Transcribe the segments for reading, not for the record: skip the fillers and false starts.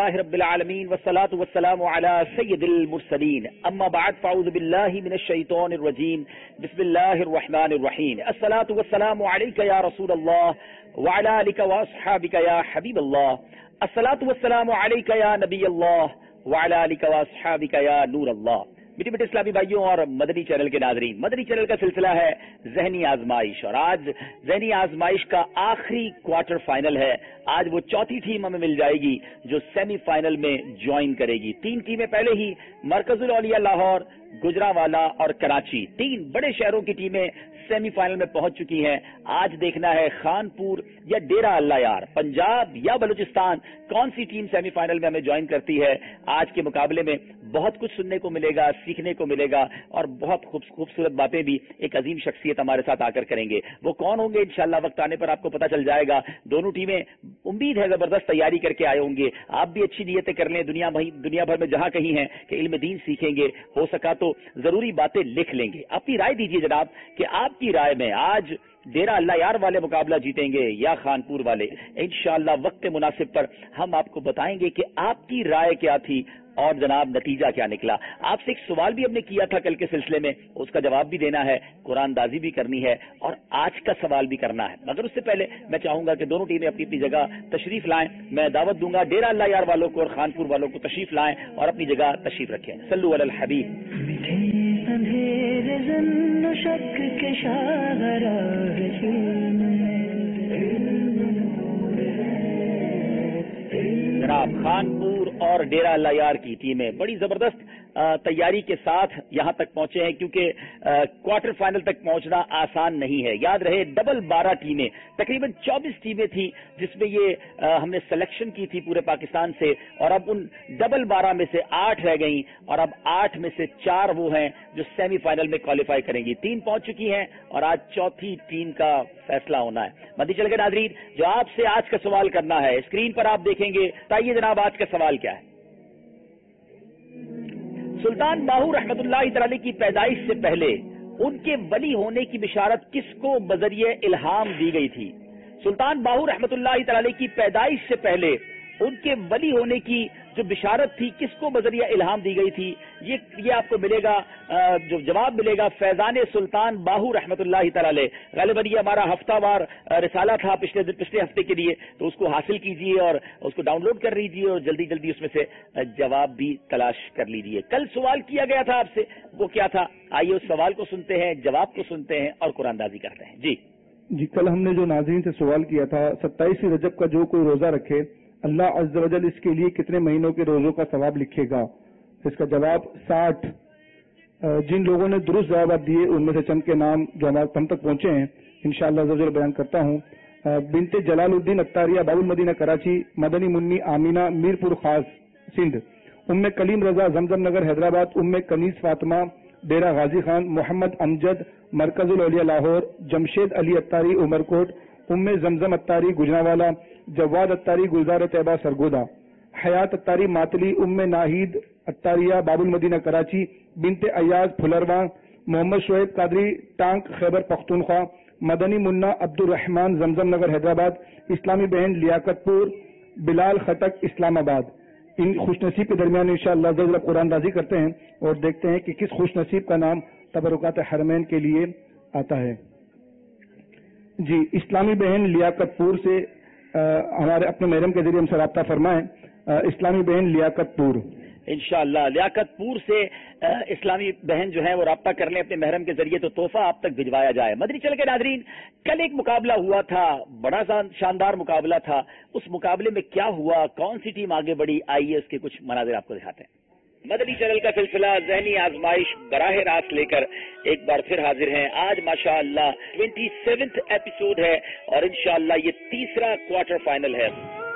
لله رب العالمين والصلاة والسلام على سيد المرسلين اما بعد فاعوذ بالله من الشيطان الرجيم بسم الله الرحمن الرحيم الصلاة والسلام عليك يا رسول الله وعلى آلك واصحابك يا حبيب الله الصلاة والسلام عليك يا نبي الله وعلى آلك واصحابك يا نور الله. میٹھے میٹھے اسلامی بھائیوں اور مدنی چینل کے ناظرین، مدنی چینل کا سلسلہ ہے ذہنی آزمائش، اور آج ذہنی آزمائش کا آخری کوارٹر فائنل ہے. آج وہ چوتھی ٹیم ہمیں مل جائے گی جو سیمی فائنل میں جوائن کرے گی. 3 ٹیمیں پہلے ہی مرکز الاولیاء لاہور، گجرانوالہ اور کراچی، 3 بڑے شہروں کی ٹیمیں سیمی فائنل میں پہنچ چکی ہیں. آج دیکھنا ہے خانپور یا ڈیرہ اللہ یار، پنجاب یا بلوچستان، کون سی ٹیم سیمی فائنل میں ہمیں جوائن کرتی ہے. آج کے مقابلے میں بہت کچھ سننے کو ملے گا، سیکھنے کو ملے گا، اور بہت خوبصورت باتیں بھی ایک عظیم شخصیت ہمارے ساتھ آ کر کریں گے. وہ کون ہوں گے انشاءاللہ وقت آنے پر آپ کو پتہ چل جائے گا. دونوں ٹیمیں امید ہے زبردست تیاری کر کے آئے ہوں گے. آپ بھی اچھی نیتیں کر لیں، دنیا بھر میں جہاں کہیں ہیں کہ علم دین سیکھیں گے، ہو سکا تو ضروری باتیں لکھ لیں گے. اپنی رائے دیجیے جناب کہ آپ کی رائے میں آج ڈیرہ اللہ یار والے مقابلہ جیتیں گے یا خانپور والے. انشاءاللہ وقت مناسب پر ہم آپ کو بتائیں گے کہ آپ کی رائے کیا تھی اور جناب نتیجہ کیا نکلا. آپ سے ایک سوال بھی ہم نے کیا تھا کل کے سلسلے میں، اس کا جواب بھی دینا ہے، قرآن دازی بھی کرنی ہے اور آج کا سوال بھی کرنا ہے. مگر اس سے پہلے میں چاہوں گا کہ دونوں ٹیمیں اپنی اپنی جگہ تشریف لائیں. میں دعوت دوں گا ڈیرہ اللہ یار والوں کو اور خانپور والوں کو تشریف لائیں اور اپنی جگہ تشریف رکھیں. صلو علی الحبیب. جناب خانپور اور ڈیرہ اللہ یار کی ٹیمیں بڑی زبردست تیاری کے ساتھ یہاں تک پہنچے ہیں، کیونکہ کوارٹر فائنل تک پہنچنا آسان نہیں ہے. یاد رہے ڈبل 12 ٹیمیں، تقریباً 24 ٹیمیں تھیں جس میں یہ ہم نے سلیکشن کی تھی پورے پاکستان سے، اور اب ان ڈبل 12 میں سے 8 رہ گئیں، اور اب 8 میں سے 4 وہ ہیں جو سیمی فائنل میں کوالیفائی کریں گی. 3 پہنچ چکی ہیں اور آج چوتھی ٹیم کا فیصلہ ہونا ہے. مدنی چینل کے ناظرین، جو آپ سے آج کا سوال کرنا ہے اسکرین پر آپ دیکھیں گے. بتائیے جناب آج کا سوال کیا ہے. سلطان باہو رحمت اللہ تعالی کی پیدائش سے پہلے ان کے ولی ہونے کی بشارت کس کو بذریعہ الہام دی گئی تھی؟ سلطان باہو رحمت اللہ تعالی کی پیدائش سے پہلے ان کے ولی ہونے کی جو بشارت تھی کس کو بذریعہ الہام دی گئی تھی؟ یہ آپ کو ملے گا، جو جواب ملے گا فیضان سلطان باہو رحمت اللہ تعالی. غالباً یہ ہمارا ہفتہ وار رسالہ تھا پچھلے ہفتے کے لیے، تو اس کو حاصل کیجئے اور اس کو ڈاؤن لوڈ کر لیجئے اور جلدی جلدی اس میں سے جواب بھی تلاش کر لیجئے. کل سوال کیا گیا تھا آپ سے، وہ کیا تھا؟ آئیے اس سوال کو سنتے ہیں، جواب کو سنتے ہیں اور قرآن دازی کرتے ہیں. جی کل ہم نے جو ناظرین سے سوال کیا تھا 27 رجب کا جو کوئی روزہ رکھے اللہ عز و جل اس کے لیے کتنے مہینوں کے روزوں کا ثواب لکھے گا؟ اس کا جواب 60. جن لوگوں نے درست جوابات دیے ان میں سے چند کے نام جو ہم تک پہنچے ہیں انشاءاللہ عز و جل بیان کرتا ہوں. بنت جلال الدین اتاریہ باب المدینہ کراچی، مدنی منی آمینہ میرپور خاص سندھ، ام کلیم رضا زمزم نگر حیدرآباد، ام کنیز فاطمہ ڈیرہ غازی خان، محمد امجد مرکز الاولیاء لاہور، جمشید علی اتاری عمرکوٹ، ام زمزم اتاری گجرانوالہ، جواد اتاری گلزار طیبہ سرگودا، حیات اتاری ماتلی، ام ناہید اتاریہ باب المدینہ کراچی، بنت ایاز پھلرواں، محمد شعیب قادری ٹانک خیبر پختونخوا، مدنی منا عبد الرحمان زمزم نگر حیدرآباد، اسلامی بہن لیاقت پور بلال خٹک اسلام آباد. ان خوش نصیب کے درمیان انشاءاللہ قرآن دازی کرتے ہیں اور دیکھتے ہیں کہ کس خوش نصیب کا نام تبرکات حرمین کے لیے آتا ہے. جی اسلامی بہن لیاقت پور سے ہمارے اپنے محرم کے ذریعے ہم سے رابطہ فرمائیں. اسلامی بہن لیاقت پور انشاءاللہ لیاقت پور سے اسلامی بہن جو ہے وہ رابطہ کر لیں اپنے محرم کے ذریعے تو تحفہ آپ تک بھجوایا جائے. مدنی چل کے ناظرین، کل ایک مقابلہ ہوا تھا، بڑا شاندار مقابلہ تھا. اس مقابلے میں کیا ہوا، کون سی ٹیم آگے بڑھی، آئیے اس کے کچھ مناظر آپ کو دکھاتے ہیں. مدنی چینل کا سلسلہ ذہنی آزمائش براہ راست لے کر ایک بار پھر حاضر ہیں. آج ماشاءاللہ 27واں ایپیسوڈ ہے اور انشاءاللہ یہ تیسرا کوارٹر فائنل ہے.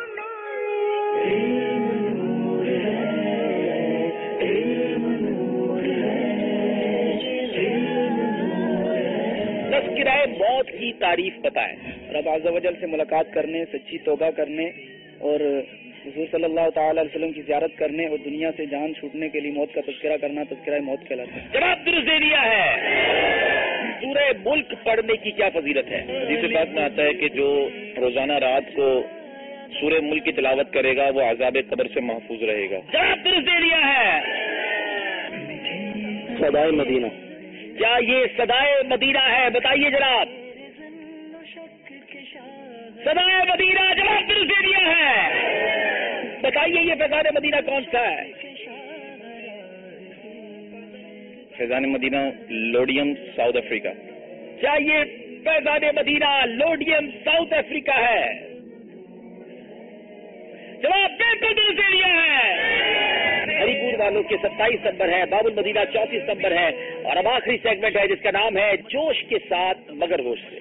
تذکرہ موت کی تعریف بتائیں. رب عز و جل سے ملاقات کرنے، سچی توبہ کرنے اور حضور صلی اللہ تعالی علیہ وسلم کی زیارت کرنے اور دنیا سے جان چھوٹنے کے لیے موت کا تذکرہ کرنا تذکرہ موت کہلاتا ہے. جواب درست دے دیا ہے. سورہ ملک پڑھنے کی کیا فضیلت ہے؟ حدیث پاک میں آتا ہے کہ جو روزانہ رات کو سورہ ملک کی تلاوت کرے گا وہ عذاب قبر سے محفوظ رہے گا. جواب درست دے دیا ہے. صدائے مدینہ. کیا یہ صدائے مدینہ ہے؟ بتائیے جناب. صدائے مدینہ جواب درست دے دیا ہے. بتائیے یہ فیضان مدینہ کون سا ہے؟ فیضان مدینہ لوڈیم ساؤتھ افریقہ. کیا یہ فیضان مدینہ لوڈیم ساؤتھ افریقہ ہے؟ جواب بالکل درست دے دیا ہے. ہری پور والوں کے 27 نمبر ہے، باب المدینہ 34 نمبر ہے، اور اب آخری سیگمنٹ ہے جس کا نام ہے جوش کے ساتھ مگر ہوش سے.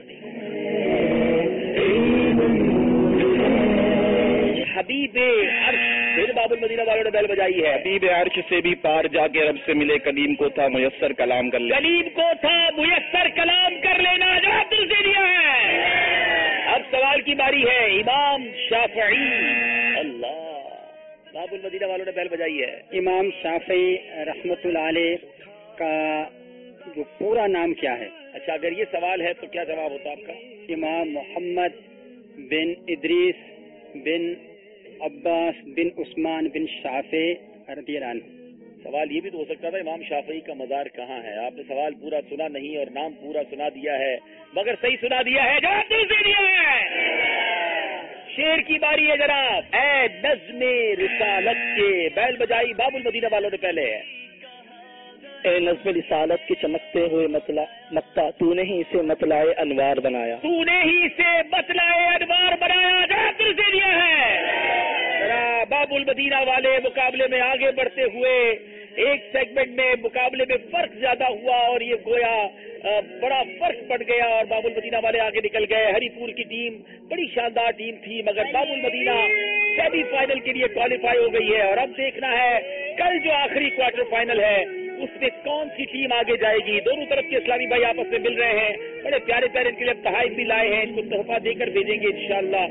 حبیب عرش، پھر باب المدینہ والوں نے بیل بجائی ہے. حبیب عرش سے بھی پار جا کے رب سے ملے، کلیم کو تھا میسر کلام کر لے. کلیم کو تھا میسر کلام کر لینا. جواب درست دے دیا ہے. اب سوال کی باری ہے. امام شافعی. اللہ، باب المدینہ والوں نے بیل بجائی ہے. امام شافعی رحمت اللہ علیہ کا جو پورا نام کیا ہے؟ اچھا، اگر یہ سوال ہے تو کیا جواب ہوتا آپ کا؟ امام محمد بن ادریس بن عباس بن عثمان بن شافعی رضی اللہ عنہ. سوال یہ بھی تو ہو سکتا تھا امام شافعی کا مزار کہاں ہے. آپ نے سوال پورا سنا نہیں اور نام پورا سنا دیا ہے، مگر صحیح سنا دیا ہے. جواب درست دے دیا ہے. شیر کی باری ہے جناب. اے نظم رسالت کے بیل بجائی باب المدینہ والوں نے پہلے ہے. اے نظم رسالت کے چمکتے ہوئے مکتا، تو نے ہی اسے مطلع انوار بنایا. تو نے ہی اسے مطلع انوار بنایا. جواب درست دے دیا ہے. باب المدینہ والے مقابلے میں آگے بڑھتے ہوئے ایک سیگمنٹ میں مقابلے میں فرق زیادہ ہوا اور یہ گویا بڑا فرق پڑ گیا اور باب المدینہ والے آگے نکل گئے. ہری پور کی ٹیم بڑی شاندار ٹیم تھی، مگر باب المدینہ سیمی فائنل کے لیے کوالیفائی ہو گئی ہے. اور اب دیکھنا ہے کل جو آخری کوارٹر فائنل ہے اس میں کون سی ٹیم آگے جائے گی. دونوں طرف کے اسلامی بھائی آپس میں مل رہے ہیں. بڑے پیارے پیارے ان کے لیے تحائف بھی لائے ہیں، ان کو تحفہ دے کر بھیجیں گے انشاءاللہ.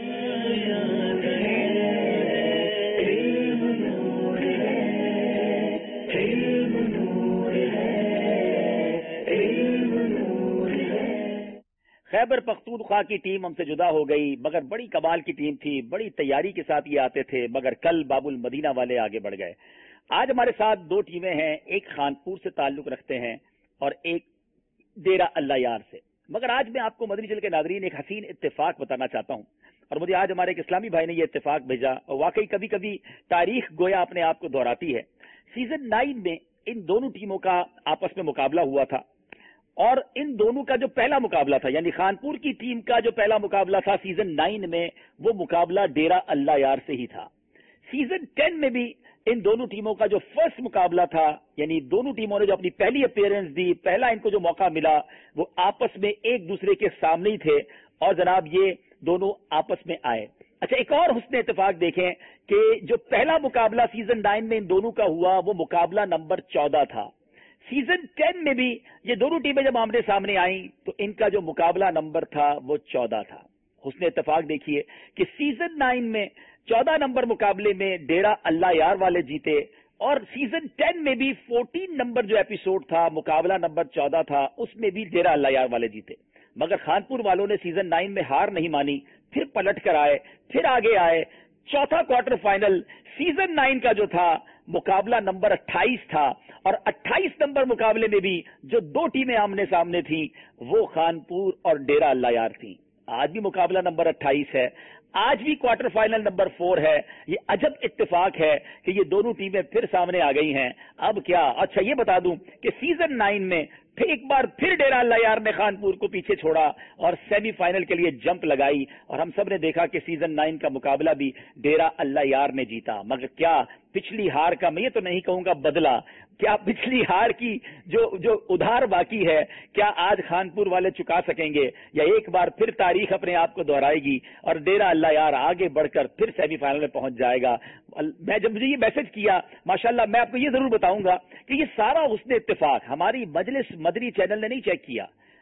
خیبر پختونخوا کی ٹیم ہم سے جدا ہو گئی، مگر بڑی کمال کی ٹیم تھی، بڑی تیاری کے ساتھ یہ آتے تھے، مگر کل باب المدینہ والے آگے بڑھ گئے. آج ہمارے ساتھ دو ٹیمیں ہیں، ایک خانپور سے تعلق رکھتے ہیں اور ایک ڈیرہ اللہ یار سے. مگر آج میں آپ کو مدنی چل کے ناظرین ایک حسین اتفاق بتانا چاہتا ہوں، اور مجھے آج ہمارے ایک اسلامی بھائی نے یہ اتفاق بھیجا. اور واقعی کبھی کبھی تاریخ گویا اپنے آپ کو دہراتی ہے. سیزن 9 میں ان دونوں ٹیموں کا آپس میں مقابلہ ہوا تھا، اور ان دونوں کا جو پہلا مقابلہ تھا یعنی خانپور کی ٹیم کا جو پہلا مقابلہ تھا سیزن 9 میں، وہ مقابلہ ڈیرہ اللہ یار سے ہی تھا. سیزن 10 میں بھی ان دونوں ٹیموں کا جو فرسٹ مقابلہ تھا، یعنی دونوں ٹیموں نے جو اپنی پہلی اپیئرنس دی، پہلا ان کو جو موقع ملا، وہ آپس میں ایک دوسرے کے سامنے ہی تھے اور جناب یہ دونوں آپس میں آئے. اچھا، ایک اور حسن اتفاق دیکھیں کہ جو پہلا مقابلہ سیزن 9 میں ان دونوں کا ہوا وہ مقابلہ نمبر 14 تھا. سیزن 10 میں بھی یہ دونوں ٹیمیں جب آمنے سامنے آئیں تو ان کا جو مقابلہ نمبر تھا وہ 14 تھا. حسن اتفاق دیکھیے کہ سیزن 9 میں 14 نمبر مقابلے میں ڈیرہ اللہ یار والے جیتے، اور سیزن 10 میں بھی 14 نمبر جو ایپیسوڈ تھا مقابلہ نمبر 14 تھا اس میں بھی ڈیرہ اللہ یار والے جیتے. مگر خانپور والوں نے سیزن 9 میں ہار نہیں مانی، پھر پلٹ کر آئے، پھر آگے آئے. چوتھا کوارٹر فائنل سیزن 9 کا جو تھا مقابلہ نمبر 28 تھا، اور 28 نمبر مقابلے میں بھی جو دو ٹیمیں آمنے سامنے تھیں وہ خانپور اور ڈیرہ اللہ یار تھیں. آج بھی مقابلہ نمبر 28 ہے، آج بھی کوارٹر فائنل نمبر 4 ہے. یہ عجب اتفاق ہے کہ یہ دونوں ٹیمیں پھر سامنے آ گئی ہیں. اب کیا اچھا یہ بتا دوں کہ سیزن 9 میں پھر ایک بار پھر ڈیرہ اللہ یار نے خانپور کو پیچھے چھوڑا اور سیمی فائنل کے لیے جمپ لگائی، اور ہم سب نے دیکھا کہ سیزن 9 کا مقابلہ بھی ڈیرہ اللہ یار نے جیتا. مگر کیا پچھلی ہار کا، میں یہ تو نہیں کہوں گا بدلہ، کیا پچھلی ہار کی جو ادھار باقی ہے کیا آج خانپور والے چکا سکیں گے، یا ایک بار پھر تاریخ اپنے آپ کو دہرائے گی اور ڈیرہ اللہ یار آگے بڑھ کر پھر سیمی فائنل میں پہنچ جائے گا. میں جب مجھے یہ میسج کیا ماشاءاللہ میں آپ کو یہ ضرور بتاؤں گا کہ یہ سارا حسن اتفاق ہماری مجلس مدنی چینل نے نہیں چیک کیا،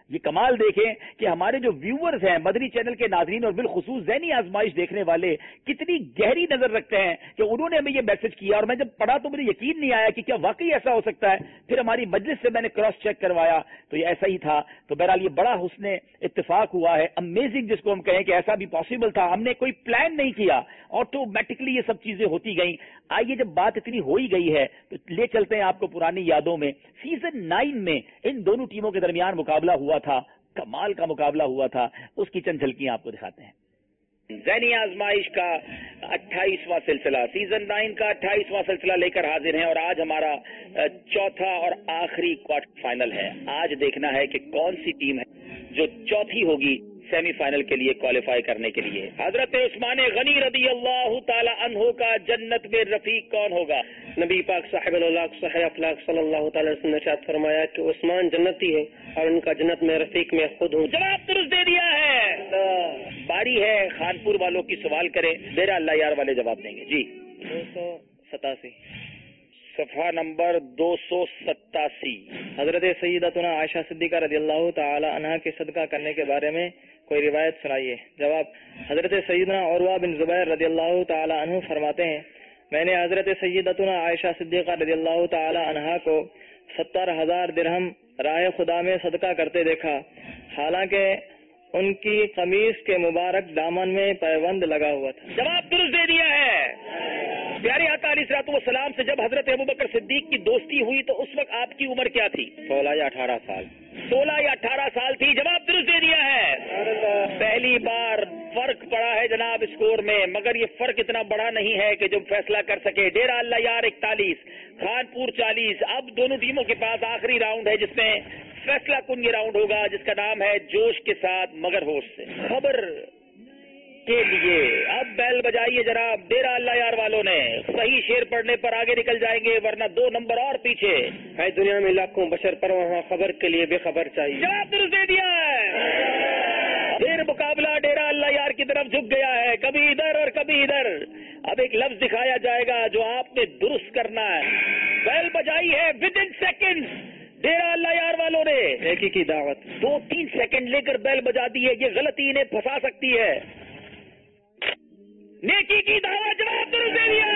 یہ کمال دیکھیں کہ ہمارے جو ویورز ہیں مدنی چینل کے ناظرین اور بالخصوص ذہنی آزمائش دیکھنے والے کتنی گہری نظر رکھتے ہیں کہ انہوں نے ہمیں یہ میسج کیا، اور میں جب پڑھا تو مجھے یقین نہیں آیا کہ کیا واقعی ایسا ہو سکتا ہے. پھر ہماری مجلس سے میں نے کراس چیک کروایا تو یہ ایسا ہی تھا. تو بہرحال یہ بڑا حسن اتفاق ہوا ہے، امیزنگ جس کو ہم کہیں کہ ایسا بھی پاسبل تھا. ہم نے کوئی پلان نہیں کیا، آٹومیٹکلی یہ سب چیزیں ہوتی گئیں. آئیے جب بات اتنی ہو ہی گئی ہے تو لے چلتے ہیں آپ کو پرانی یادوں میں. سیزن 9 میں ان دونوں ٹیموں کے درمیان مقابلہ ہوا تھا، کمال کا مقابلہ ہوا تھا. اس کی چند جھلکیاں آپ کو دکھاتے ہیں. ذہنی آزمائش کا 28واں سلسلہ، سیزن 9 کا 28واں سلسلہ لے کر حاضر ہیں، اور آج ہمارا چوتھا اور آخری کوارٹر فائنل ہے. آج دیکھنا ہے کہ کون سی ٹیم ہے جو چوتھی ہوگی سیمی فائنل کے لیے کوالیفائی کرنے کے لیے. حضرت عثمان غنی رضی اللہ تعالی عنہ کا جنت میں رفیق کون ہوگا؟ نبی پاک صاحب الاخلاق صحیح اخلاق صلی اللہ تعالی وسلم نے ارشاد فرمایا کہ عثمان جنتی ہے اور ان کا جنت میں رفیق میں خود ہوں. جواب درست دے دیا ہے. باری ہے خانپور والوں کی، سوال کریں. ڈیرہ اللہ یار والے جواب دیں گے. جی 287 صفحہ نمبر 287. حضرت سیدتنا عائشہ صدیقہ رضی اللہ تعالی عنہا کے صدقہ کرنے کے بارے میں کوئی روایت سنائیے. جواب، حضرت سیدنا عروہ بن زبیر رضی اللہ تعالی عنہ فرماتے ہیں میں نے حضرت سیدتنا عائشہ صدیقہ رضی اللہ تعالی عنہا کو 70,000 درہم راہ خدا میں صدقہ کرتے دیکھا، حالانکہ ان کی قمیص کے مبارک دامن میں پیوند لگا ہوا تھا. جواب درست دے دیا ہے. پیارے آقا علیہ الصلوۃ والسلام سے جب حضرت ابوبکر صدیق کی دوستی ہوئی تو اس وقت آپ کی عمر کیا تھی؟ 16 یا 18 سال. 16 یا 18 سال تھی. جواب درست دے دیا ہے. پہلی بار فرق پڑا ہے جناب اسکور میں، مگر یہ فرق اتنا بڑا نہیں ہے کہ جو فیصلہ کر سکے. ڈیرہ اللہ یار 41، خانپور 40. اب دونوں ٹیموں کے پاس آخری راؤنڈ ہے جس میں فیصلہ کن یہ راؤنڈ ہوگا، جس کا نام ہے جوش کے ساتھ مگر ہوش سے. خبر کے لیے اب بیل بجائیے جناب. ڈیرہ اللہ یار والوں نے صحیح شعر پڑھنے پر آگے نکل جائیں گے، ورنہ 2 نمبر اور پیچھے ہے. دنیا میں لاکھوں بشر پر وہاں خبر کے لیے بے خبر چاہیے. جواب درست دے دیا ہے. پھر مقابلہ ڈیرہ اللہ یار کی طرف جھک گیا ہے، کبھی ادھر اور کبھی ادھر. اب ایک لفظ دکھایا جائے گا جو آپ نے درست کرنا ہے. بیل بجائی ہے ودن سیکنڈ. ڈیرہ اللہ یار والوں نے نیکی کی دعوت 2-3 سیکنڈ لے کر بیل بجا دی ہے. یہ غلطی انہیں پھنسا سکتی ہے. نیکی کی دعوت. جواب درست دے دیا.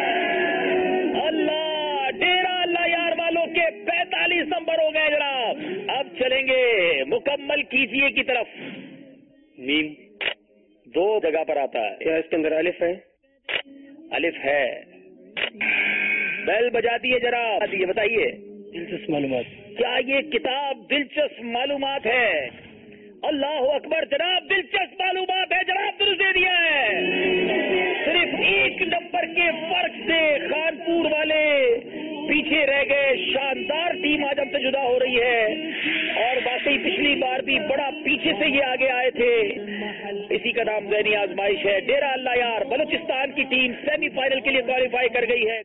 اللہ، ڈیرہ اللہ یار والوں کے 45 نمبر ہو گئے جناب. اب چلیں گے مکمل کیجیے کی طرف. میم 2 جگہ پر آتا ہے. کیا اس کے اندر الف ہے؟ الف ہے. بیل بجا دیے جناب. یہ بتائیے دلچسپ معلومات. کیا یہ کتاب دلچسپ معلومات ہے؟ اللہ اکبر جناب، دلچسپ معلومات ہے. جواب درست دے دیا ہے. صرف 1 نمبر کے فرق سے خانپور والے پیچھے رہ گئے. شاندار ٹیم آج ہم سے جدا ہو رہی ہے، اور واقعی پچھلی بار بھی بڑا پیچھے سے یہ آگے آئے تھے. اسی کا نام ذہنی آزمائش ہے. ڈیرہ اللہ یار بلوچستان کی ٹیم سیمی فائنل کے لیے کوالیفائی کر گئی ہے.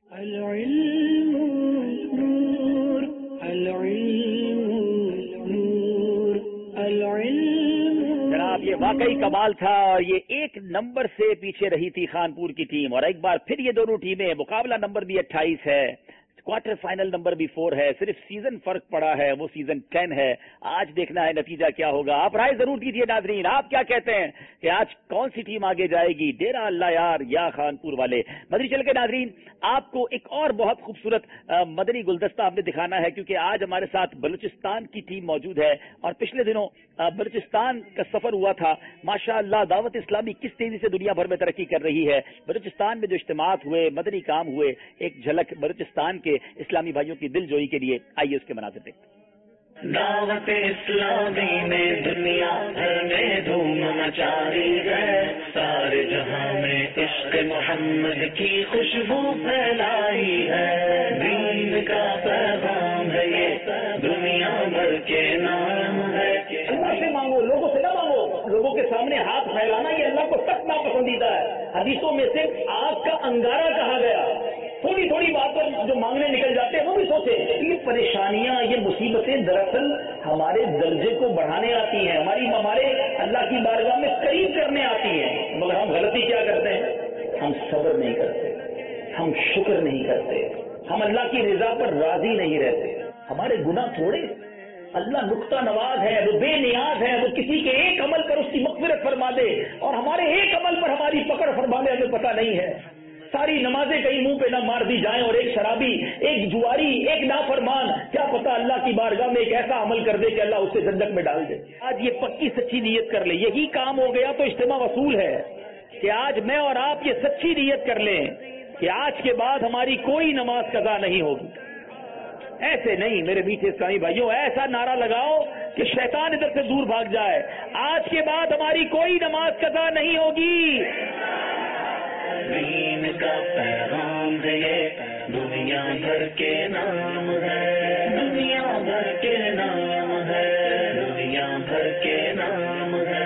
جناب یہ واقعی کمال تھا، اور یہ 1 نمبر سے پیچھے رہی تھی خانپور کی ٹیم. اور ایک بار پھر یہ دونوں ٹیمیں، مقابلہ نمبر بھی 28 ہے، کوارٹر فائنل نمبر بھی 4 ہے. صرف سیزن فرق پڑا ہے، وہ سیزن 10 ہے. آج دیکھنا ہے نتیجہ کیا ہوگا. آپ رائے ضرور دیجیے ناظرین. آپ کیا کہتے ہیں کہ آج کون سی ٹیم آگے جائے گی، ڈیرہ اللہ یار یا خانپور والے؟ مدنی چل کے ناظرین، آپ کو ایک اور بہت خوبصورت مدنی گلدستہ ہم نے دکھانا ہے، کیونکہ آج ہمارے ساتھ بلوچستان کی ٹیم موجود ہے. اور پچھلے دنوں بلوچستان کا سفر ہوا تھا. ماشاءاللہ دعوت اسلامی کس تیزی سے دنیا بھر میں ترقی کر رہی ہے. بلوچستان میں جو اجتماعات ہوئے، مدنی کام ہوئے، ایک جھلک بلوچستان کے اسلامی بھائیوں کی دل جوئی کے لیے آئیے اس کے مناظر دیکھتے ہیں. دعوت اسلامی نے دنیا بھر میں دھوم مچا دی ہے، سارے جہاں میں عشق محمد کی خوشبو پھیلائی ہے. دین کا پیغام ہے یہ، دنیا بھر کے نام ہے. اللہ سے مانگو، لوگوں سے نہ مانگو. لوگوں کے سامنے ہاتھ پھیلانا یہ اللہ کو سخت ناپسندیدہ ہے. حدیثوں میں سے آگ کا انگارہ کہا گیا. تھوڑی تھوڑی بات پر جو مانگنے نکل جاتے ہیں وہ بھی سوچے. یہ پریشانیاں، یہ مصیبتیں دراصل ہمارے درجے کو بڑھانے آتی ہیں، ہمارے اللہ کی بارگاہ میں قریب کرنے آتی ہیں. مگر ہم غلطی کیا کرتے ہیں؟ ہم صبر نہیں کرتے، ہم شکر نہیں کرتے، ہم اللہ کی رضا پر راضی نہیں رہتے. ہمارے گناہ تھوڑے، اللہ نقطہ نواز ہے، وہ بے نیاز ہے، وہ کسی کے ایک عمل پر اس کی مغفرت فرما دے اور ہمارے ایک عمل پر ہماری پکڑ فرما دے، ہمیں پتہ نہیں ہے۔ ساری نمازیں کہیں منہ پہ نہ مار دی جائیں اور ایک شرابی، ایک جواری، ایک نافرمان کیا پتہ اللہ کی بارگاہ میں ایک ایسا عمل کر دے کہ اللہ اسے جنت میں ڈال دے۔ آج یہ پکی سچی نیت کر لیں، یہی کام ہو گیا تو اجتماع وصول ہے کہ آج میں اور آپ یہ سچی نیت کر لیں کہ آج کے بعد ہماری کوئی نماز قضا نہیں ہوگی۔ ایسے نہیں میرے میٹھے اسلامی بھائیوں، ایسا نعرہ لگاؤ کہ شیطان ادھر سے دور بھاگ جائے، آج کے بعد ہماری کوئی نماز قضا نہیں ہوگی۔ دین کا پیغام ہے یہ، دنیا بھر کے نام ہے، دنیا بھر کے نام ہے، دنیا بھر کے نام ہے۔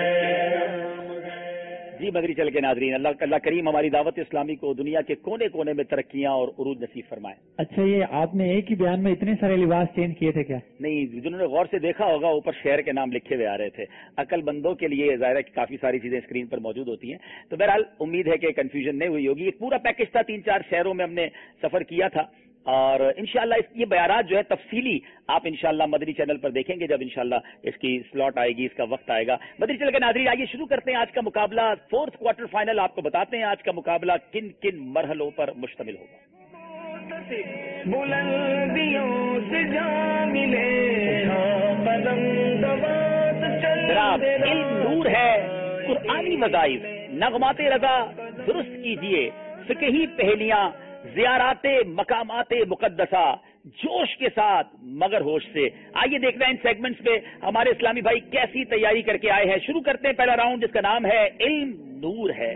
جی مدری چل کے ناظرین، اللہ کریم ہماری دعوت اسلامی کو دنیا کے کونے کونے میں ترقیاں اور عروج نصیب فرمائے۔ اچھا، یہ آپ نے ایک ہی بیان میں اتنے سارے لباس چینج کیے تھے کیا؟ نہیں، جنہوں نے غور سے دیکھا ہوگا اوپر شہر کے نام لکھے ہوئے آ رہے تھے۔ عقل بندوں کے لیے ظاہر ہے کہ کافی ساری چیزیں اسکرین پر موجود ہوتی ہیں، تو بہرحال امید ہے کہ کنفیوژن نہیں ہوئی ہوگی۔ ایک پورا پیکج تھا، 3-4 شہروں میں ہم نے سفر کیا تھا، اور انشاءاللہ یہ بیانات جو ہے تفصیلی آپ انشاءاللہ مدنی چینل پر دیکھیں گے جب انشاءاللہ اس کی سلاٹ آئے گی، اس کا وقت آئے گا۔ مدنی چینل کے ناظرین آئیے شروع کرتے ہیں آج کا مقابلہ۔ 4th کوارٹر فائنل آپ کو بتاتے ہیں آج کا مقابلہ کن کن مرحلوں پر مشتمل ہوگا۔ بلندیوں سے جا ملے قدم جناب، علم نور ہے، قرآنی وظائف، نغمات رضا درست کیجئے، فقہی پہلیاں، زیارات مقامات مقدسہ، جوش کے ساتھ مگر ہوش سے۔ آئیے دیکھتے ہیں ان سیگمنٹس پہ ہمارے اسلامی بھائی کیسی تیاری کر کے آئے ہیں۔ شروع کرتے ہیں پہلا راؤنڈ جس کا نام ہے علم نور ہے۔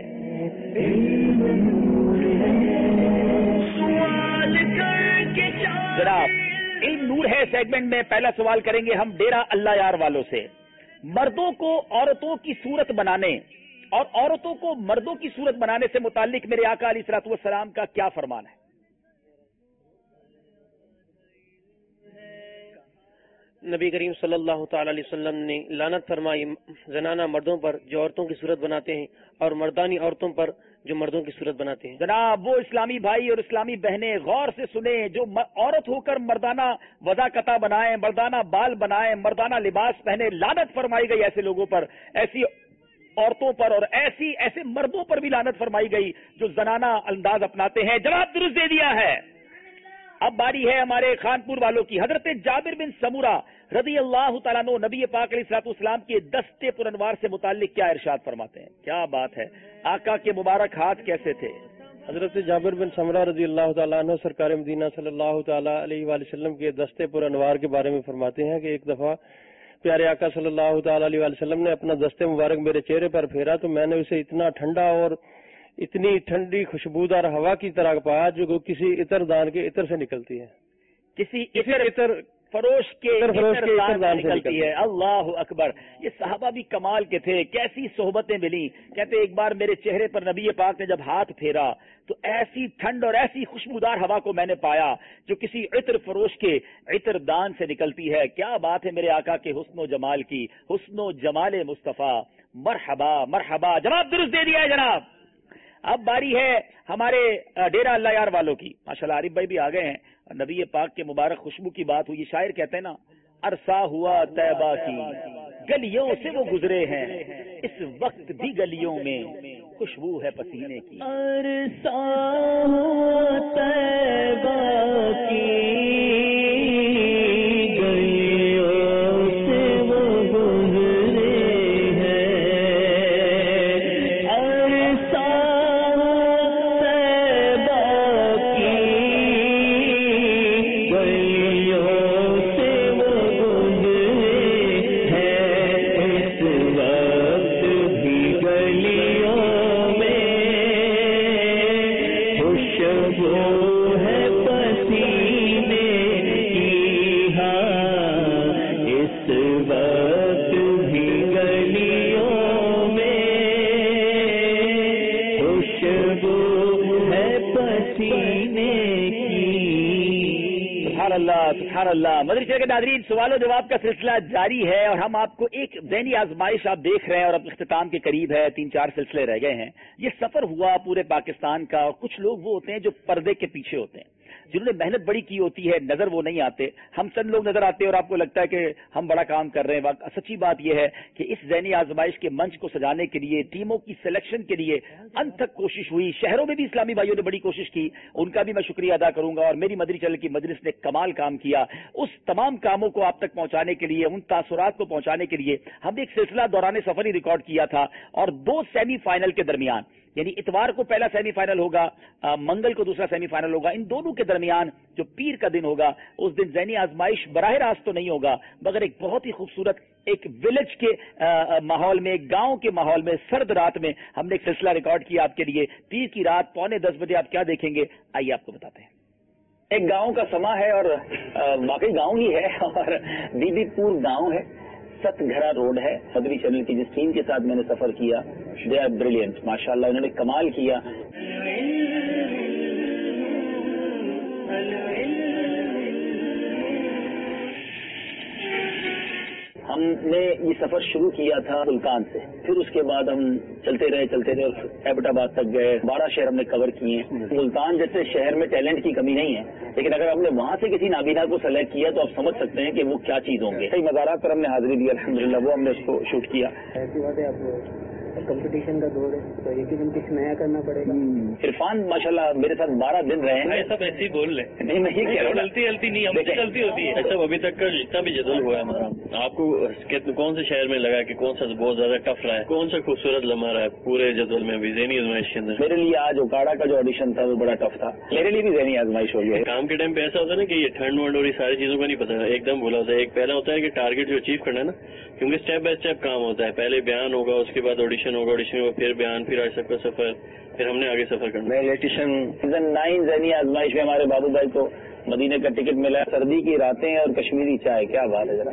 جناب، علم نور ہے سیگمنٹ میں پہلا سوال کریں گے ہم ڈیرہ اللہ یار والوں سے۔ مردوں کو عورتوں کی صورت بنانے اور عورتوں کو مردوں کی صورت بنانے سے متعلق میرے آقا علیہ الصلوۃ والسلام کا کیا فرمان ہے؟ نبی کریم صلی اللہ تعالی علیہ وسلم نے لعنت فرمائی زنانہ مردوں پر جو عورتوں کی صورت بناتے ہیں اور مردانی عورتوں پر جو مردوں کی صورت بناتے ہیں۔ جناب، وہ اسلامی بھائی اور اسلامی بہنیں غور سے سنیں جو عورت ہو کر مردانہ وضاقطہ بنائیں، مردانہ بال بنائیں، مردانہ لباس پہنے، لعنت فرمائی گئی ایسے لوگوں پر، ایسی عورتوں پر اور ایسے مردوں پر بھی لعنت فرمائی گئی جو زنانہ انداز اپناتے ہیں۔ جواب درست دے دیا ہے۔ اب باری ہے ہمارے خانپور والوں کی۔ حضرت جابر بن سمورہ رضی اللہ تعالیٰ عنہ نبی پاک علیہ الصلوۃ والسلام کے دستے پر انوار سے متعلق کیا ارشاد فرماتے ہیں؟ کیا بات ہے، آقا کے مبارک ہاتھ کیسے تھے؟ حضرت جابر بن سمرہ رضی اللہ تعالیٰ عنہ سرکار مدینہ صلی اللہ تعالیٰ علیہ وآلہ وسلم کے دستے پر انوار کے بارے میں فرماتے ہیں کہ ایک دفعہ پیارے آقا صلی اللہ تعالیٰ علیہ وآلہ وسلم نے اپنا دستے مبارک میرے چہرے پر پھیرا تو میں نے اسے اتنا ٹھنڈا اور اتنی ٹھنڈی خوشبودار ہوا کی طرح پایا جو کسی عطر دان کے عطر سے نکلتی ہے، کسی عطر فروش کے عطر دان سے نکلتی ہے۔ اللہ اکبر، یہ صحابہ بھی کمال کے تھے، کیسی صحبتیں ملی۔ کہتے ایک بار میرے چہرے پر نبی پاک نے جب ہاتھ پھیرا تو ایسی ٹھنڈ اور ایسی خوشبودار ہوا کو میں نے پایا جو کسی عطر فروش کے عطر دان سے نکلتی ہے۔ کیا بات ہے میرے آقا کے حسن و جمال کی، حسن و جمال مصطفیٰ، مرحبا مرحبا۔ جواب درست دے دیا ہے جناب۔ اب باری ہے ہمارے ڈیرہ اللہ یار والوں کی۔ ماشاءاللہ عارف بھائی بھی آ گئے ہیں۔ نبی پاک کے مبارک خوشبو کی بات ہوئی، شاعر کہتے ہیں نا، عرصہ ہوا طیبہ کی گلیوں سے وہ گزرے ہیں، اس وقت بھی گلیوں میں خوشبو ہے پسینے کی۔ عرصہ ہوا طیبہ کی سبحان اللہ۔ مدرسے کے ناظرین، سوال و جواب کا سلسلہ جاری ہے اور ہم آپ کو ایک ذہنی آزمائش آپ دیکھ رہے ہیں اور اب اختتام کے قریب ہے، 3-4 سلسلے رہ گئے ہیں۔ یہ سفر ہوا پورے پاکستان کا اور کچھ لوگ وہ ہوتے ہیں جو پردے کے پیچھے ہوتے ہیں، جنہوں نے محنت بڑی کی ہوتی ہے نظر وہ نہیں آتے. ہم چند لوگ نظر آتے ہیں اور آپ کو لگتا ہے کہ ہم بڑا کام کر رہے ہیں. سچی بات یہ ہے کہ اس ذہنی آزمائش کے منچ کو سجانے کے لیے, ٹیموں کی سلیکشن کے لیے انت تک کوشش ہوئی. شہروں میں بھی اسلامی بھائیوں نے بڑی کوشش کی, ان کا بھی میں شکریہ ادا کروں گا. اور میری مدری چینل کی مجلس نے کمال کام کیا. اس تمام کاموں کو آپ تک پہنچانے کے لیے, ان تاثرات کو پہنچانے کے لیے ہم نے ایک سلسلہ دوران سفر ہی ریکارڈ کیا تھا. اور 2 سیمی فائنل کے درمیان, یعنی اتوار کو پہلا سیمی فائنل ہوگا, منگل کو دوسرا سیمی فائنل ہوگا, ان دونوں کے درمیان جو پیر کا دن ہوگا اس دن ذہنی آزمائش براہ راست تو نہیں ہوگا مگر ایک بہت ہی خوبصورت ایک ولیج کے ماحول میں, ایک گاؤں کے ماحول میں, سرد رات میں ہم نے ایک سلسلہ ریکارڈ کیا آپ کے لیے. پیر کی رات 9:45 بجے آپ کیا دیکھیں گے, آئیے آپ کو بتاتے ہیں. ایک گاؤں کا سما ہے اور واقعی گاؤں ہی ہے اور بی بی پور گاؤں ہے, ست گھرا روڈ ہے. مدری چینل کی جس ٹیم کے ساتھ میں نے سفر کیا, دے آر بریلینٹ, ماشاء اللہ انہوں نے کمال کیا. ہم نے یہ سفر شروع کیا تھا ملتان سے, پھر اس کے بعد ہم چلتے رہے اور ایبٹ آباد تک گئے. 12 شہر ہم نے کور کیے. ملتان جیسے شہر میں ٹیلنٹ کی کمی نہیں ہے, لیکن اگر ہم نے وہاں سے کسی نابینا کو سلیکٹ کیا تو آپ سمجھ سکتے ہیں کہ وہ کیا چیز ہوں گے. کئی مزارات پر ہم نے حاضری دی الحمدللہ, وہ ہم نے اس کو شوٹ کیا. ایسی بات ہے, آپ کمپٹیشن کا دور ہے تو ایک ہی دن کچھ نیا کرنا پڑے گا. عرفان ماشاءاللہ میرے ساتھ 12 دن رہے ہیں. سب ایسے ہی بول رہے نہیں, میں یہ کہہ رہا ہوں, غلطی نہیں, ہم سے غلطی ہوتی ہے. سب ابھی تک کا جتنا بھی جدول ہوا ہے ہمارا, آپ کو کون سے شہر میں لگا کہ کون سا بہت زیادہ ٹف رہا ہے, کون سا خوبصورت لمحہ رہا ہے پورے جدول میں بھی ذہنی آزمائش کے اندر؟ میرے لیے آج اوکاڑا کا جو آڈیشن تھا وہ بڑا ٹف تھا, میرے لیے بھی ذہنی آزمائش ہو گئی. کام کے ٹائم پہ ایسا ہوتا ہے نا کہ یہ ٹھنڈ ونڈ اور یہ ساری چیزوں کا نہیں پتا, ایک دم بولا ہوتا ہے. ایک پہلا ہوتا ہے کہ ٹارگیٹ جو اچیو کرنا ہے نا, کیونکہ اسٹیپ بائی اسٹیپ کام ہوتا ہے. پہلے بیان ہوگا, اس کے بعد آڈیشن ہوگا, آڈیشن ہوگا, پھر بیان, پھر آج تک کا سفر, پھر ہم نے آگے سفر کرنا. میں الیکٹریشن سیزن 9 ذہنی آزمائش میں ہمارے بابو بھائی کو مدینے کا ٹکٹ ملا. سردی کی راتیں اور کشمیری چائے, کیا بات ہے ذرا.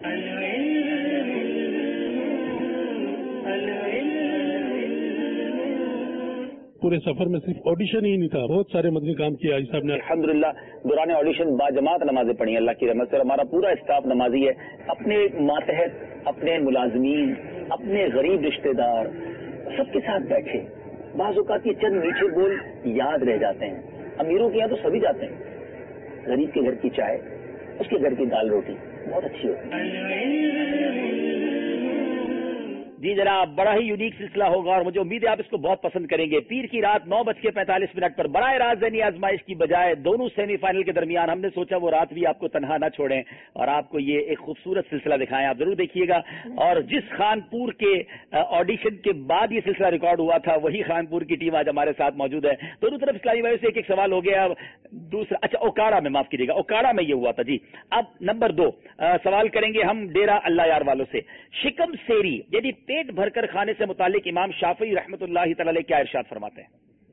پورے سفر میں صرف آڈیشن ہی نہیں تھا, بہت سارے مدنی کام کیا حاجی صاحب نے. الحمدللہ دوران آڈیشن باجماعت نمازیں پڑھی اللہ کی رحمت سے. ہمارا پورا اسٹاف نمازی ہے. اپنے ماتحت, اپنے ملازمین, اپنے غریب رشتہ دار سب کے ساتھ بیٹھے. بعض اوقات یہ چند میٹھے بول یاد رہ جاتے ہیں. امیروں کے یہاں تو سبھی جاتے ہیں, غریب کے گھر کی چائے, اس کے گھر کی دال روٹی بہت اچھی ہوتی ہے. جی جناب, بڑا ہی یونیک سلسلہ ہوگا اور مجھے امید ہے آپ اس کو بہت پسند کریں گے. پیر کی رات 9:45 پر براہ راست ذہنی آزمائش کی بجائے دونوں سیمی فائنل کے درمیان ہم نے سوچا وہ رات بھی آپ کو تنہا نہ چھوڑیں اور آپ کو یہ ایک خوبصورت سلسلہ دکھائیں. آپ ضرور دیکھیے گا. اور جس خانپور کے آڈیشن کے بعد یہ سلسلہ ریکارڈ ہوا تھا وہی خانپور کی ٹیم آج ہمارے ساتھ موجود ہے. دونوں طرف اسلامی بھائیوں سے ایک سوال ہو گیا. دوسرا, اچھا اوکاڑا میں, معاف کیجیے گا, اوکاڑا میں یہ ہوا تھا. جی اب نمبر 2 سوال کریں گے ہم ڈیرا اللہ یار والوں سے. شکم سیری یعنی پیٹ بھر کر کھانے سے متعلق امام شافعی رحمۃ اللہ تعالی علیہ کیا ارشاد فرماتے ہیں؟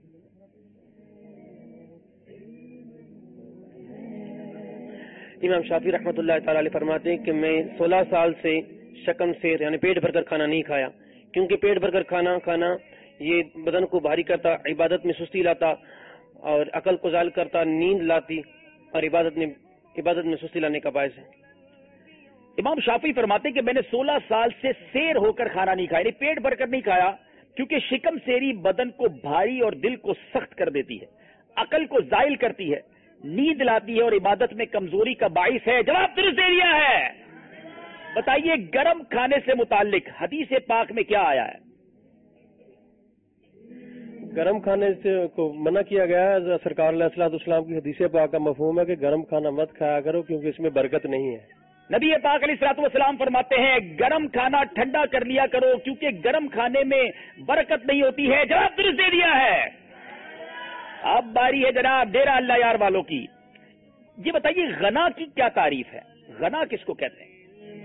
امام شافعی رحمۃ اللہ تعالی علیہ فرماتے ہیں کہ میں 16 سال سے شکم سیر یعنی پیٹ بھر کر کھانا نہیں کھایا, کیونکہ پیٹ بھر کر کھانا یہ بدن کو بھاری کرتا, عبادت میں سستی لاتا اور عقل کو زائل کرتا, نیند لاتی اور عبادت میں سستی لانے کا باعث ہے. امام شافعی فرماتے ہیں کہ میں نے 16 سال سے سیر ہو کر کھانا نہیں کھایا, یعنی پیٹ بھر کر نہیں کھایا, کیونکہ شکم سیری بدن کو بھاری اور دل کو سخت کر دیتی ہے, عقل کو زائل کرتی ہے, نیند لاتی ہے اور عبادت میں کمزوری کا باعث ہے. جواب درست دے دیا ہے. بتائیے گرم کھانے سے متعلق حدیث پاک میں کیا آیا ہے؟ گرم کھانے سے کو منع کیا گیا ہے. سرکار علیہ الصلوۃ والسلام کی حدیث پاک کا مفہوم ہے کہ گرم کھانا مت کھایا کرو کیونکہ اس میں برکت نہیں ہے. نبی پاک علیہ الصلوۃ والسلام فرماتے ہیں گرم کھانا ٹھنڈا کر لیا کرو کیونکہ گرم کھانے میں برکت نہیں ہوتی ہے. جواب درست دے دیا ہے. اب باری ہے جناب ڈیرا اللہ یار والوں کی. یہ بتائیے غنا کی کیا تعریف ہے؟ غنا کس کو کہتے ہیں؟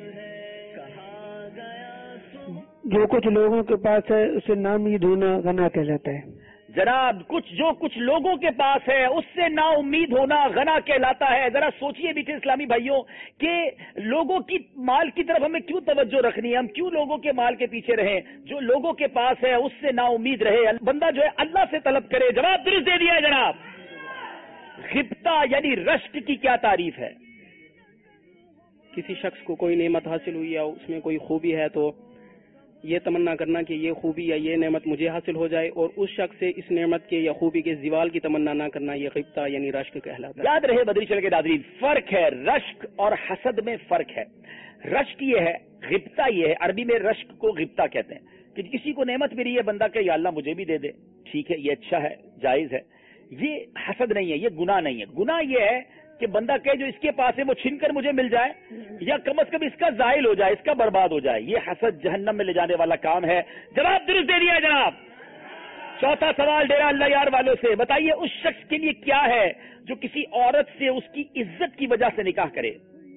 جو کچھ لوگوں کے پاس ہے اسے نامید ہونا غنا کہلاتا ہے. جناب جو کچھ لوگوں کے پاس ہے اس سے نا امید ہونا غنا کہلاتا ہے. ذرا سوچئے میٹھے اسلامی بھائیوں کہ لوگوں کی مال کی طرف ہمیں کیوں توجہ رکھنی ہے, ہم کیوں لوگوں کے مال کے پیچھے رہیں؟ جو لوگوں کے پاس ہے اس سے نا امید رہے, بندہ جو ہے اللہ سے طلب کرے. جواب درست دے دیا ہے جناب. غبطہ یعنی رشک کی کیا تعریف ہے؟ کسی شخص کو کوئی نعمت حاصل ہوئی یا اس میں کوئی خوبی ہے تو یہ تمنا کرنا کہ یہ خوبی یا یہ نعمت مجھے حاصل ہو جائے، اور اس شخص سے اس نعمت کے یا خوبی کے زوال کی تمنا نہ کرنا، یہ غبطہ یعنی رشک کہلاتا ہے۔ یاد رہے بدری چل کے ناظرین، فرق ہے رشک اور حسد میں، فرق ہے۔ رشک یہ ہے، غبطہ یہ ہے، عربی میں رشک کو غبطہ کہتے ہیں کہ کسی کو نعمت ملی ہے، بندہ کہ یا اللہ مجھے بھی دے دے، ٹھیک ہے، یہ اچھا ہے، جائز ہے۔ یہ حسد نہیں ہے، یہ گناہ نہیں ہے۔ گناہ یہ ہے کہ بندہ کہ جو اس کے پاس ہے وہ چھین کر مجھے مل جائے، یا کم از کم اس کا زائل ہو جائے، اس کا برباد ہو جائے، یہ حسد جہنم میں لے جانے والا کام ہے۔ جواب درست دے دیا جناب۔ چوتھا سوال ڈیرا اللہ یار والوں سے، بتائیے اس شخص کے لیے کیا ہے جو کسی عورت سے اس کی عزت کی وجہ سے نکاح کرے؟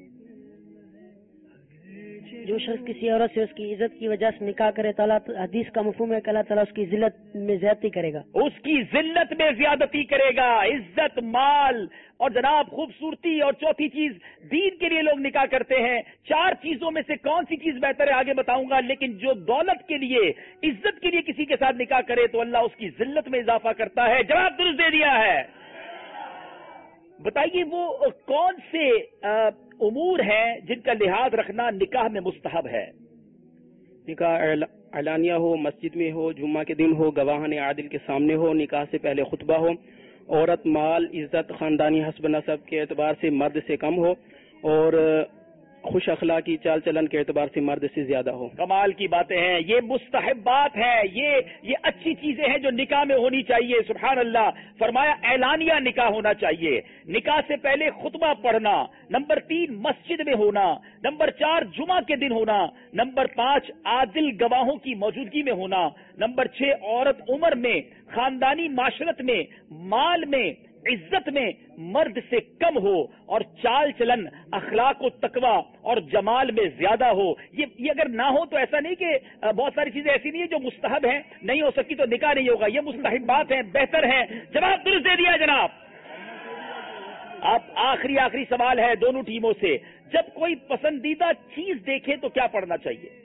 جو شخص کسی عورت سے اس کی عزت کی وجہ سے نکاح کرے، تعالیٰ حدیث کا مفہوم ہے کہ اللہ تعالیٰ اس کی ذلت میں زیادتی کرے گا، اس کی ذلت میں زیادتی کرے گا، عزت، مال اور جناب خوبصورتی، اور چوتھی چیز دین کے لیے لوگ نکاح کرتے ہیں۔ چار چیزوں میں سے کون سی چیز بہتر ہے آگے بتاؤں گا، لیکن جو دولت کے لیے، عزت کے لیے کسی کے ساتھ نکاح کرے تو اللہ اس کی ذلت میں اضافہ کرتا ہے۔ جواب درست دے دیا ہے۔ بتائیے وہ کون سے امور ہیں جن کا لحاظ رکھنا نکاح میں مستحب ہے؟ نکاح اعلانیہ ہو، مسجد میں ہو، جمعہ کے دن ہو، گواہان عادل کے سامنے ہو، نکاح سے پہلے خطبہ ہو، عورت مال، عزت، خاندانی حسب نسب کے اعتبار سے مرد سے کم ہو، اور خوش اخلاقی چال چلن کے اعتبار سے مرد سے زیادہ ہو۔ کمال کی باتیں ہیں، یہ مستحبات ہیں، یہ اچھی چیزیں ہیں جو نکاح میں ہونی چاہیے۔ سبحان اللہ، فرمایا اعلانیہ نکاح ہونا چاہیے، نکاح سے پہلے خطبہ پڑھنا، نمبر 3 مسجد میں ہونا، نمبر 4 جمعہ کے دن ہونا، نمبر 5 عادل گواہوں کی موجودگی میں ہونا، نمبر 6 عورت عمر میں، خاندانی معاشرت میں، مال میں، عزت میں مرد سے کم ہو، اور چال چلن، اخلاق و تقوی اور جمال میں زیادہ ہو۔ یہ اگر نہ ہو تو ایسا نہیں کہ بہت ساری چیزیں ایسی نہیں ہیں جو مستحب ہیں، نہیں ہو سکتی تو نکاح نہیں ہوگا، یہ مستحبات ہیں، بہتر ہیں۔ جواب درست دے دیا جناب۔ اب آخری سوال ہے دونوں ٹیموں سے، جب کوئی پسندیدہ چیز دیکھے تو کیا پڑھنا چاہیے؟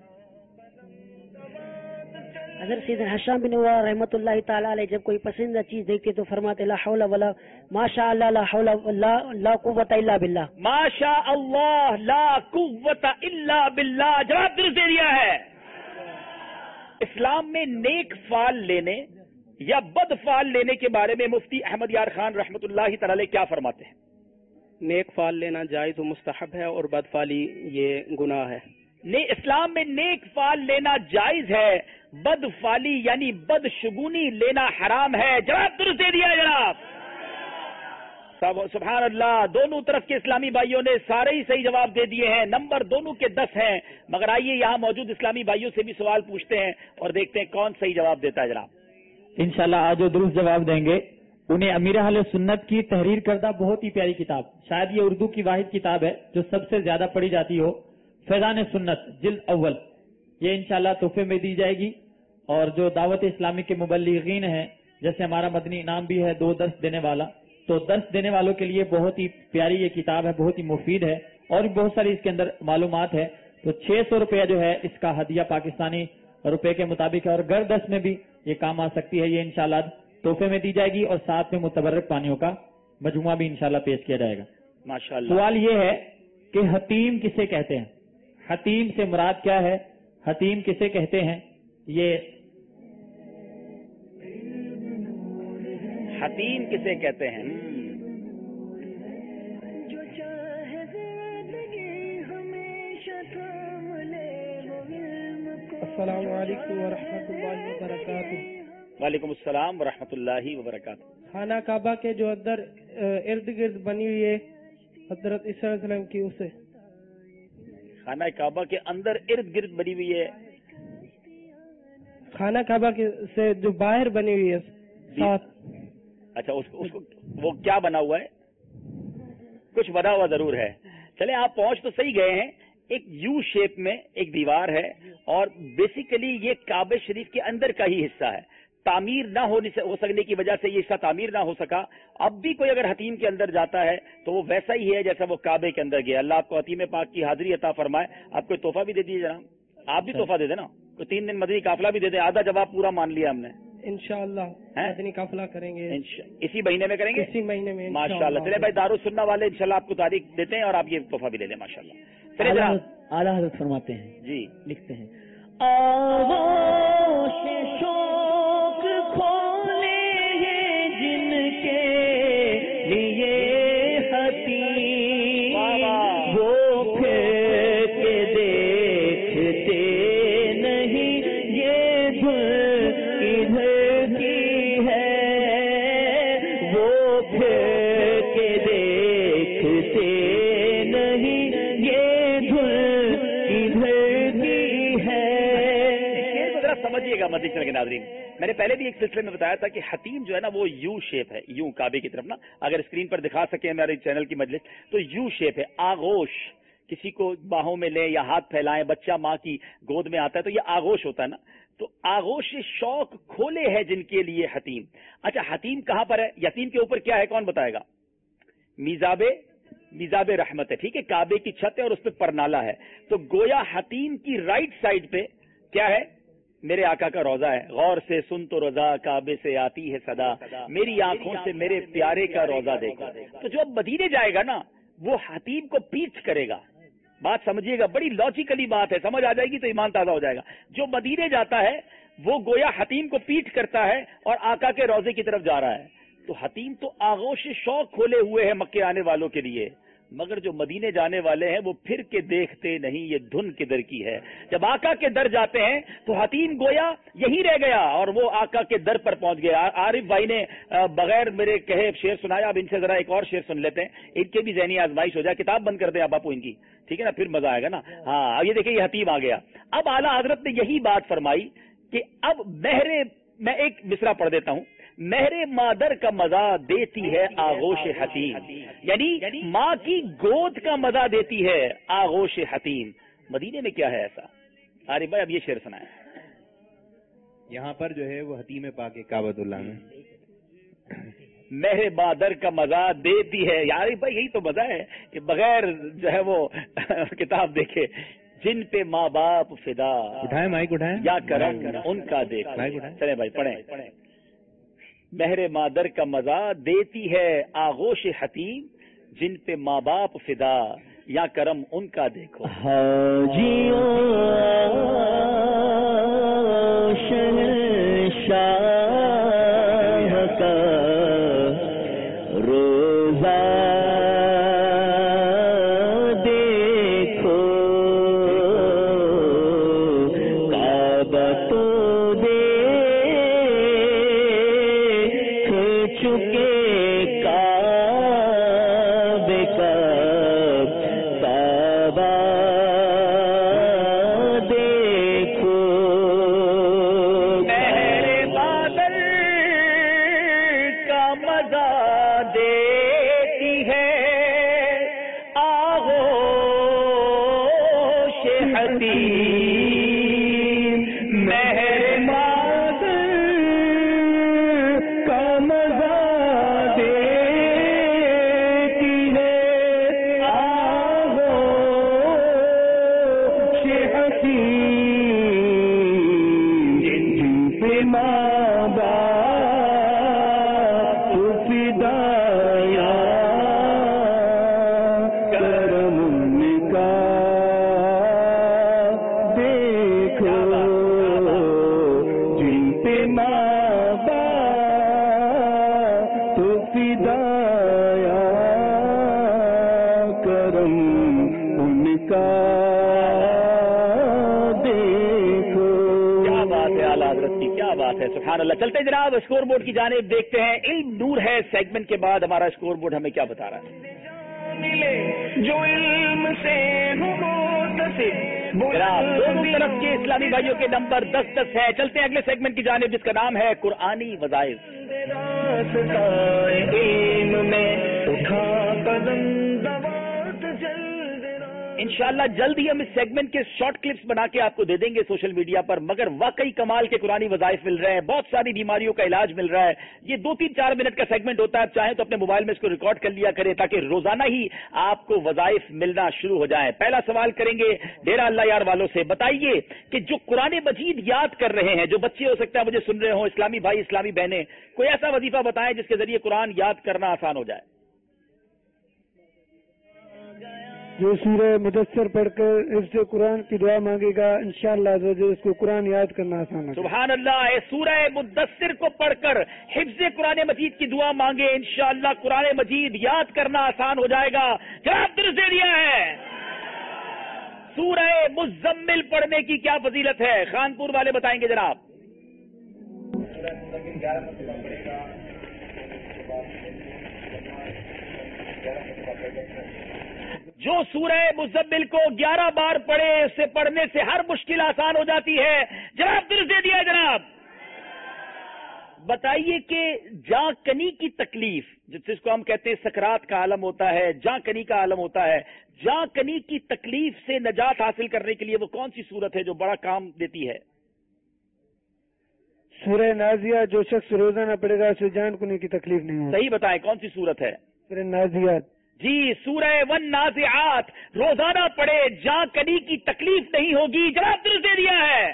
حضرت سیدنا حشام بن عمر رحمۃ اللہ تعالی علیہ جب کوئی پسندیدہ چیز دیکھتے تو فرماتے لا حول ولا ماشاء اللہ لا حول لا قوت الا باللہ، ماشاء اللہ لا قوت الا باللہ۔ جواب درست دے دیا ہے۔ اسلام میں نیک فعل لینے یا بد فعل لینے کے بارے میں مفتی احمد یار خان رحمۃ اللہ تعالی علیہ کیا فرماتے ہیں؟ نیک فعل لینا جائز و مستحب ہے، اور بد فعلی یہ گناہ ہے۔ اسلام میں نیک فعل لینا جائز ہے، بد فعلی یعنی بد شگونی لینا حرام ہے۔ جواب درست دے دیا جناب۔ سبحان اللہ، دونوں طرف کے اسلامی بھائیوں نے سارے ہی صحیح جواب دے دیے ہیں، نمبر دونوں کے 10 ہیں، مگر آئیے یہاں موجود اسلامی بھائیوں سے بھی سوال پوچھتے ہیں اور دیکھتے ہیں کون صحیح جواب دیتا ہے جناب۔ انشاءاللہ آج جو درست جواب دیں گے انہیں امیر اہل سنت کی تحریر کردہ بہت ہی پیاری کتاب، شاید یہ اردو کی واحد کتاب ہے جو سب سے زیادہ پڑھی جاتی ہو، فیضان سنت جلد اول، یہ انشاءاللہ تحفے میں دی جائے گی۔ اور جو دعوت اسلامی کے مبلغین ہیں، جیسے ہمارا مدنی انعام بھی ہے 2 درس دینے والا، تو درس دینے والوں کے لیے بہت ہی پیاری یہ کتاب ہے، بہت ہی مفید ہے، اور بھی بہت ساری اس کے اندر معلومات ہے۔ تو 600 روپیہ جو ہے اس کا ہدیہ پاکستانی روپے کے مطابق ہے، اور گر دس میں بھی یہ کام آ سکتی ہے، یہ انشاءاللہ تحفے میں دی جائے گی، اور ساتھ میں متبرک پانیوں کا مجموعہ بھی انشاءاللہ پیش کیا جائے گا۔ ماشاءاللہ۔ سوال یہ ہے کہ حتیم کسے کہتے ہیں؟ حتیم سے مراد کیا ہے؟ حتیم کسے کہتے ہیں؟ یہ حتیم کسے کہتے ہیں؟ السلام علیکم ورحمۃ اللہ وبرکاتہ۔ وعلیکم السلام ورحمۃ اللہ وبرکاتہ۔ خانہ کعبہ کے جو اندر ارد گرد بنی ہوئی ہے حضرت عیسیٰ علیہ السلام کی، اسے خانہ کعبہ کے اندر ارد گرد بنی ہوئی ہے، خانہ کعبہ کے سے جو باہر بنی ہوئی ہے ساتھ، اچھا اس کو وہ کیا بنا ہوا ہے؟ کچھ بنا ہوا ضرور ہے۔ چلے آپ پہنچ تو صحیح گئے ہیں، ایک یو شیپ میں ایک دیوار ہے، اور بیسیکلی یہ کعبہ شریف کے اندر کا ہی حصہ ہے، تعمیر نہ ہو سکنے کی وجہ سے یہ حصہ تعمیر نہ ہو سکا۔ اب بھی کوئی اگر حتیم کے اندر جاتا ہے تو وہ ویسا ہی ہے جیسا وہ کعبے کے اندر گیا۔ اللہ آپ کو حتیم پاک کی حاضری عطا فرمائے۔ آپ کو تحفہ بھی دے دیجیے جناب، آپ بھی تحفہ دے دیں نا، کوئی 3 دن مدنی قافلہ بھی دے دیں، آدھا جواب پورا مان لیا ہم نے۔ انشاءاللہ مدنی قافلہ کریں گے، اسی مہینے میں کریں گے، اسی مہینے میں ماشاءاللہ۔ چلے بھائی دارالسنہ والے انشاءاللہ آپ کو تاریخ دیتے ہیں اور آپ یہ تحفہ بھی لے لیں ماشاءاللہ۔ چلے جناب اعلیٰ حضرت فرماتے ہیں جی، لکھتے ہیں آغوش شوق کھولے ہیں جن کے لیے حتیم، وہ پھر کے دیکھتے نہیں یہ دھن ادھر کی ہے، وہ پھر کے دیکھتے نہیں یہ دھن ادھر کی ہے۔ ذرا سمجھیے گا مدنی چینل کے ناظرین، میں نے پہلے بھی ایک سلسلے میں بتایا تھا کہ حتیم جو ہے نا وہ یو شیپ ہے، یوں کعبے کی طرف نا، اگر اسکرین پر دکھا سکیں ہمارے چینل کی مجلس تو یو شیپ ہے۔ آغوش کسی کو باہوں میں لیں یا ہاتھ پھیلائیں، بچہ ماں کی گود میں آتا ہے تو یہ آغوش ہوتا ہے نا، تو آغوش شوق کھولے ہے جن کے لیے حتیم۔ اچھا حتیم کہاں پر ہے؟ یتیم کے اوپر کیا ہے کون بتائے گا؟ میزاب رحمت ہے، ٹھیک ہے، کعبے کی چھت ہے اور اس پہ پرنالا ہے، تو گویا حتیم کی رائٹ سائڈ پہ کیا ہے؟ میرے آقا کا روزہ ہے۔ غور سے سن تو رضا کعبے سے آتی ہے صدا، میری آنکھوں سے میرے پیارے کا روزہ دیکھو۔ تو جو مدینے جائے گا نا وہ حتیم کو پیچھ کرے گا۔ بات سمجھیے گا، بڑی لاجیکلی بات ہے، سمجھ آ جائے گی تو ایمان تازہ ہو جائے گا۔ جو مدینے جاتا ہے وہ گویا حتیم کو پیٹھ کرتا ہے اور آقا کے روزے کی طرف جا رہا ہے۔ تو حتیم تو آغوش شوق کھولے ہوئے ہیں مکے آنے والوں کے لیے، مگر جو مدینے جانے والے ہیں وہ پھر کے دیکھتے نہیں یہ دھن کدھر کی ہے۔ جب آقا کے در جاتے ہیں تو حتیم گویا یہی رہ گیا اور وہ آقا کے در پر پہنچ گیا۔ عارف بھائی نے بغیر میرے کہے شعر سنایا، اب ان سے ذرا ایک اور شعر سن لیتے ہیں، ان کے بھی ذہنی آزمائش ہو جائے۔ کتاب بند کر دیں آپ باپو ان کی، ٹھیک ہے نا، پھر مزہ آئے گا نا۔ ہاں یہ دیکھیں یہ حتیم آ گیا۔ اب اعلیٰ حضرت نے یہی بات فرمائی کہ اب میں ایک مصرع پڑھ دیتا ہوں، مہر مادر کا مزہ دیتی ہے آغوش حتیم، یعنی ماں کی گود کا مزہ دیتی ہے آغوش حتیم۔ مدینے میں کیا ہے ایسا؟ عارف بھائی اب یہ شعر سنائیں۔ یہاں پر جو ہے وہ حتیم پاک کعبۃ اللہ میں مہر مادر کا مزہ دیتی ہے، یار بھائی یہی تو مزہ ہے کہ بغیر جو ہے وہ کتاب دیکھے، جن پہ ماں باپ فدا، اٹھائیں مائک اٹھائیں، یا کرم ان کا دیکھ۔ چلیں بھائی پڑھیں۔ مہر مادر کا مزہ دیتی ہے آغوش حتیم، جن پہ ماں باپ فدا، یا کرم ان کا دیکھو۔ چلتے جناب اسکور بورڈ کی جانب دیکھتے ہیں، علم نور ہے سیگمنٹ کے بعد ہمارا اسکور بورڈ ہمیں کیا بتا رہا ہے؟ جو علم سے دونوں طرف کے اسلامی بھائیوں کے نمبر 10-10 ہے۔ چلتے ہیں اگلے سیگمنٹ کی جانب جس کا نام ہے قرآنی وظائف۔ انشاءاللہ جلد ہی ہم اس سیگمنٹ کے شارٹ کلپس بنا کے آپ کو دے دیں گے سوشل میڈیا پر، مگر واقعی کمال کے قرآنی وظائف مل رہے ہیں، بہت ساری بیماریوں کا علاج مل رہا ہے۔ یہ 2-3-4 منٹ کا سیگمنٹ ہوتا ہے، آپ چاہیں تو اپنے موبائل میں اس کو ریکارڈ کر لیا کریں تاکہ روزانہ ہی آپ کو وظائف ملنا شروع ہو جائیں۔ پہلا سوال کریں گے ڈیرا اللہ یار والوں سے، بتائیے کہ جو قرآن مجید یاد کر رہے ہیں، جو بچے ہو سکتا ہے مجھے سن رہے ہوں، اسلامی بھائی اسلامی بہنیں، کوئی ایسا وظیفہ بتائیں جس کے ذریعے قرآن یاد کرنا آسان ہو جائے۔ جو سورہ مدثر پڑھ کر حفظ قرآن کی دعا مانگے گا انشاءاللہ اس کو قرآن یاد کرنا آسان ہوگا. سبحان اللہ. سورہ مدثر کو پڑھ کر حفظ قرآن مجید کی دعا مانگے انشاءاللہ قرآن مجید یاد کرنا آسان ہو جائے گا. جواب درست دے دیا ہے. سورہ مزمل پڑھنے کی کیا فضیلت ہے؟ خانپور والے بتائیں گے جناب. جو سورہ مزمل کو 11 بار پڑھے اسے پڑھنے سے ہر مشکل آسان ہو جاتی ہے. جواب درست دے دیا جناب. بتائیے کہ جاں کنی کی تکلیف جس کو ہم کہتے ہیں سکرات کا عالم ہوتا ہے، جاں کنی کا عالم ہوتا ہے، جاں کنی کی تکلیف سے نجات حاصل کرنے کے لیے وہ کون سی صورت ہے جو بڑا کام دیتی ہے؟ سورہ نازیہ. جو شخص روزانہ پڑھے گا اسے جان کنی کی تکلیف نہیں ہوگی. صحیح بتائیں کون سی صورت ہے؟ سورہ نازیات. جی سورہ والنازعات روزانہ پڑھے جاں کنی کی تکلیف نہیں ہوگی. جواب درست دے دیا ہے.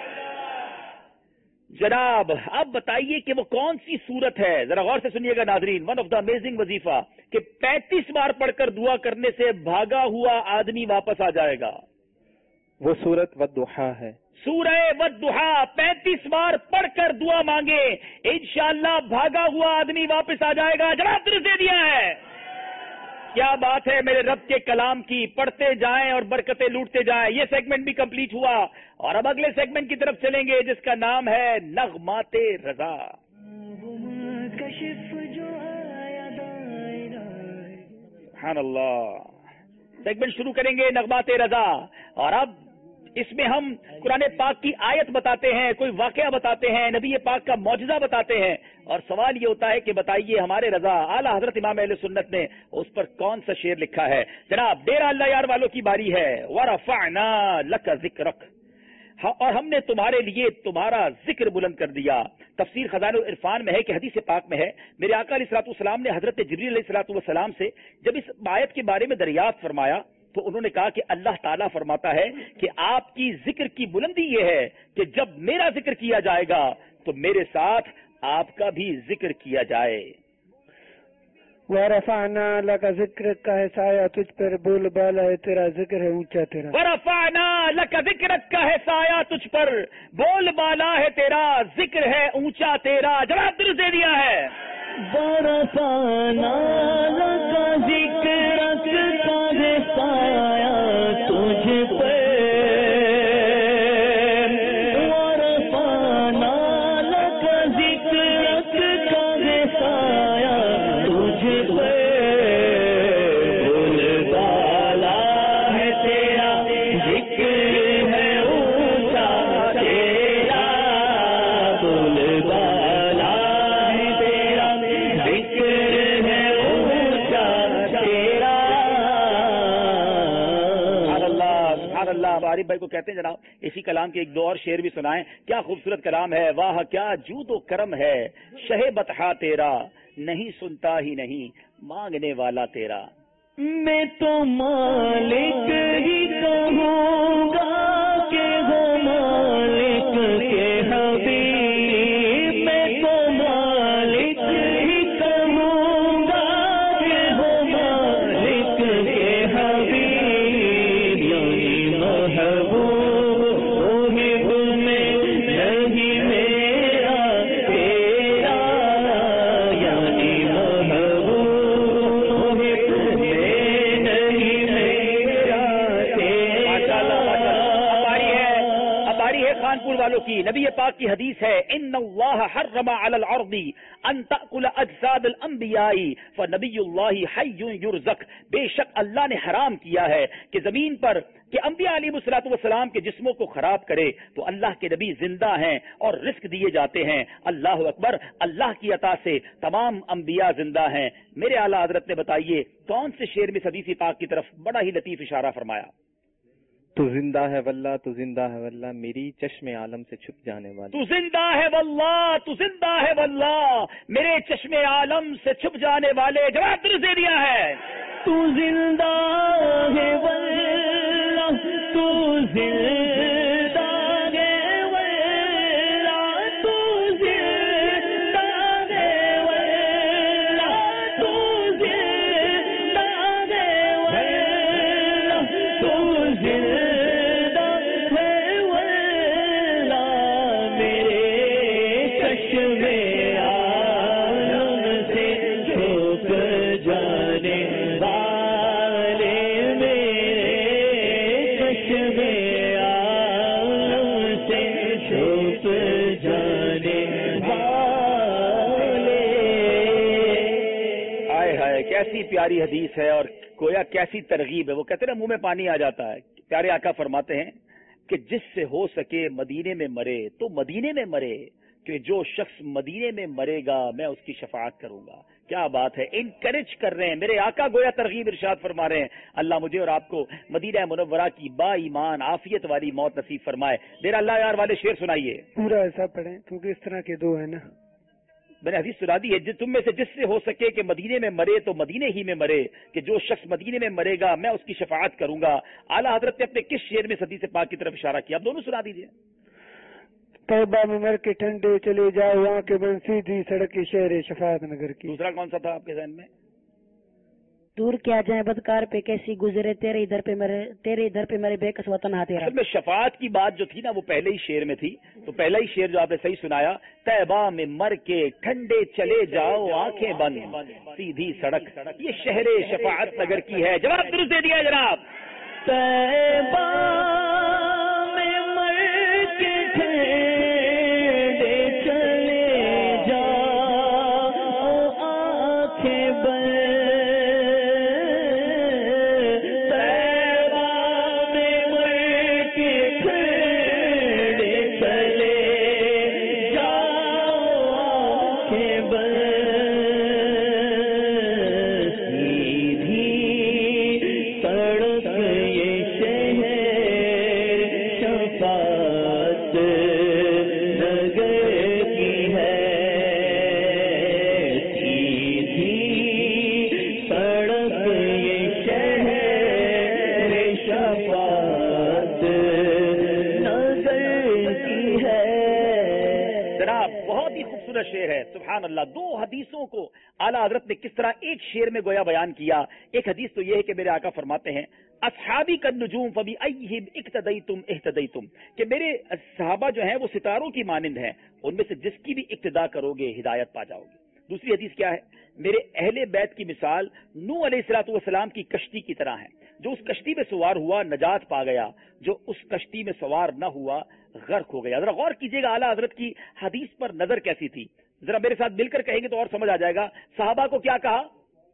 جناب اب بتائیے کہ وہ کون سی صورت ہے؟ ذرا غور سے سنیے گا ناظرین. ون آف دا امیزنگ وظیفہ کہ 35 بار پڑھ کر دعا کرنے سے بھاگا ہوا آدمی واپس آ جائے گا. وہ سورت والضحیٰ ہے. سورہ والضحیٰ 35 بار پڑھ کر دعا مانگے انشاءاللہ بھاگا ہوا آدمی واپس آ جائے گا. جواب درست دے دیا ہے. کیا بات ہے میرے رب کے کلام کی. پڑھتے جائیں اور برکتیں لوٹتے جائیں. یہ سیگمنٹ بھی کمپلیٹ ہوا اور اب اگلے سیگمنٹ کی طرف چلیں گے جس کا نام ہے نغمات رضا. سبحان اللہ. سیگمنٹ شروع کریں گے نغمات رضا اور اب اس میں ہم قرآن پاک کی آیت بتاتے ہیں، کوئی واقعہ بتاتے ہیں، نبی پاک کا معجزہ بتاتے ہیں اور سوال یہ ہوتا ہے کہ بتائیے ہمارے رضا اعلیٰ حضرت امام اہل سنت نے اس پر کون سا شعر لکھا ہے. جناب ڈیرہ اللہ یار والوں کی باری ہے. وَرَفَعْنَا لَكَ ذِكْرَكَ اور ہم نے تمہارے لیے تمہارا ذکر بلند کر دیا. تفسیر خزانہ العرفان میں ہے کہ حدیث پاک میں ہے میرے آقا علیہ الصلوۃ والسلام نے حضرت جبریل علیہ الصلوۃ والسلام سے جب اس آیت کے بارے میں دریافت فرمایا تو انہوں نے کہا کہ اللہ تعالیٰ فرماتا ہے کہ آپ کی ذکر کی بلندی یہ ہے کہ جب میرا ذکر کیا جائے گا تو میرے ساتھ آپ کا بھی ذکر کیا جائے. وَرَفَعْنَا لَكَ ذِكْرَكَ کا ہے سایہ تجھ پر، بول بالا ہے تیرا، ذکر ہے اونچا تیرا. وَرَفَعْنَا لَكَ ذِكْرَكَ کا ہے سایہ تجھ پر، بول بالا ہے تیرا، ذکر ہے اونچا تیرا. جواب درست دے دیا ہے. وَرَفَعْنَا لَكَ ذِكْرَكَ کا ہے سایہ تجھ پر، عارف بھائی کو کہتے ہیں جناب اسی کلام کے ایک دو اور شعر بھی سنائیں. کیا خوبصورت کلام ہے. واہ کیا جود و کرم ہے شہ بطحا تیرا، نہیں سنتا ہی نہیں مانگنے والا تیرا. میں تو مالک ہی کہوں گا کہ ہو مالک کے حبیب، میں تو مالک ہی کہوں گا کہ ہو مالک کے حبیب. والوں کی نبی پاک کی حدیث ہے ان اللہ حرم علی الارض ان تأکل اجساد الانبیاء فنبی اللہ حی یرزق. بے شک اللہ نے حرام کیا ہے کہ زمین پر کہ انبیاء علیہ الصلوۃ والسلام کے جسموں کو خراب کرے تو اللہ کے نبی زندہ ہیں اور رزق دیے جاتے ہیں. اللہ اکبر. اللہ کی عطا سے تمام انبیاء زندہ ہیں. میرے اعلیٰ حضرت نے بتائیے کون سے شعر میں حدیث پاک کی طرف بڑا ہی لطیف اشارہ فرمایا. تو زندہ ہے واللہ، تو زندہ ہے واللہ، میری چشم عالم سے چھپ جانے والا. تو زندہ ہے واللہ، تو زندہ ہے واللہ، میرے چشم عالم سے چھپ جانے والے. جواب درست دے دیا ہے. تو زندہ ہے واللہ، تو زندہ ہے واللہ، تو زندہ ہے واللہ، تو زندہ ہے واللہ، چشم عالم سے چھپ جانے والے میرے چشم عالم سے چھپ جانے والے. ہائے ہائے کیسی پیاری حدیث ہے اور گویا کیسی ترغیب ہے. وہ کہتے ہیں نا منہ میں پانی آ جاتا ہے. پیارے آقا فرماتے ہیں کہ جس سے ہو سکے مدینے میں مرے تو مدینے میں مرے, کہ جو شخص مدینے میں مرے گا میں اس کی شفاعت کروں گا. کیا بات ہے, انکریج کر رہے ہیں میرے آقا, گویا ترغیب ارشاد فرما رہے ہیں. اللہ مجھے اور آپ کو مدینہ منورہ کی با ایمان عافیت والی موت نصیب فرمائے. میرا اللہ یار والے شعر سنائیے. پورا ایسا پڑھیں کیونکہ اس طرح کے دو ہیں نا. میں نے حدیث سنا دی ہے, تم میں سے جس سے ہو سکے کہ مدینے میں مرے تو مدینے ہی میں مرے, کہ جو شخص مدینے میں مرے گا میں اس کی شفاعت کروں گا. اعلیٰ حضرت نے اپنے کس شعر میں حدیث پاک کی طرف اشارہ کیا؟ آپ دونوں سنا دیجیے. طیبہ میں مر کے ٹھنڈے چلے جاؤ وہاں کے بن سیدھی سڑک کی شہر شفاعت نگر کی. دوسرا کون سا تھا آپ کے ذہن میں؟ دور کیا جائیں بدکار پہ کیسی گزرے تیرے ادھر پہ مرے بے کس وطن ہاتھ. اصل میں شفاعت کی بات جو تھی نا وہ پہلے ہی شعر میں تھی, تو پہلا ہی شعر جو آپ نے صحیح سنایا, طیبہ میں مر کے ٹھنڈے چلے جاؤ آنکھیں بند سیدھی سڑک, یہ شہر شفاعت نگر کی ہے. جواب درست دے دیا جناب. طیبہ میں مر کے ٹھنڈے چلے جاؤ آنکھیں بند شعر ہے. سبحان اللہ, دو حدیثوں کو اعلیٰ حضرت نے کس طرح ایک شعر میں گویا بیان کیا. ایک حدیث تو یہ ہے کہ میرے آقا فرماتے ہیں اصحابی کالنجوم فبأیہم اقتدیتم اہتدیتم, کہ میرے صحابہ جو ہیں وہ ستاروں کی مانند ہیں, ان میں سے جس کی بھی اقتدا کرو گے ہدایت پا جاؤ گے. دوسری حدیث کیا ہے؟ میرے اہل بیت کی مثال نوح علیہ الصلوۃ والسلام کی کشتی کی طرح ہے. جو اس کشتی میں سوار ہوا نجات پا گیا, جو اس کشتی میں سوار نہ ہوا غرق ہو گیا. ذرا غور کیجیے گا اعلیٰ حضرت کی حدیث پر نظر کیسی تھی. ذرا میرے ساتھ مل کر کہیں گے تو اور سمجھ آ جائے گا. صحابہ کو کیا کہا؟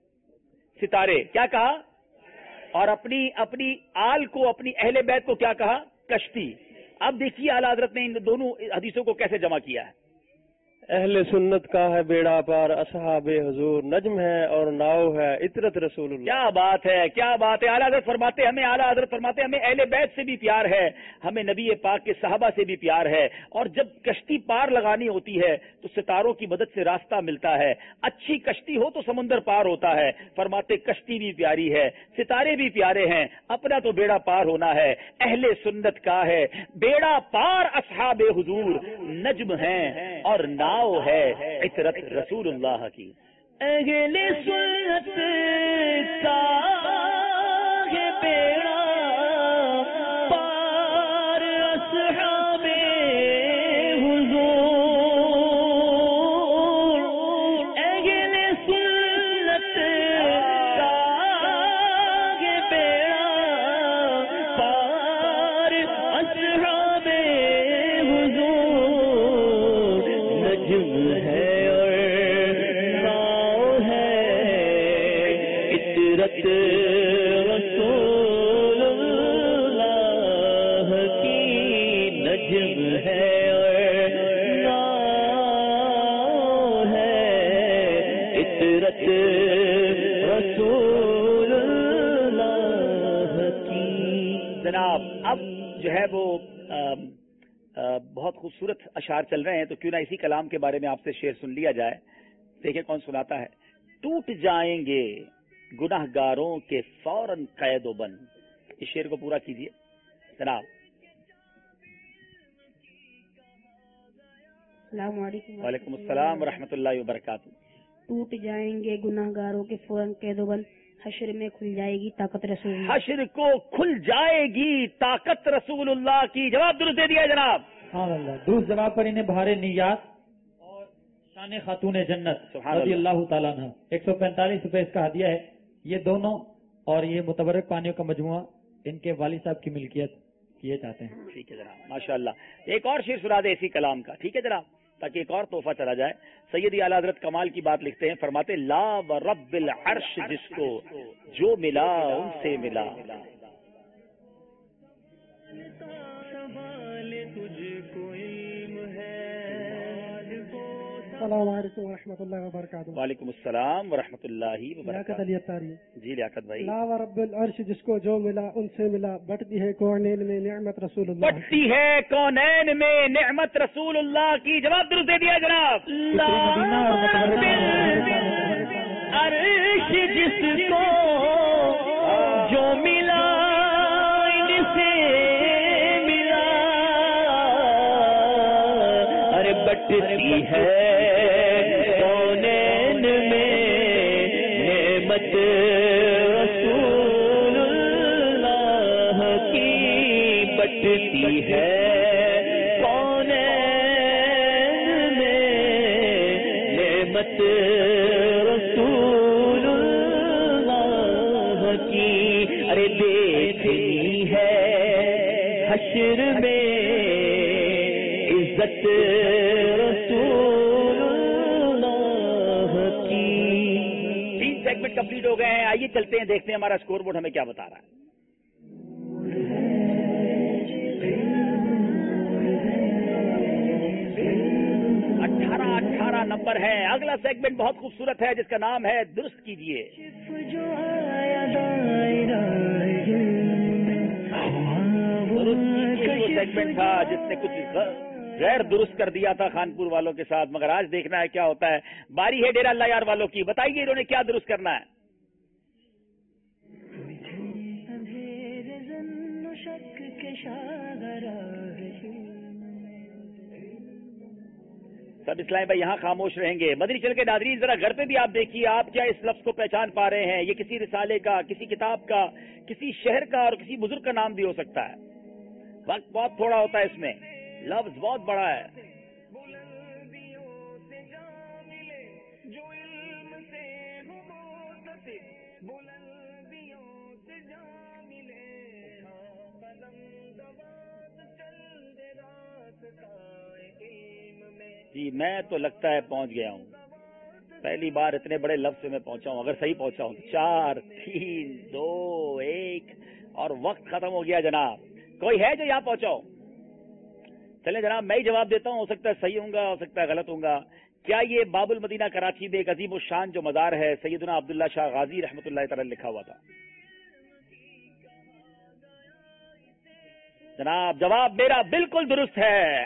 ستارے. کیا کہا؟ اور اپنی آل کو, اپنی اہل بیت کو کیا کہا؟ کشتی. اب دیکھیے اعلیٰ حضرت نے ان دونوں حدیثوں کو کیسے جمع کیا ہے. اہل سنت کا ہے بیڑا پار اصحاب حضور, نجم ہے اور ناؤ ہے عطرت رسول اللہ. کیا بات ہے, کیا بات ہے. اعلیٰ حضرت فرماتے ہمیں اہل بیت سے بھی پیار ہے, ہمیں نبی پاک کے صحابہ سے بھی پیار ہے, اور جب کشتی پار لگانی ہوتی ہے تو ستاروں کی مدد سے راستہ ملتا ہے. اچھی کشتی ہو تو سمندر پار ہوتا ہے. فرماتے کشتی بھی پیاری ہے, ستارے بھی پیارے ہیں, اپنا تو بیڑا پار ہونا ہے. اہل سنت کا ہے بیڑا پار اصحاب حضور, نجم ہیں اور ناؤ ہے عطرت رسول اللہ کی. اہل سنت کا ہے بیڑا پار اصحاب حضور, اہل سنت کا ہے بیڑا پار اصحاب حضور, نجم ہے رسول اللہ کی, نجم ہے اور ہے عطرت رسول اللہ کی. جناب اب جو ہے وہ بہت خوبصورت اشعار چل رہے ہیں, تو کیوں نہ اسی کلام کے بارے میں آپ سے شعر سن لیا جائے. دیکھیں کون سناتا ہے. ٹوٹ جائیں گے گناہ گاروں کے فوراً قید و بند. اس شعر کو پورا کیجیے جناب. السلام علیکم. وعلیکم السلام ورحمۃ اللہ وبرکاتہ. ٹوٹ جائیں گے گناہ گاروں کے فوراً قید و بند, حشر میں کھل جائے گی طاقت رسول اللہ. حشر کو کھل جائے گی طاقت رسول اللہ کی. جواب درست دے دیا جناب. درست جواب پر انہیں بہار نیات شان خاتون جنت رضی اللہ تعالیٰ عنہ 145 روپے اس کا ہدیہ ہے. یہ دونوں اور یہ متبرک پانیوں کا مجموعہ ان کے والد صاحب کی ملکیت کیے چاہتے ہیں. ٹھیک ہے جناب, ماشاء اللہ. ایک اور شعر سنا دے اسی کلام کا, ٹھیک ہے جناب, تاکہ ایک اور تحفہ چلا جائے. سیدی اعلیٰ حضرت کمال کی بات لکھتے ہیں, فرماتے لا و رب العرش جس کو جو ملا ان سے ملا. السلام علیکم ورحمۃ اللہ وبرکاتہ. وعلیکم السلام ورحمۃ اللہ وبرکاتہ. جی لیاقت بھائی. لا و رب العرش جس کو جو ملا ان سے ملا, بٹتی ہے کونین میں نعمت رسول اللہ. بٹتی ہے کونین میں نعمت رسول اللہ کی. جواب درست دے دیا جناب. لا عرش جس کو جو ملا ان سے ملا, ارے بٹتی ہے رسول اللہ کی. بٹتی ہے کونین میں نعمت رسول اللہ کی. ارے دیکھنی ہے حشر میں عزت رسول اللہ کی. سیگمنٹ کمپلیٹ ہو گئے ہیں. آئیے چلتے ہیں, دیکھتے ہیں ہمارا اسکور بورڈ ہمیں کیا بتا رہا ہے. 18 نمبر ہے. اگلا سیگمنٹ بہت خوبصورت ہے جس کا نام ہے درست کیجیے. سیگمنٹ تھا جس نے کچھ غیر درست کر دیا تھا خانپور والوں کے ساتھ, مگر آج دیکھنا ہے کیا ہوتا ہے. باری ہے ڈیرہ اللہ یار والوں کی. بتائیے انہوں نے کیا درست کرنا ہے. سب اسلام بھائی یہاں خاموش رہیں گے. مدنی چل کے ناظرین ذرا گھر پہ بھی آپ دیکھیے, آپ کیا اس لفظ کو پہچان پا رہے ہیں. یہ کسی رسالے کا, کسی کتاب کا, کسی شہر کا اور کسی بزرگ کا نام بھی ہو سکتا ہے. وقت بہت تھوڑا ہوتا ہے اس میں, لفظ بہت بڑا ہے. جی میں تو لگتا ہے پہنچ گیا ہوں. پہلی بار اتنے بڑے لفظ سے میں پہنچا ہوں, اگر صحیح پہنچا ہوں. 4 3 2 1 اور وقت ختم ہو گیا جناب. کوئی ہے جو یہاں پہنچا ہو؟ چلیں جناب میں ہی جواب دیتا ہوں, ہو سکتا ہے صحیح ہوں گا, ہو سکتا ہے غلط ہوں گا. کیا یہ باب المدینہ کراچی میں ایک عظیم الشان جو مزار ہے سیدنا عبداللہ شاہ غازی رحمۃ اللہ تعالی لکھا ہوا تھا؟ جناب جواب میرا بالکل درست ہے.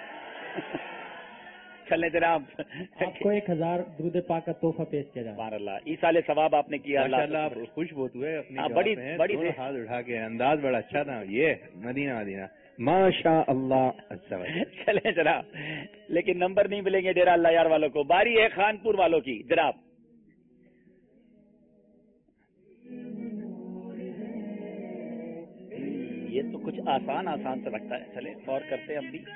چلیں جناب آپ کو 1000 درود پاک کا تحفہ پیش کیا جائے. سبحان اللہ, ایسال ثواب آپ نے کیا. اللہ خوش بہت ہوئے اپنی بڑی ہاتھ اٹھا کے, انداز بڑا اچھا تھا. یہ مدینہ مدینہ ماشاء اللہ. چلیں جناب, لیکن نمبر نہیں ملیں گے ڈیرہ اللہ یار والوں کو. باری ہے خانپور والوں کی. جناب یہ تو کچھ آسان سے لگتا ہے. چلیں غور کرتے ہیں ہم بھی.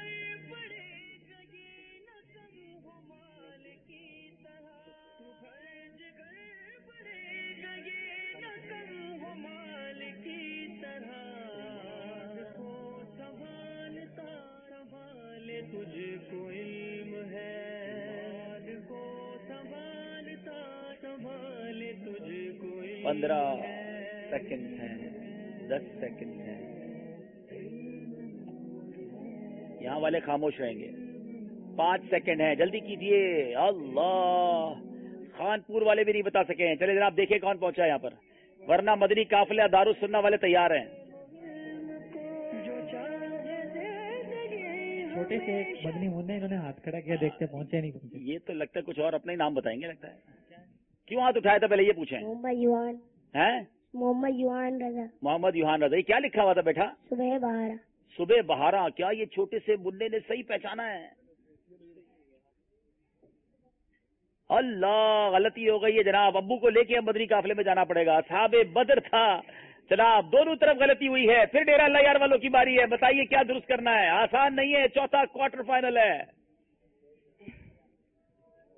تجھ کو علم ہے کو سنبھالتا سنبھالے تجھ کو 15 سیکنڈ ہیں, 10 سیکنڈ ہیں. یہاں والے خاموش رہیں گے. 5 سیکنڈ ہیں, جلدی کیجیے. اللہ, خانپور والے بھی نہیں بتا سکے ہیں. چلے جناب دیکھیں کون پہنچا ہے یہاں پر, ورنہ مدنی قافلہ دارالسنہ والے تیار ہیں. چھوٹے سے ایک مدنی منہ انہوں نے ہاتھ کھڑا کیا, دیکھتے پہنچے نہیں پہنچے. یہ تو لگتا ہے کچھ اور اپنا ہی نام بتائیں گے لگتا ہے. کیوں ہاتھ اٹھایا تھا پہلے یہ پوچھیں. محمد یوحان. ہیں محمد یوحان رضا. محمد یوحان رضا. کیا لکھا ہوا تھا بیٹا؟ صبح بہارا. صبح بہارا. کیا یہ چھوٹے سے منہ نے صحیح پہچانا ہے؟ اللہ, غلطی ہو گئی ہے جناب. ابو کو لے کے مدنی قافلے میں جانا پڑے گا. اصحاب بدر تھا جناب, دونوں طرف غلطی ہوئی ہے. پھر ڈیرہ اللہ یار والوں کی باری ہے. بتائیے کیا درست کرنا ہے. آسان نہیں ہے, چوتھا کوارٹر فائنل ہے.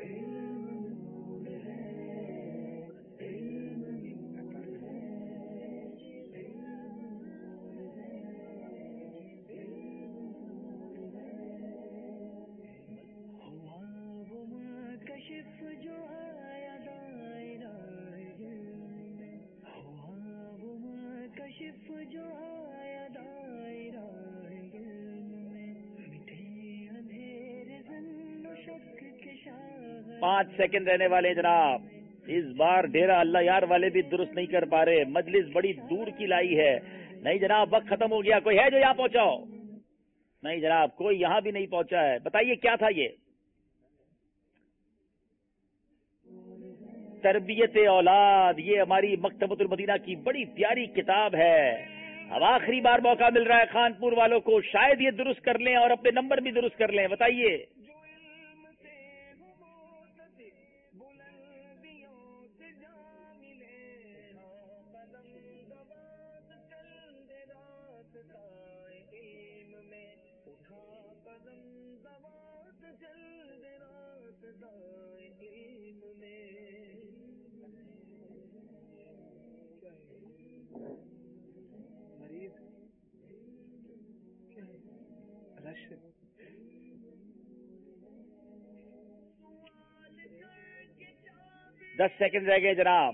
جو آیا دائرہ علم میں، مٹے اندھیرے ظن و شک کے شاہ۔ 5 سیکنڈ رہنے والے جناب، اس بار ڈیرا اللہ یار والے بھی درست نہیں کر پا رہے، مجلس بڑی دور کی لائی ہے۔ نہیں جناب، وقت ختم ہو گیا، کوئی ہے جو یہاں پہنچاؤ؟ نہیں جناب، کوئی یہاں بھی نہیں پہنچا ہے۔ بتائیے کیا تھا یہ؟ تربیت اولاد، یہ ہماری مکتبۃ المدینہ کی بڑی پیاری کتاب ہے۔ اب آخری بار موقع مل رہا ہے خانپور والوں کو، شاید یہ درست کر لیں اور اپنے نمبر بھی درست کر لیں۔ بتائیے دس سیکنڈ رہ گئے جناب۔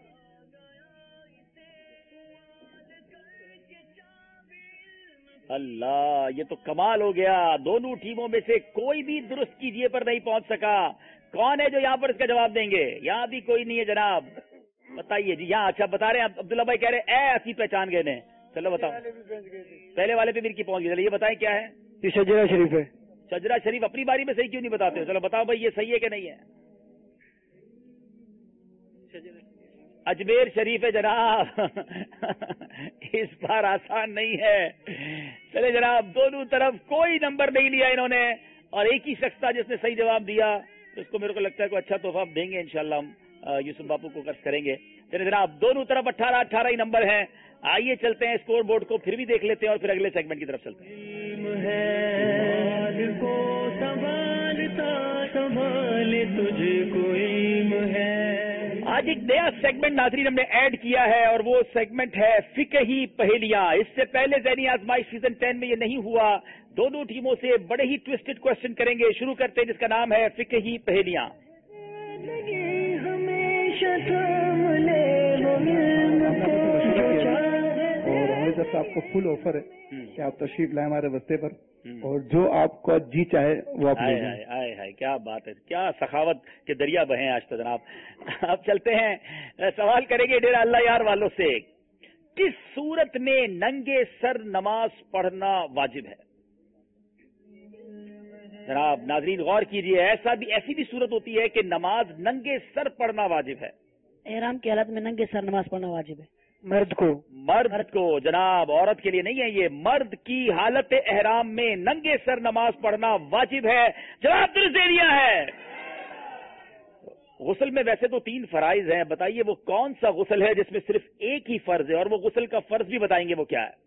اللہ، یہ تو کمال ہو گیا، دونوں ٹیموں میں سے کوئی بھی درست کیجیے پر نہیں پہنچ سکا۔ کون ہے جو یہاں پر اس کا جواب دیں گے؟ یہاں بھی کوئی نہیں ہے جناب۔ بتائیے جی، یہاں اچھا بتا رہے ہیں عبداللہ بھائی، کہہ رہے اے اسی پہچان گئے نے۔ چلو بتاؤ، پہلے والے پہ میری کی پہنچ گئی، چلیے بتائیں کیا ہے؟ یہ شجرہ شریف ہے۔ شجرہ شریف اپنی باری میں صحیح کیوں نہیں بتاتے؟ چلو بتاؤ بھائی، یہ صحیح ہے کہ نہیں ہے؟ اجمیر شریف ہے جناب۔ اس بار آسان نہیں ہے۔ چلے جناب، دونوں طرف کوئی نمبر نہیں لیا انہوں نے، اور ایک ہی شخص تھا جس نے صحیح جواب دیا۔ اس کو میرے کو لگتا ہے کوئی اچھا تحفہ دیں گے انشاءاللہ، ہم یوسف باپو کو قرض کریں گے۔ چلے جناب، دونوں طرف 18 ہی نمبر ہیں۔ آئیے چلتے ہیں اسکور بورڈ کو پھر بھی دیکھ لیتے ہیں اور پھر اگلے سیگمنٹ کی طرف چلتے ہیں۔ آج ایک نیا سیگمنٹ ناظرین ہم نے ایڈ کیا ہے، اور وہ سیگمنٹ ہے فقہی پہیلیاں۔ اس سے پہلے ذہنی آزمائش سیزن 10 میں یہ نہیں ہوا۔ دونوں ٹیموں سے بڑے ہی ٹوسٹڈ کوشچن کریں گے۔ شروع کرتے ہیں جس کا نام ہے فقہی پہیلیاں۔ اور ہماری طرف سے آپ کو فل آفر ہے کہ آپ تشریف لائیں ہمارے وسطے پر، اور جو آپ کو جی چاہے وہ آپ لے لیں۔ آئے کیا بات ہے، کیا سخاوت کے دریا بہیں آج تو جناب۔ اب چلتے ہیں، سوال کریں گے ڈیرا اللہ یار والوں سے، کس صورت میں ننگے سر نماز پڑھنا واجب ہے؟ جناب ناظرین غور کیجیے، ایسی بھی صورت ہوتی ہے کہ نماز ننگے سر پڑھنا واجب ہے۔ احرام کی حالت میں ننگے سر نماز پڑھنا واجب ہے مرد کو جناب، عورت کے لیے نہیں ہے یہ۔ مرد کی حالت احرام میں ننگے سر نماز پڑھنا واجب ہے۔ جواب درست دے دیا ہے۔ غسل میں ویسے تو 3 فرائض ہیں، بتائیے وہ کون سا غسل ہے جس میں صرف ایک ہی فرض ہے؟ اور وہ غسل کا فرض بھی بتائیں گے وہ کیا ہے؟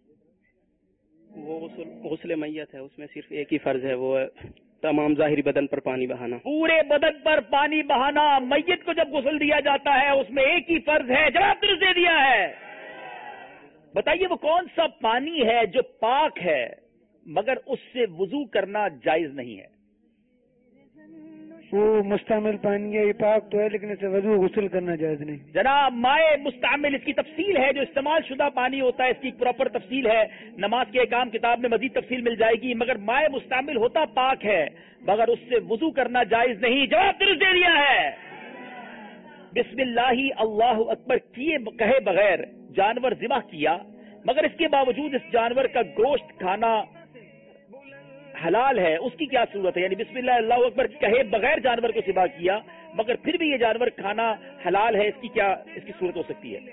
وہ غسل میت ہے، اس میں صرف ایک ہی فرض ہے، وہ تمام ظاہری بدن پر پانی بہانا۔ پورے بدن پر پانی بہانا۔ میت کو جب غسل دیا جاتا ہے اس میں ایک ہی فرض ہے۔ جواب درست دے دیا ہے۔ بتائیے وہ کون سا پانی ہے جو پاک ہے مگر اس سے وضو کرنا جائز نہیں ہے؟ وہ مستعمل پانی ہے، یہ پاک تو ہے لیکن اسے وضو غسل کرنا جائز نہیں۔ جناب مائع مستعمل، اس کی تفصیل ہے، جو استعمال شدہ پانی ہوتا ہے اس کی ایک پراپر تفصیل ہے، نماز کے احکام کتاب میں مزید تفصیل مل جائے گی، مگر مائع مستعمل ہوتا پاک ہے مگر اس سے وضو کرنا جائز نہیں۔ جواب درست دے دیا ہے۔ بسم اللہ اللہ اکبر کیے کہے بغیر جانور ذبح کیا مگر اس کے باوجود اس جانور کا گوشت کھانا حلال ہے، اس کی کیا صورت ہے؟ یعنی بسم اللہ اللہ اکبر کہے بغیر جانور کو ذبح کیا مگر پھر بھی یہ جانور کھانا حلال ہے، اس کی صورت ہو سکتی ہے؟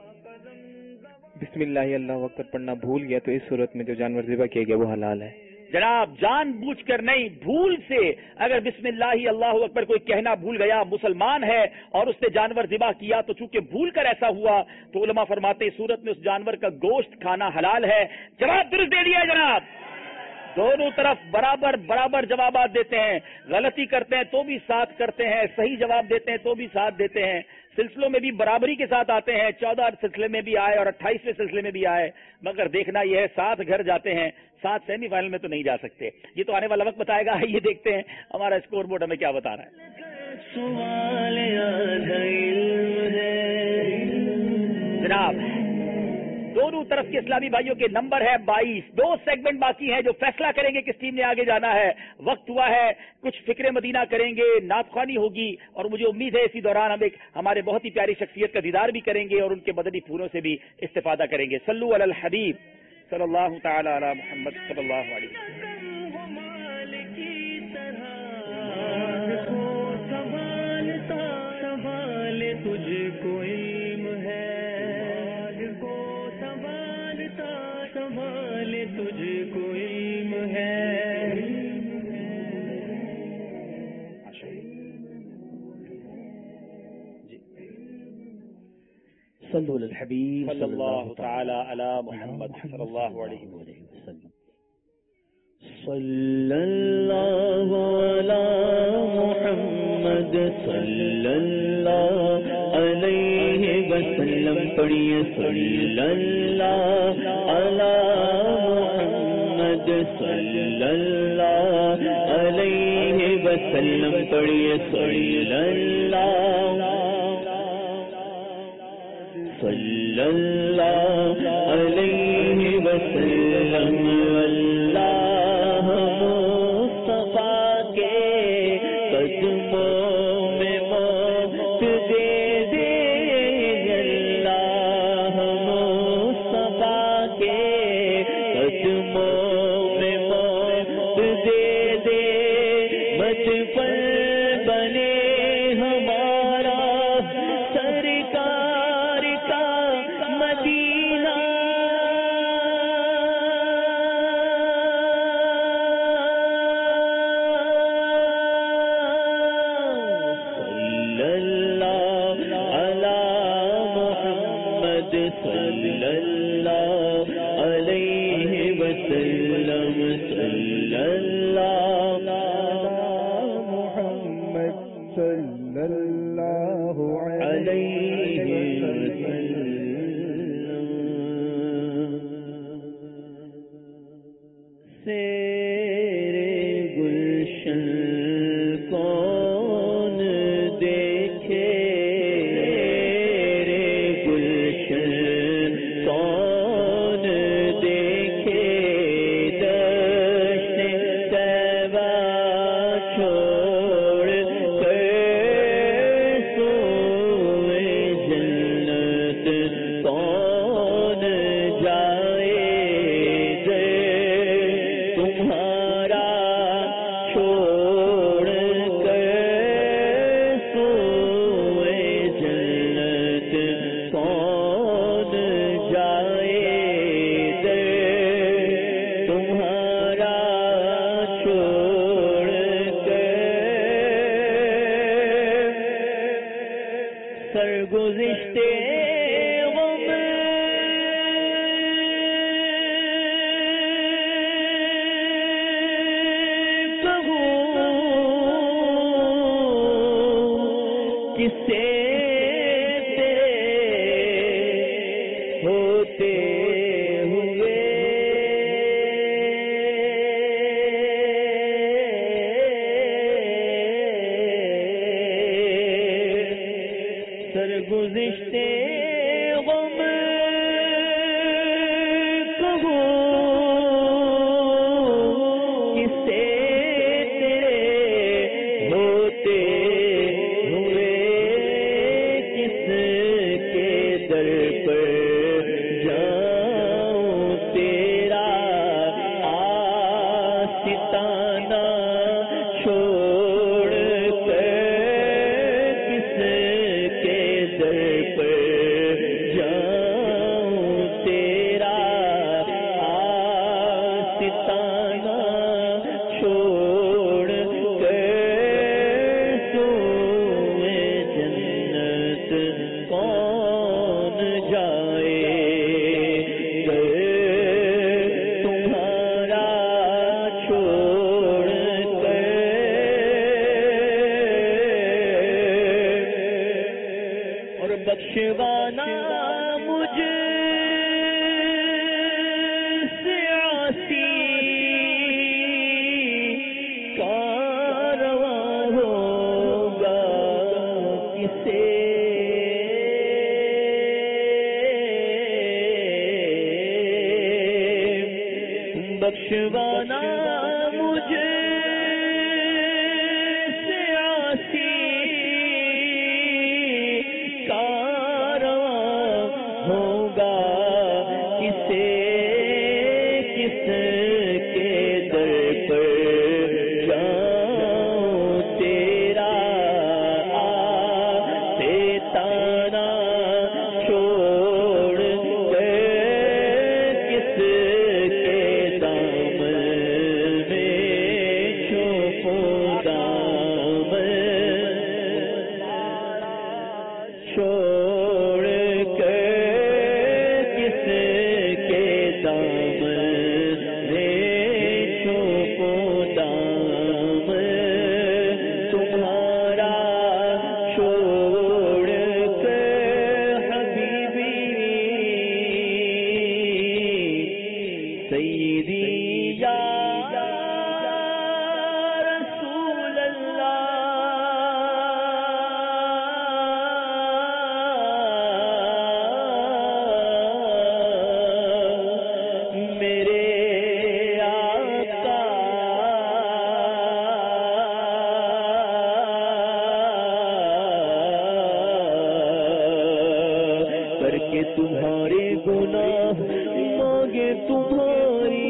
بسم اللہ اللہ اکبر پڑھنا بھول گیا تو اس صورت میں جو جانور ذبح کیا گیا وہ حلال ہے۔ جناب جان بوجھ کر نہیں، بھول سے اگر بسم اللہ اللہ اکبر کوئی کہنا بھول گیا، مسلمان ہے اور اس نے جانور ذبح کیا تو چونکہ بھول کر ایسا ہوا تو علماء فرماتے ہیں صورت میں اس جانور کا گوشت کھانا حلال ہے۔ جواب درست دے دیا جناب، دونوں طرف برابر برابر جوابات دیتے ہیں، غلطی کرتے ہیں تو بھی ساتھ کرتے ہیں، صحیح جواب دیتے ہیں تو بھی ساتھ دیتے ہیں، سلسلوں میں بھی برابری کے ساتھ آتے ہیں، 14 سلسلے میں بھی آئے اور 28ویں سلسلے میں بھی آئے، مگر دیکھنا یہ ہے ساتھ گھر جاتے ہیں، ساتھ سیمی فائنل میں تو نہیں جا سکتے۔ یہ تو آنے والا وقت بتائے گا، یہ دیکھتے ہیں ہمارا اسکور بورڈ ہمیں کیا بتا رہا ہے۔ جناب دونوں طرف کے اسلامی بھائیوں کے نمبر ہے 22، 2 سیگمنٹ باقی ہیں جو فیصلہ کریں گے کس ٹیم نے آگے جانا ہے۔ وقت ہوا ہے، کچھ فکر مدینہ کریں گے، نعت خوانی ہوگی اور مجھے امید ہے اسی دوران ہم ایک ہمارے بہت ہی پیاری شخصیت کا دیدار بھی کریں گے اور ان کے مدنی پھولوں سے بھی استفادہ کریں گے۔ صلو علی الحبیب صلی اللہ تعالی علی محمد صلی اللہ علیہ وسلم۔ صلو علی الحبیب صلی اللہ تعالی علی محمد صلی اللہ علیہ وسلم۔ صلی اللہ علی محمد صلی اللہ علیہ وسلم، پڑھیے صلی اللہ علی محمد صلی اللہ علیہ وسلم، پڑھیے صلی اللہ صلی اللہ علیہ وسلم۔ اللہ مصطفیٰ کے قدموں میں موت دے دے، اللہ مصطفیٰ کے قدموں میں موت دے دے، بچپن بنے ہمارا سرکار کا مدینہ، صلی اللہ علی محمد صلی اللہ علیہ وسلم، صلی اللہ علی محمد صلی اللہ علیہ وسلم۔ سیرے گلشن کون دیکھے، سیرے گلشن کون دیکھے، دشت طیبہ چھوڑ کر سوئے جنت کون جائے، تمہارا چھوڑ کر سوئے جنت کون جائے، تمہارا چھوڑ کر سرگزشتے غم کسے ہوتے ہوئے، سرگزشتے غم کہو کسے تیرے ہوتے ہوئے، کس کے در پر جاؤں تیرا آستانہ چھوڑ کر، کس کے در پر جاؤں کون جائے تمہارا چھوڑ کر اور بخشوانا مجھ سے عاصی کارواں ہوگا کسے بخشوانا مجھ سے عاصی کارواں ہوگا کسے کس کے در پر جاؤں تیرا آتے تانا چھوڑ کر کس کے دامن میں چھپوں دامن چھوڑ کر کس کے دامن میں چھپوں دامن تمہارا چھوڑ کر حبیبی سیدی یا رسول اللہ میرے آقا کر کے تمہارے گناہ مانگے تمہاری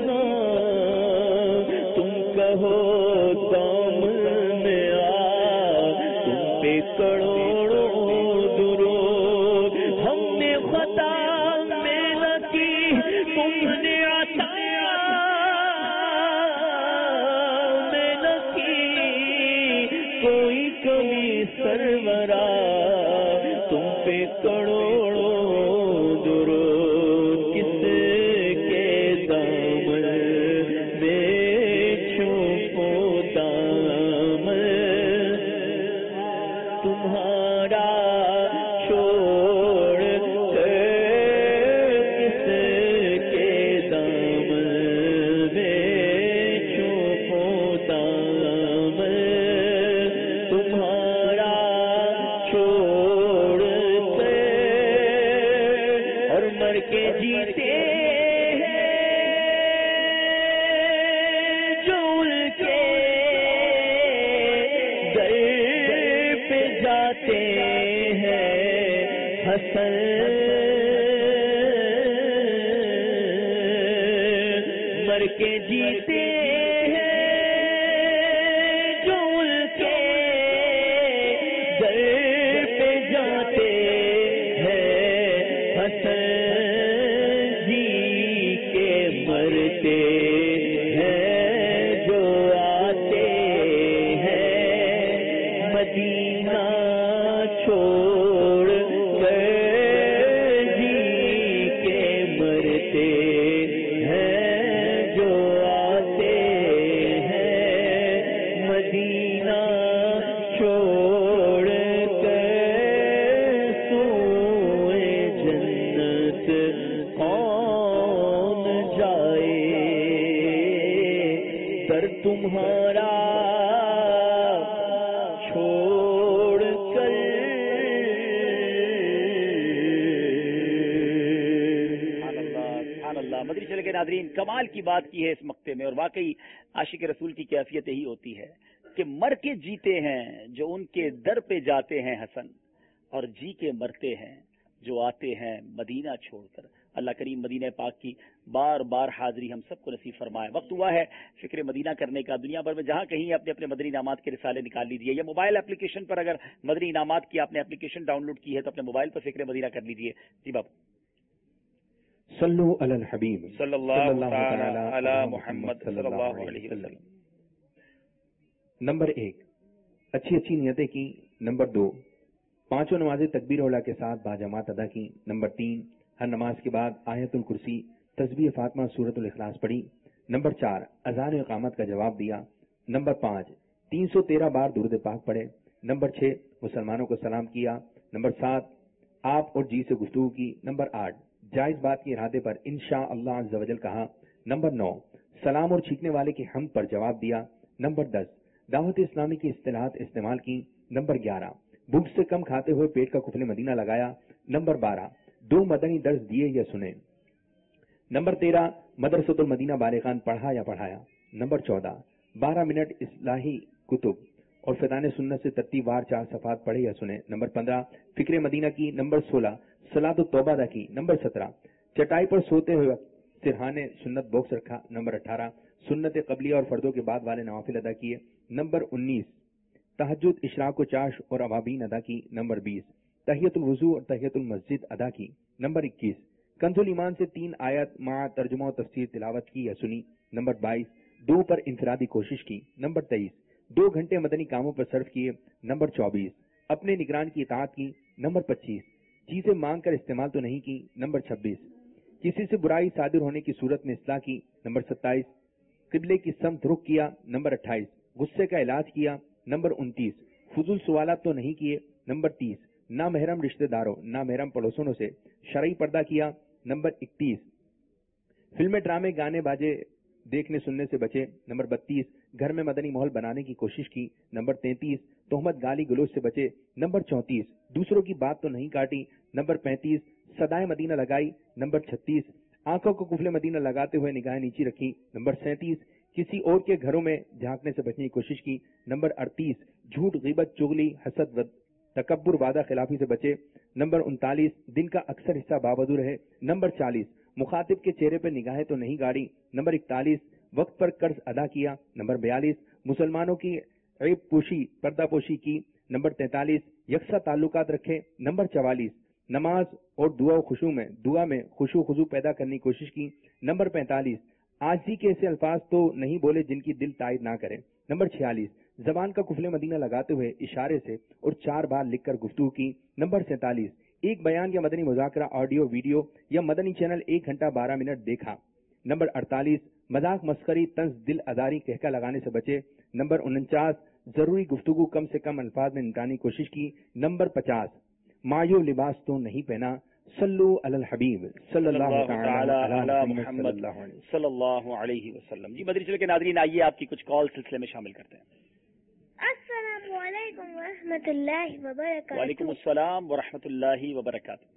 پناہ تم کہو دامن میں آ تم پہ کروڑوں درود ہم نے خطا میں نہ کی تم نے عطا میں نہ کی کوئی کمی سرورا تم پہ کروڑوں درود کس کے دامن میں چھپوں دامن تمہارا چھوڑ کر کس کے دامن میں چھپوں دامن تمہارا چھوڑ کر اور مر کے جیتے ہیں جو ان کے در پہ جاتے ہیں حسن مر کے جیتے ہیں جو ان کے در پہ جاتے ہیں حسن جی کے مرتے ہیں جو آتے ہیں مدینہ چھوڑ کر جی کے مرتے ہیں جو آتے ہیں مدینہ چھوڑ کر سوئے جنت کون جائے در تمہارا چھوڑ کر سبحان اللہ مدری چلے کے ناظرین کمال کی بات کی ہے اس مقطع میں اور واقعی عاشق رسول کی کیفیت یہی ہوتی ہے کہ مر کے جیتے ہیں جو ان کے در پہ جاتے ہیں حسن اور جی کے مرتے ہیں جو آتے ہیں مدینہ چھوڑ کر اللہ کریم مدینہ پاک کی بار بار حاضری ہم سب کو نصیب فرمائے وقت ہوا ہے فکر مدینہ کرنے کا دنیا بھر میں جہاں کہیں اپنے اپنے مدنی انعامات کے رسالے نکال لیجیے یا موبائل اپلیکیشن پر اگر مدنی انعامات کی آپ نے اپلیکیشن ڈاؤن لوڈ کی ہے تو اپنے موبائل پر فکر مدینہ کر لیجیے جی بابو صلو علی الحبیب صلی اللہ تعالی علی محمد صلی اللہ علیہ وسلم نمبر 1 اچھی نیتیں کی، نمبر 2 5 नमाजें तकबीर औला के साथ बाजमात अदा की। नंबर 3, हर नमाज के बाद आयतुल कुर्सी, तस्बीह फातिमा, सूरतुल इखलास पढ़ी। नंबर 4, अजान और इकामत का जवाब दिया। नंबर 5, 313 बार दुरूद पाक पढ़े। नंबर 6, मुसलमानों को सलाम किया। नंबर 7, आप और जी से गुफ्तगू की। नंबर 8, जायज बात के इरादे पर इंशा अल्लाह अज़्ज़ वजल कहा। नंबर 9, सलाम और छींकने वाले की हम्द पर जवाब दिया। नंबर 10, दावत इस्लामी की इस्तिलाहात इस्तेमाल की। नंबर 11, भूख से कम खाते हुए पेट का कुफले मदीना लगाया। नंबर 12, 2 मदनी दर्स दिए या सुने। नंबर 13, मदरसतुल मदीना बालिगान पढ़ा या पढ़ाया। नंबर 14, 12 मिनट इस्लाही कुतुब और फैज़ान सुन्नत से तरतीबवार 4 सफ़ात पढ़े या सुने। नंबर 15, फिक्र मदीना की। नंबर 16, सलात तौबा अदा की। नंबर 17, चटाई पर सोते हुए सिरहाने सुन्नत बॉक्स रखा। नंबर 18, सुन्नत कबलिया और फर्दों के बाद वाले नवाफिल अदा किए। नंबर 19, तहज्जुद, इशराक व चाश और अवाबीन अदा की। नंबर 20, तहियतुल वुज़ू और तहियतुल मस्जिद अदा की। नंबर 21, कंजुल ईमान से 3 आयत मा तर्जुमा और तफसीर तिलावत की या सुनी। नंबर 22, 2 पर इंफरादी कोशिश की। नंबर 23, 2 घंटे मदनी कामों पर सर्फ किए। नंबर 24, अपने निगरान की इताअत की। नंबर 25, चीजें मांग कर इस्तेमाल तो नहीं की। नंबर 26, किसी से बुराई सादिर होने की सूरत में इस्लाह की। नंबर 27, किबले की समत रुख किया। नंबर 28, गुस्से का इलाज किया। नंबर 29, फुजूल सवालात तो नहीं किए। नंबर 30, नामहरम रिश्तेदारों, नामहरम पड़ोसनों से शरई पर्दा किया। नंबर 31, फिल्में, ड्रामे, गाने बाजे देखने सुनने से बचे। नंबर 32, घर में मदनी माहौल बनाने की कोशिश की। नंबर 33, तोहमत गाली गलोच से बचे। नंबर 34, दूसरों की बात तो नहीं काटी। नंबर 35, सदाए मदीना लगाई। नंबर 36, आंखों को कुफले मदीना लगाते हुए निगाहें नीची रखी। नंबर 37, किसी और के घरों में झांकने से बचने की कोशिश की। नंबर 38, झूठ, गीबत, चुगली, हसद, तकब्बुर, वादा खिलाफी से बचे। नंबर 39, दिन का अक्सर हिस्सा बावजू रहे। नंबर 40, मुखातिब के चेहरे पर निगाहें तो नहीं गाड़ी। नंबर 41, वक्त पर कर्ज अदा किया। नंबर 42, मुसलमानों की ऐब पोशी, पर्दा पोशी की। नंबर 43, यकसा ताल्लुकात रखे। नंबर 44, नमाज और दुआ में खुशू खुजू पैदा करने की कोशिश की। नंबर 45, आजी के ऐसे अल्फाज तो नहीं बोले जिनकी दिल तायद ना करे। नंबर 46, जबान का कुफले मदीना लगाते हुए इशारे से और 4 बार लिखकर गुफ्तगू की। नंबर 47, एक बयान या मदनी मुज़ाकरा, ऑडियो, वीडियो या मदनी चैनल 1 घंटा 12 मिनट देखा। नंबर 48, मजाक, मस्करी, तंज, दिल आजारी, कहका लगाने से बचे। नंबर 49, जरूरी गुफ्तगू कम से कम अल्फाज में निपटाने की कोशिश की। नंबर 50, मायूब लिबास तो नहीं पहना। सल्लु अलल हबीब सल्लल्लाहु तआला अला मुहम्मद सल्लल्लाहु अलैहि वसल्लम। जी मदनी चैनल के नाज़रीन, आइए आपकी कुछ कॉल सिलसिले में शामिल करते हैं। अस्सलामु अलैकुम व रहमतुल्लाहि व बरकातहू। वालेकुम अस्सलाम व रहमतुल्लाहि व बरकातहू।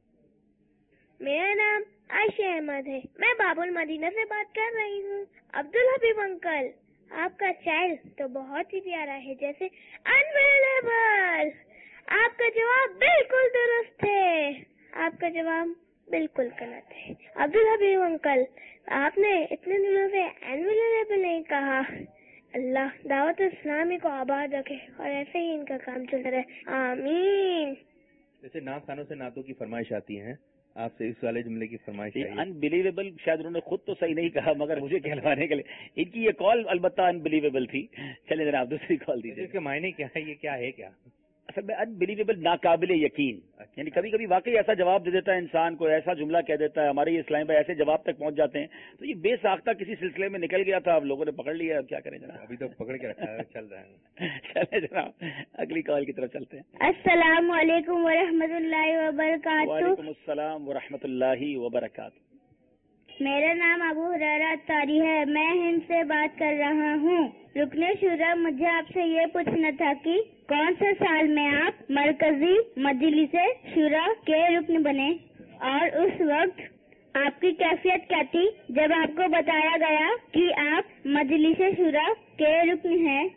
मेरा नाम आयशा अहमद है, मैं बाबुल मदीना से बात कर रही हूँ। अब्दुल हबीब अंकल, आपका चाइल्ड तो बहुत ही प्यारा है, जैसे अनबिलीवेबल। आपका जवाब बिल्कुल दुरुस्त है, आपका जवाब बिल्कुल गलत है। अब्दुल हबीब अंकल, आपने इतने दिनों से अनबिलीवेबल नहीं कहा। अल्लाह दावत इस्लामी को आबाद रखे और ऐसे ही इनका काम चलता रहे, आमीन। जैसे नात खानों से नातों की फरमाइश आती है, आपसे इस वाले जुमले की फरमाइश आई। अनबिलीवेबल शायद उन्होंने खुद तो सही नहीं कहा, मगर मुझे कहलवाने के लिए इनकी ये कॉल अलबत्ता अनबिलीवेबल थी। चलिए जरा आप दूसरी कॉल दीजिए। इसके मायने क्या है, ये क्या है क्या? असल में अनबिलीवेबल, नाकाबिले यकीन, यानी कभी कभी वाकई ऐसा जवाब दे देता है इंसान को, ऐसा जुमला कह देता है। हमारे ये इस्लाम भाई ऐसे जवाब तक पहुंच जाते हैं। तो ये बेसाख्ता किसी सिलसिले में निकल गया था, अब लोगों ने पकड़ लिया, क्या करें जनाब? अभी तो पकड़ के रखा है, चल रहा है। चले जनाब अगली कॉल की तरफ चलते हैं। अस्सलामु अलैकुम व रहमतुल्लाहि व बरकातहू। वालेकुम अस्सलाम व रहमतुल्लाहि व बरकातहू। मेरा नाम अबू हुरैरा अत्तारी है, मैं हिंद से बात कर रहा हूँ। रुकने शुरा, मुझे आपसे ये पूछना था कि कौन से साल में आप मरकजी मजलिस शुरा के रुकन बने और उस वक्त आपकी कैफियत क्या थी जब आपको बताया गया कि आप मजलिस शुरा के रुकन हैं?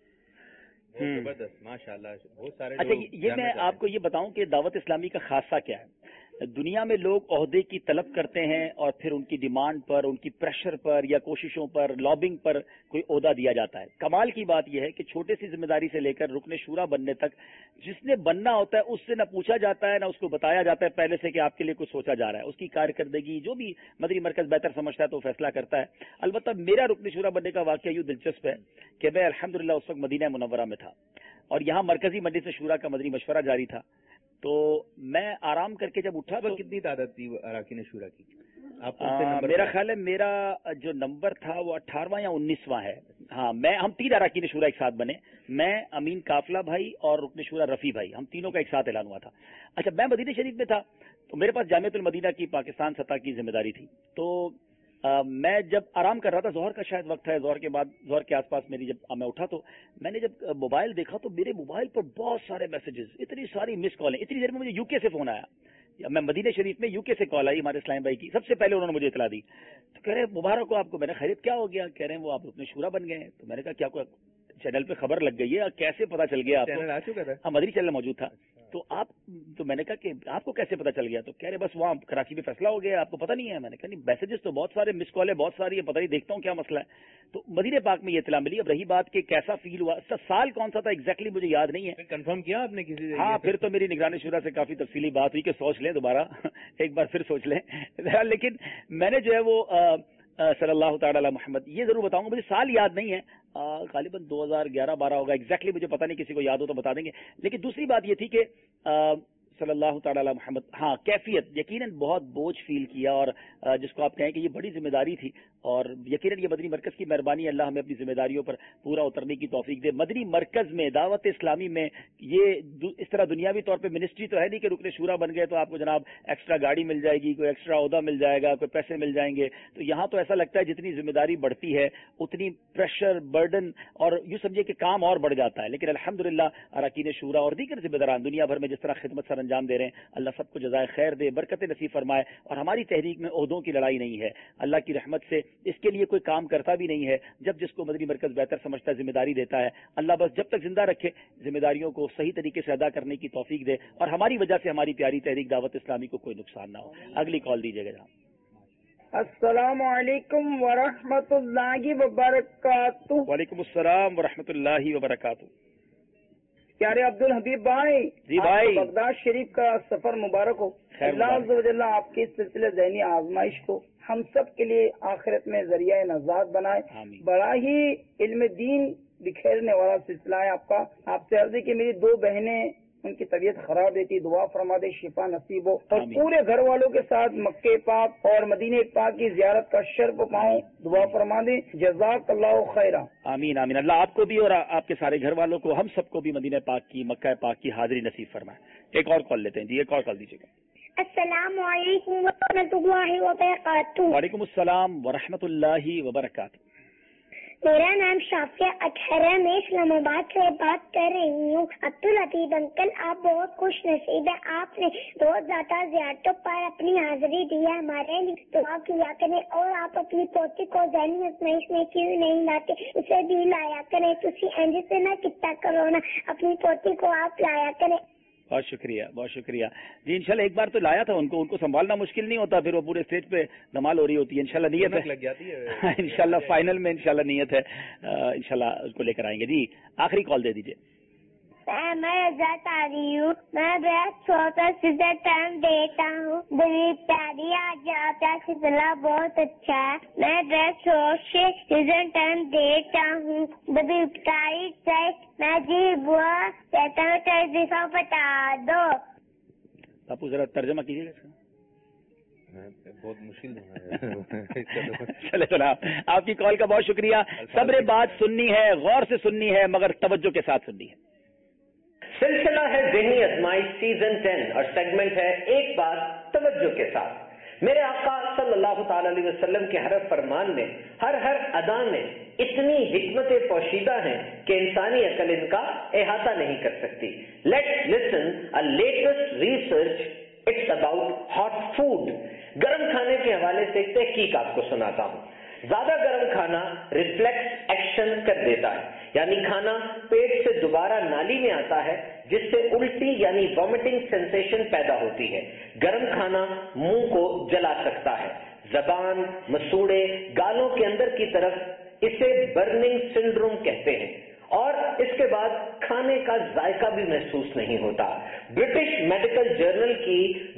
जबरदस्त, माशाल्लाह, बहुत सारे। अच्छा, ये मैं आपको ये बताऊं कि दावत इस्लामी का खासा क्या है। दुनिया में लोग ओहदे की तलब करते हैं और फिर उनकी डिमांड पर, उनकी प्रेशर पर या कोशिशों पर, लॉबिंग पर कोई ओहदा दिया जाता है। कमाल की बात यह है कि छोटे सी जिम्मेदारी से लेकर रुकने शूरा बनने तक जिसने बनना होता है उससे न पूछा जाता है, न उसको बताया जाता है पहले से कि आपके लिए कुछ सोचा जा रहा है। उसकी कारकर्दगी जो भी मदनी मरकज बेहतर समझता है तो फैसला करता है। अलबत्ता मेरा रुकने शूरा बनने का वाकया यूं दिलचस्प है कि मैं अल्हम्दुलिल्लाह उस वक्त मदीना मुनव्वरा में था اور یہاں مرکزی مجلس شورا کا مدنی مشورہ جاری تھا، تو میں آرام کر کے جب اٹھا تو کتنی تعداد تھی اراکین شورا کی؟ میرا خیال ہے میرا جو نمبر تھا وہ 18واں یا 19واں ہے. ہاں ہم 3 اراکین شورا ایک ساتھ بنے، میں، امین قافلہ بھائی اور رکن شورا رفیع بھائی، ہم تینوں کا ایک ساتھ اعلان ہوا تھا. اچھا، میں مدینہ شریف میں تھا تو میرے پاس جامعۃ المدینہ کی پاکستان سطح کی ذمہ داری تھی. تو میں جب آرام کر رہا تھا، ظہر کا شاید وقت ہے، ظہر کے آس پاس جب میں اٹھا تو میں نے جب موبائل دیکھا تو میرے موبائل پر بہت سارے میسیجز، اتنی ساری مس کالیں. اتنی دیر میں مجھے یو کے سے فون آیا، میں مدینہ شریف میں یو کے سے کال آئی ہمارے اسلام بھائی کی، سب سے پہلے انہوں نے مجھے اطلاع دی. تو کہہ رہے مبارک ہو آپ کو. میں نے خیریت کیا ہو گیا؟ کہہ رہے ہیں وہ آپ رکن شورا بن گئے ہیں. تو میں نے کہا کیا کوئی چینل پہ خبر لگ گئی ہے؟ کیسے پتا چل گیا آپ کو؟ ہاں، مدنی چینل موجود تھا. تو میں نے کہا کہ آپ کو کیسے پتا چل گیا؟ تو کہہ رہے بس وہاں کراچی میں فیصلہ ہو گیا، آپ کو پتا نہیں ہے. میں نے کہا نہیں، میسیجز تو بہت سارے، مس کالیں بہت ساری ہیں، پتہ نہیں، دیکھتا ہوں کیا مسئلہ ہے. تو مدینہ پاک میں یہ اطلاع ملی. اب رہی بات کہ کیسا فیل ہوا، سال کون سا تھا ایگزیکٹلی مجھے یاد نہیں ہے. کنفرم کیا آپ نے کسی سے؟ ہاں، پھر تو میری نگران شورا سے کافی تفصیلی بات ہوئی کہ سوچ لیں دوبارہ ایک بار پھر سوچ لیں. لیکن میں نے جو ہے وہ صلی اللہ تعالی علی محمد یہ ضرور بتاؤں گا، مجھے سال یاد نہیں ہے، غالباً 2011-12 ہوگا، ایگزیکٹلی مجھے پتہ نہیں، کسی کو یاد ہو تو بتا دیں گے. لیکن دوسری بات یہ تھی کہ صلی اللہ تعالی علی محمد، ہاں کیفیت یقیناً بہت بوجھ فیل کیا، اور جس کو آپ کہیں کہ یہ بڑی ذمہ داری تھی، اور یقیناً یہ مدنی مرکز کی مہربانی، اللہ ہمیں اپنی ذمہ داریوں پر پورا اترنے کی توفیق دے. مدنی مرکز میں دعوت اسلامی میں یہ اس طرح دنیاوی طور پہ منسٹری تو ہے نہیں کہ رکن شورا بن گئے تو آپ کو جناب ایکسٹرا گاڑی مل جائے گی، کوئی ایکسٹرا عہدہ مل جائے گا، کوئی پیسے مل جائیں گے. تو یہاں تو ایسا لگتا ہے جتنی ذمہ داری بڑھتی ہے اتنی پریشر، برڈن، اور یوں سمجھے کہ کام اور بڑھ جاتا ہے. لیکن الحمدللہ اراکین شورا اور دیگر ذمہ داران دنیا بھر میں جس طرح خدمت سر انجام دے رہے ہیں، اللہ سب کو جزائے خیر دے، برکت نصیب فرمائے. اور ہماری تحریک میں عہدوں کی لڑائی نہیں ہے، اللہ کی رحمت سے اس کے لیے کوئی کام کرتا بھی نہیں ہے. جب جس کو مدنی مرکز بہتر سمجھتا ہے ذمہ داری دیتا ہے، اللہ بس جب تک زندہ رکھے ذمہ داریوں کو صحیح طریقے سے ادا کرنے کی توفیق دے، اور ہماری وجہ سے ہماری پیاری تحریک دعوت اسلامی کو کوئی نقصان نہ ہو. اگلی کال دیجیے گا. السلام علیکم ورحمۃ اللہ وبرکاتہ. وعلیکم السلام ورحمۃ اللہ وبرکاتہ. پیارے عبد الحبیب بھائی، جی بھائی، بغداد شریف کا سفر مبارک ہو. اللہ عز و جل آپ کی سلسلے ذہنی آزمائش کو ہم سب کے لیے آخرت میں ذریعہ نجات بنائے. بڑا ہی علم دین بکھیرنے والا سلسلہ ہے آپ کا. آپ سے عرض ہے کہ میری 2 بہنیں، ان کی طبیعت خراب رہتی، دعا فرما دے شفا نصیب ہو، اور پورے گھر والوں کے ساتھ مکہ پاک اور مدینہ پاک کی زیارت کا شرف پاؤں، دعا فرما دے. جزاک اللہ خیرہ. آمین آمین. اللہ آپ کو بھی اور آپ کے سارے گھر والوں کو، ہم سب کو بھی مدینہ پاک کی، مکہ پاک کی حاضری نصیب فرمائے. ایک اور کال لیتے ہیں جی، ایک اور کال دیجیے گا. السلام علیکم ورحمۃ اللہ وبرکاتہ. وعلیکم السلام ورحمۃ اللہ وبرکاتہ. میرا نام شافیہ اطہر ہے، میں اسلام آباد سے بات کر رہی ہوں. عبدالحبیب انکل، آپ بہت خوش نصیب ہیں، آپ نے بہت زیادہ زیارتوں پر اپنی حاضری دی ہے. ہمارے لیے دعا کیا کریں، اور آپ اپنی پوتی کو ذہنی آزمائش میں کیوں نہیں لاتے، اسے بھی لایا کریں. تسی انج سے نہ کتا کرو نا، اپنی پوتی کو آپ لایا کریں. بہت شکریہ، بہت شکریہ جی. انشاءاللہ ایک بار تو لایا تھا ان کو سنبھالنا مشکل نہیں ہوتا، پھر وہ پورے اسٹیج پہ دھمال ہو رہی ہوتی ہے. انشاءاللہ نیت ہے، لگ جاتی ہے. انشاءاللہ فائنل میں انشاءاللہ نیت ہے، انشاءاللہ اس کو لے کر آئیں گے. جی آخری کال دے دیجیے. میں رضا آ رہی ہوں، میں بہت چھوٹا سیزر ٹائم دیتا ہوں. بڑی پیاری آج آپ کا سلسلہ بہت اچھا ہے. میں بہت شوق سے سیزر ٹائم دیتا ہوں. بڑی پیاری میں جی بوا کہتا ہوں تجزیہ بتا دو. باپو ذرا ترجمہ کیجیے گا. بہت مشکل چلے جناب، آپ کی کال کا بہت شکریہ. صبر بات سننی ہے، غور سے سننی ہے، مگر توجہ کے ساتھ سننی ہے. سلسلہ ہے ذہنی آزمائش سیزن 10 اور سیگمنٹ ہے ایک بات توجہ کے ساتھ. میرے آقا صلی اللہ تعالی علیہ وسلم کے ہر فرمان میں، ہر ادا میں اتنی حکمتیں پوشیدہ ہیں کہ انسانی عقل ان کا احاطہ نہیں کر سکتی. Let's listen a latest research, it's about hot food. گرم کھانے کے حوالے سے ایک تحقیق آپ کو سناتا ہوں. زیادہ گرم کھانا ریفلیکس ایکشن کر دیتا ہے، یعنی کھانا پیٹ سے دوبارہ نالی میں آتا ہے، جس سے الٹی یعنی وامٹنگ سینسیشن پیدا ہوتی ہے. گرم کھانا منہ کو جلا سکتا ہے. زبان، مسوڑے، گالوں کے اندر کی طرف اسے برننگ سنڈروم کہتے ہیں. اور इसके बाद खाने का जायका भी महसूस नहीं होता। ब्रिटिश मेडिकल जर्नल की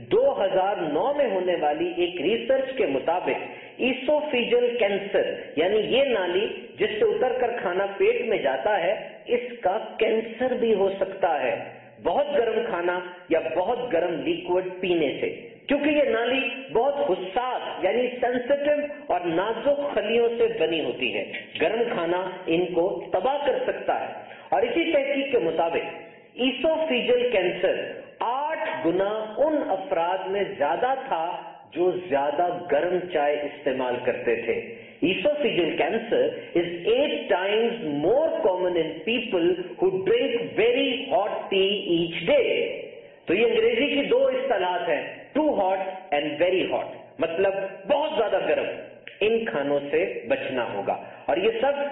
2009 में होने वाली एक रिसर्च के मुताबिक ईसोफेजियल कैंसर, यानी ये नाली जिससे उतरकर खाना पेट में जाता है, इसका कैंसर भी हो सकता है बहुत गर्म खाना या बहुत गर्म लिक्विड पीने से, क्योंकि ये नाली बहुत हुस्सास यानी सेंसिटिव और नाजुक खलियों से बनी होती है। गर्म खाना इनको तबाह कर सकता है। और इसी तहकीक के मुताबिक ईसोफेजियल कैंसर 8 गुना उन अफराद में ज्यादा था जो ज्यादा गर्म चाय इस्तेमाल करते थे। Esophageal cancer is 8 times more common in people who drink very hot tea each day. तो ये अंग्रेजी की 2 इस्तिलाहात हैं, too hot and very hot, मतलब बहुत ज्यादा गर्म। इन खानों से बचना होगा। और ये सब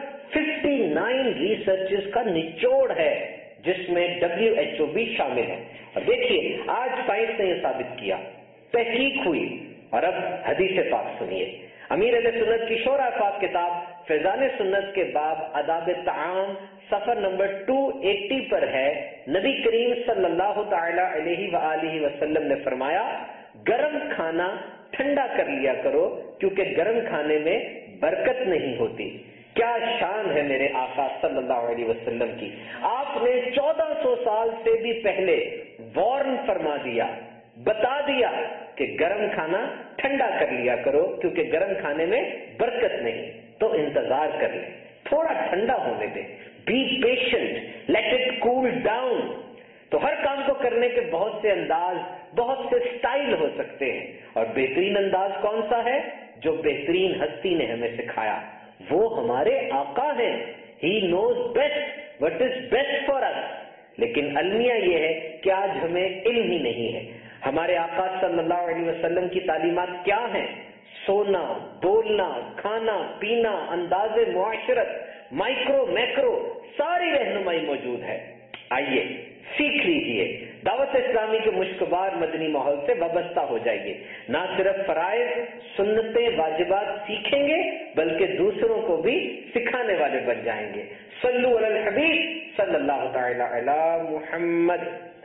59 रिसर्चेस का निचोड़ है जिसमें WHO भी शामिल है। और देखिए आज साइंस ने यह साबित किया, तहकीक हुई। और अब हदीस पाक सुनिए। अमीर अहले सुन्नत की शोरा पाक किताब फैजान सुन्नत के बाब आदाब ताम सफर नंबर 280 पर है। नबी करीम सल्लल्लाहु तआला अलैहि वआलिहि वसल्लम ने फरमाया, गर्म खाना ठंडा कर लिया करो क्योंकि गर्म खाने में बरकत नहीं होती। क्या शान है मेरे आका सल्लल्लाहु अलैहि वसल्लम की। आपने 1400 साल से भी पहले वार्न फरमा दिया, बता दिया कि गर्म खाना ठंडा कर लिया करो क्योंकि गर्म खाने में बरकत नहीं। तो इंतजार कर ले, थोड़ा ठंडा होने दे, be patient, let it cool down. तो हर काम को करने के बहुत से अंदाज, बहुत से स्टाइल हो सकते हैं, और बेहतरीन अंदाज कौन सा है जो बेहतरीन हस्ती ने हमें सिखाया, वो हमारे आका हैं। He knows best what is best for us. लेकिन अलमिया ये है कि आज हमें इल्म ही नहीं है। हमारे आका सल्लल्लाहु अलैहि वसल्लम की तालीमात क्या हैं? सोना, बोलना, खाना, पीना, अंदाज़े मुआशरत, माइक्रो मैक्रो सारी रहनुमाई मौजूद है। आइए सीख लीजिए, दावत इस्लामी के मुश्कबार मदनी माहौल से वाबस्ता हो जाइए। ना सिर्फ फराइज, सुन्नतें, वाजिबात सीखेंगे बल्कि दूसरों को भी सिखाने वाले बन जाएंगे। सल्लु अलल हबीब सल्लल्लाहु तआला अला मुहम्मद।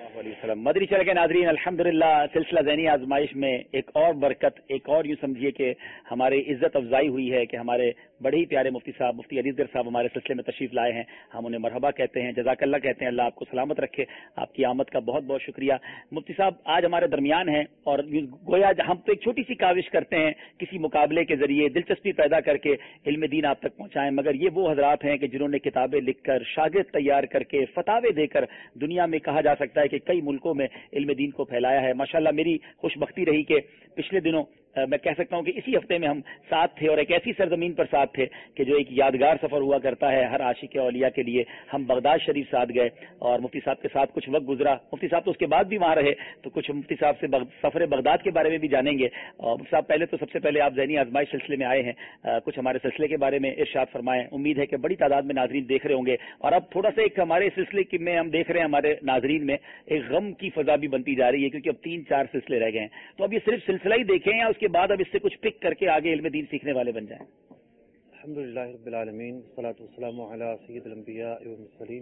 मदरी चल के नाजरीन, अल्हम्दुलिल्लाह सिलसिला ज़हनी आजमाइश में एक और बरकत, एक और यूं समझिए कि हमारी इज्जत अफजाई हुई है कि हमारे बड़े ही प्यारे मुफ्ती साहब, मुफ्ती अलीसगर साहब हमारे सिलसिले में तशरीफ लाए हैं। हम उन्हें मरहबा कहते हैं, जज़ाकल्लाह कहते हैं। अल्लाह आपको सलामत रखे, आपकी आमद का बहुत बहुत शुक्रिया। मुफ्ती साहब आज हमारे दरमियान हैं और गोया हम तो एक छोटी सी काविश करते हैं किसी मुकाबले के जरिए दिलचस्पी पैदा करके इल्म दीन आप तक पहुंचाएं, मगर ये वो हजरात हैं कि जिन्होंने किताबें लिखकर, शागिर्द तैयार करके, फतावे देकर दुनिया में कहा जा सकता है कि कई मुल्कों में इल्म दीन को फैलाया है। माशाल्लाह मेरी खुशबख्ती रही कि पिछले दिनों मैं कह सकता हूं कि इसी हफ्ते में हम साथ थे और एक ऐसी सरजमीन पर साथ थे कि जो एक यादगार सफर हुआ करता है हर आशिक औलिया के लिए। हम बगदाद शरीफ साथ गए और मुफ्ती साहब के साथ कुछ वक्त गुजरा। मुफ्ती साहब तो उसके बाद भी वहां रहे, तो कुछ मुफ्ती साहब से सफर बगदाद के बारे में भी जानेंगे। और मुफ्ती साहब पहले तो सबसे पहले आप ज़हनी आजमाइश सिलसिले में आए हैं, कुछ हमारे सिलसिले के बारे में इरशाद फरमाएं। उम्मीद है कि बड़ी तादाद में नाजरीन देख रहे होंगे और अब थोड़ा सा एक हमारे सिलसिले में हम देख रहे हैं हमारे नाजरीन में एक गम की फजा भी बनती जा रही है क्योंकि अब 3-4 सिलसिले रह गए हैं। तो अब ये सिर्फ सिलसिला ही देखें या उसके बाद अब इससे कुछ पिक करके आगे इल्म दीन सीखने वाले बन जाएं। अल्हम्दुलिल्लाह रब्बिल आलमीन, सलातु वस्सलामु अला सय्यिदिल अंबिया व मुरसलीन।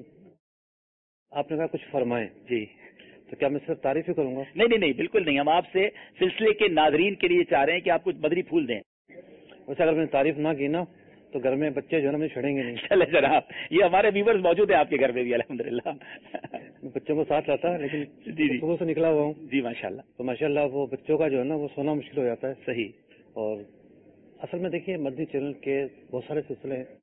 आपने कहा कुछ फरमाएं जी, तो क्या मैं सिर्फ तारीफ ही करूंगा? नहीं, बिल्कुल नहीं। हम आपसे सिलसिले के नाजरीन के लिए चाह रहे हैं कि आप कुछ बदरी फूल दें। वैसे अगर मैंने तारीफ ना की ना तो घर में बच्चे जो है ना छड़ेंगे नहीं। चले जनाब, ये हमारे व्यूवर्स मौजूद है आपके घर में भी अल्हम्दुलिल्लाह। बच्चों को साथ लाता है लेकिन सुबह से निकला हुआ हूँ जी माशाल्लाह। तो माशाल्लाह वो बच्चों का जो है ना वो सोना मुश्किल हो जाता है। सही। और असल में देखिए मदनी चैनल के बहुत सारे सिलसिले हैं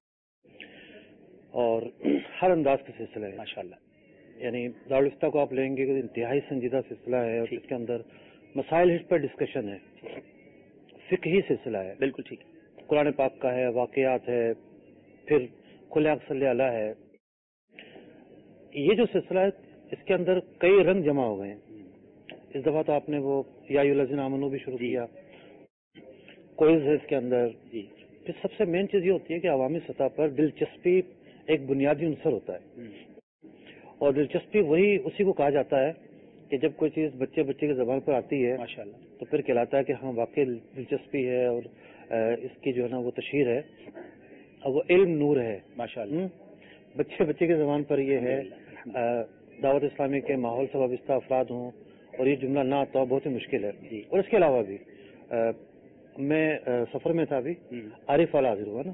और हर अंदाज के सिलसिले हैं माशाल्लाह। यानी दारुल इफ्ता को आप लेंगे तो इंतहाई संजीदा सिलसिला है और इसके अंदर मसाइल हिट पर डिस्कशन है, फिक्ही सिलसिला है। बिल्कुल ठीक। कुरान पाक का है, वाकयात है, फिर खुले आँख सल्ले अला है। ये जो सिलसिला है इसके अंदर कई रंग जमा हो गए हैं। इस दफा तो आपने वो या अय्युहल्लज़ीना आमनू भी शुरू किया, क्विज़ है इसके अंदर। फिर सबसे मेन चीज ये होती है कि अवामी सतह पर दिलचस्पी एक बुनियादी अंसर होता है और दिलचस्पी वही उसी को कहा जाता है कि जब कोई चीज बच्चे की जबान पर आती है माशाल्लाह तो फिर कहलाता है कि हाँ वाकई दिलचस्पी है और इसकी जो है ना वो तशहीर है और वो इल्म नूर है माशाल्लाह। بچے کی زبان پر یہ ہے دعوت اسلامی کے ماحول سے وابستہ افراد ہوں اور یہ جملہ نہ آتا ہو بہت ہی مشکل ہے. اور اس کے علاوہ بھی میں سفر میں تھا ابھی عارف والا حاضر ہوا نا,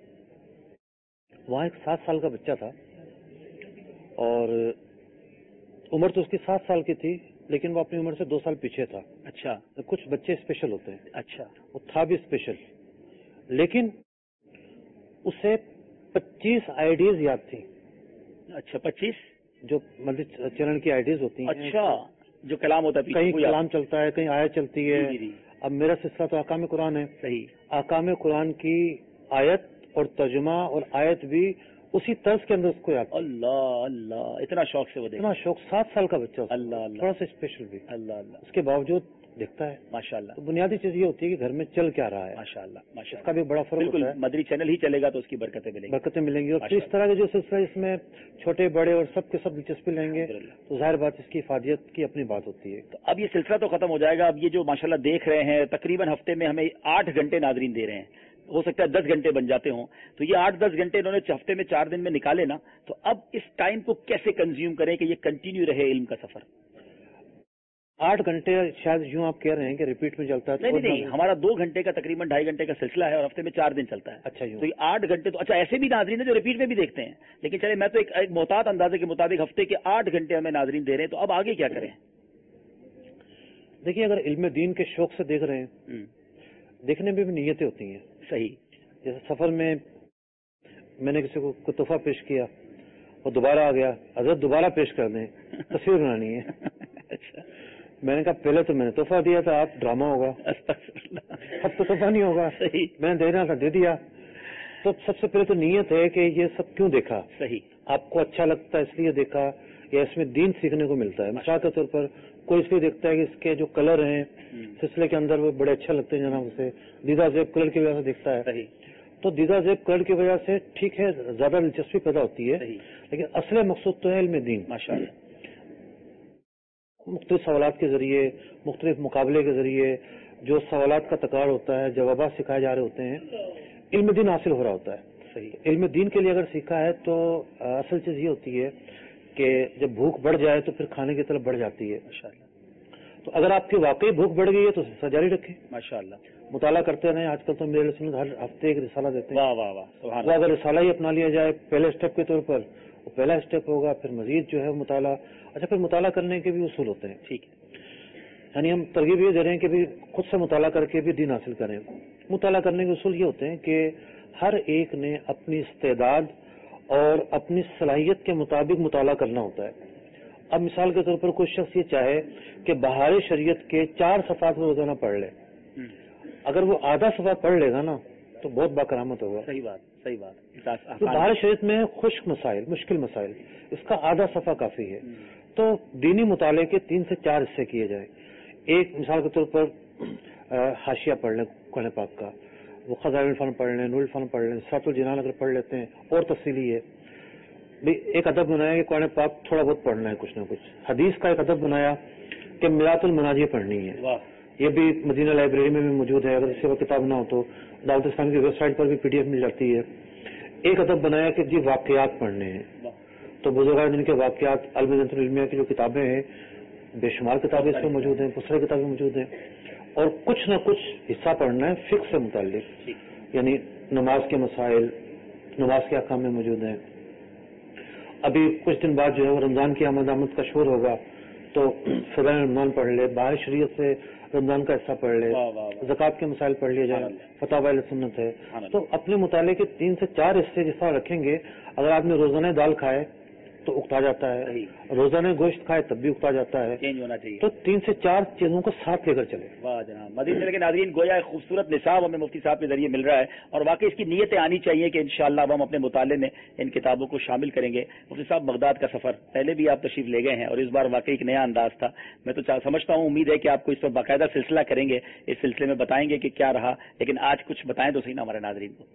وہاں ایک 7 سال کا بچہ تھا اور عمر تو اس کی 7 سال کی تھی لیکن وہ اپنی عمر سے 2 سال پیچھے تھا. اچھا. کچھ بچے اسپیشل ہوتے ہیں. اچھا. وہ تھا بھی اسپیشل لیکن اسے 25 آئیڈیز یاد تھی. اچھا 25 جو مطلب چینل کی آئیڈیز ہوتی ہیں. اچھا جو کلام ہوتا ہے کہیں کلام چلتا ہے کہیں آیت چلتی ہے. اب میرا سلسلہ تو احکام قرآن ہے. صحیح. احکام قرآن کی آیت اور ترجمہ اور آیت بھی اسی طرز کے اندر اس کو یاد. اللہ اللہ اتنا شوق سے وہ دیکھتا. اتنا شوق 7 سال کا بچہ. اللہ اللہ. تھوڑا سا اسپیشل بھی. اللہ اللہ. اس کے باوجود دیکھتا ہے. ماشاء اللہ. تو بنیادی چیز یہ ہوتی ہے کہ گھر میں چل کیا رہا ہے. ماشاء اللہ ماشاء اللہ. اس کا بھی بڑا فرق ہوتا ہے. مدری چینل ہی چلے گا تو اس کی برکتیں ملیں گی. برکتیں ملیں گی. اور پھر اس طرح کے جو سلسلہ اس میں چھوٹے بڑے اور سب کے سب دلچسپی لیں گے تو ظاہر بات اس کی افادیت کی اپنی بات ہوتی ہے. تو اب یہ سلسلہ تو ختم ہو جائے گا. اب یہ جو ماشاءاللہ دیکھ رہے ہیں تقریباً ہفتے میں ہمیں 8 گھنٹے ناظرین دے رہے ہیں. ہو سکتا ہے 10 گھنٹے بن جاتے ہوں. تو یہ 8-10 گھنٹے انہوں نے ہفتے میں 4 دن میں نکالے نا. تو اب اس ٹائم کو کیسے کنزیوم کریں کہ یہ کنٹینیو رہے علم کا سفر. 8 گھنٹے شاید یوں آپ کہہ رہے ہیں کہ ریپیٹ میں چلتا ہے. نہیں ہمارا 2 گھنٹے کا تقریباً 2.5 گھنٹے کا سلسلہ ہے اور ہفتے میں 4 دن چلتا ہے. اچھا تو یہ 8 گھنٹے تو اچھا ایسے بھی ناظرین ہیں جو ریپیٹ میں بھی دیکھتے ہیں. لیکن چلے میں تو ایک محتاط اندازے کے مطابق ہفتے کے 8 گھنٹے ہمیں ناظرین دے رہے ہیں. تو اب آگے کیا کریں؟ دیکھیے اگر علم دین کے شوق سے دیکھ رہے ہیں دیکھنے میں بھی نیتیں ہوتی ہیں. صحیح. جیسے سفر میں نے کسی کو تحفہ پیش کیا وہ دوبارہ آ گیا, حضرت دوبارہ پیش کر دیں, تصویر بنانی ہے. اچھا. میں نے کہا پہلے تو میں نے تحفہ دیا تھا, آپ ڈرامہ ہوگا, اب تو تحفہ نہیں ہوگا. صحیح. میں نے دینا تھا دے دیا. تو سب سے پہلے تو نیت ہے کہ یہ سب کیوں دیکھا. صحیح. آپ کو اچھا لگتا ہے اس لیے دیکھا یا اس میں دین سیکھنے کو ملتا ہے. مثال کے طور پر کوئی اس لیے دیکھتا ہے کہ اس کے جو کلر ہیں سلسلے کے اندر وہ بڑے اچھے لگتے ہیں جناب, اسے دیدہ زیب کلر کی وجہ سے دیکھتا ہے. صحیح. تو دیدہ زیب کلر کی وجہ سے ٹھیک ہے زیادہ دلچسپی پیدا ہوتی ہے. لیکن اصل مقصود تو ہے علم دین. ماشاءاللہ. مختلف سوالات کے ذریعے مختلف مقابلے کے ذریعے جو سوالات کا تکرار ہوتا ہے, جوابات سکھائے جا رہے ہوتے ہیں, علم دین حاصل ہو رہا ہوتا ہے. صحیح. علم دین کے لیے اگر سیکھا ہے تو اصل چیز یہ ہوتی ہے کہ جب بھوک بڑھ جائے تو پھر کھانے کی طرف بڑھ جاتی ہے. ماشاءاللہ. تو اگر آپ کی واقعی بھوک بڑھ گئی ہے تو سلسلہ جاری رکھیں. ماشاءاللہ. مطالعہ کرتے رہیں. آج کل تو میرے سنت ہر ہفتے ایک رسالہ دیتے ہیں. واہ واہ واہ. وہ اگر رسالہ ہی اپنا لیا جائے پہلے اسٹیپ کے طور پر, وہ پہلا اسٹیپ ہوگا. پھر مزید جو ہے مطالعہ. اچھا پھر مطالعہ کرنے کے بھی اصول ہوتے ہیں. ٹھیک ہے. یعنی ہم ترغیب یہ دے رہے ہیں کہ بھی خود سے مطالعہ کر کے بھی دین حاصل کریں. مطالعہ کرنے کے اصول یہ ہوتے ہیں کہ ہر ایک نے اپنی استعداد اور اپنی صلاحیت کے مطابق مطالعہ کرنا ہوتا ہے. اب مثال کے طور پر کوئی شخص یہ چاہے کہ بہار شریعت کے 4 صفحات میں روزانہ پڑھ لے, اگر وہ آدھا صفحہ پڑھ لے گا نا تو بہت باکرامت ہوگا. صحیح بات. صحیح بات. تو بہار شریعت میں خشک مسائل, مشکل مسائل, اس کا آدھا صفحہ کافی ہے. تو دینی مطالعے کے 3 سے 4 حصے کیے جائیں. ایک مثال کے طور پر حاشیہ پڑھ لیں قرآن پاک کا, وہ خزائن الفن پڑھ لیں, نور الفن پڑھ لیں, سات الجنان اگر پڑھ لیتے ہیں اور تفصیلی ہے. ایک ادب بنایا کہ قرآن پاک تھوڑا بہت پڑھنا ہے کچھ نہ کچھ. حدیث کا ایک ادب بنایا کہ میرات المناجی پڑھنی ہے. یہ بھی مدینہ لائبریری میں بھی موجود ہے. اگر اس سے کتاب نہ ہو تو دعوت اسلامی کی ویب سائٹ پر بھی PDF مل جاتی ہے. ایک ادب بنایا کہ جی واقعات پڑھنے ہیں. تو بزرگان جن کے واقعات المدینۃ العلمیہ کی جو کتابیں ہیں بے شمار کتابیں اس میں موجود ہیں, دوسرے کتابیں موجود ہیں. اور کچھ نہ کچھ حصہ پڑھنا ہے فقہ سے متعلق, یعنی نماز کے مسائل, نماز کے احکام میں موجود ہیں. ابھی کچھ دن بعد جو ہے وہ رمضان کی آمد کا شور ہوگا تو فضائل رمضان پڑھ لے, بہار شریعت سے رمضان کا حصہ پڑھ لے, زکوٰۃ کے مسائل پڑھ لیے جائیں, فتاوی اہل سنت ہے. تو اپنے مطالعے کے 3 سے 4 حصے جس طرح رکھیں گے. اگر آپ نے روزانہ دال کھائے تو اکتا جاتا ہے, روزانہ گوشت کھائے تب بھی اکتا جاتا ہے. چینج ہونا چاہیے. تو 3 سے 4 چیزوں کو ساتھ لے کر چلے. واہ جناب. مدینہ کے ناظرین گویا ایک خوبصورت نصاب ہمیں مفتی صاحب کے ذریعے مل رہا ہے اور واقعی اس کی نیتیں آنی چاہیے کہ انشاءاللہ اب ہم اپنے مطالعے میں ان کتابوں کو شامل کریں گے. مفتی صاحب بغداد کا سفر پہلے بھی آپ تشریف لے گئے ہیں اور اس بار واقعی ایک نیا انداز تھا. میں تو سمجھتا ہوں, امید ہے کہ آپ کو اس پر باقاعدہ سلسلہ کریں گے, اس سلسلے میں بتائیں گے کہ کیا رہا. لیکن آج کچھ بتائیں تو صحیح نا ہمارے ناظرین کو.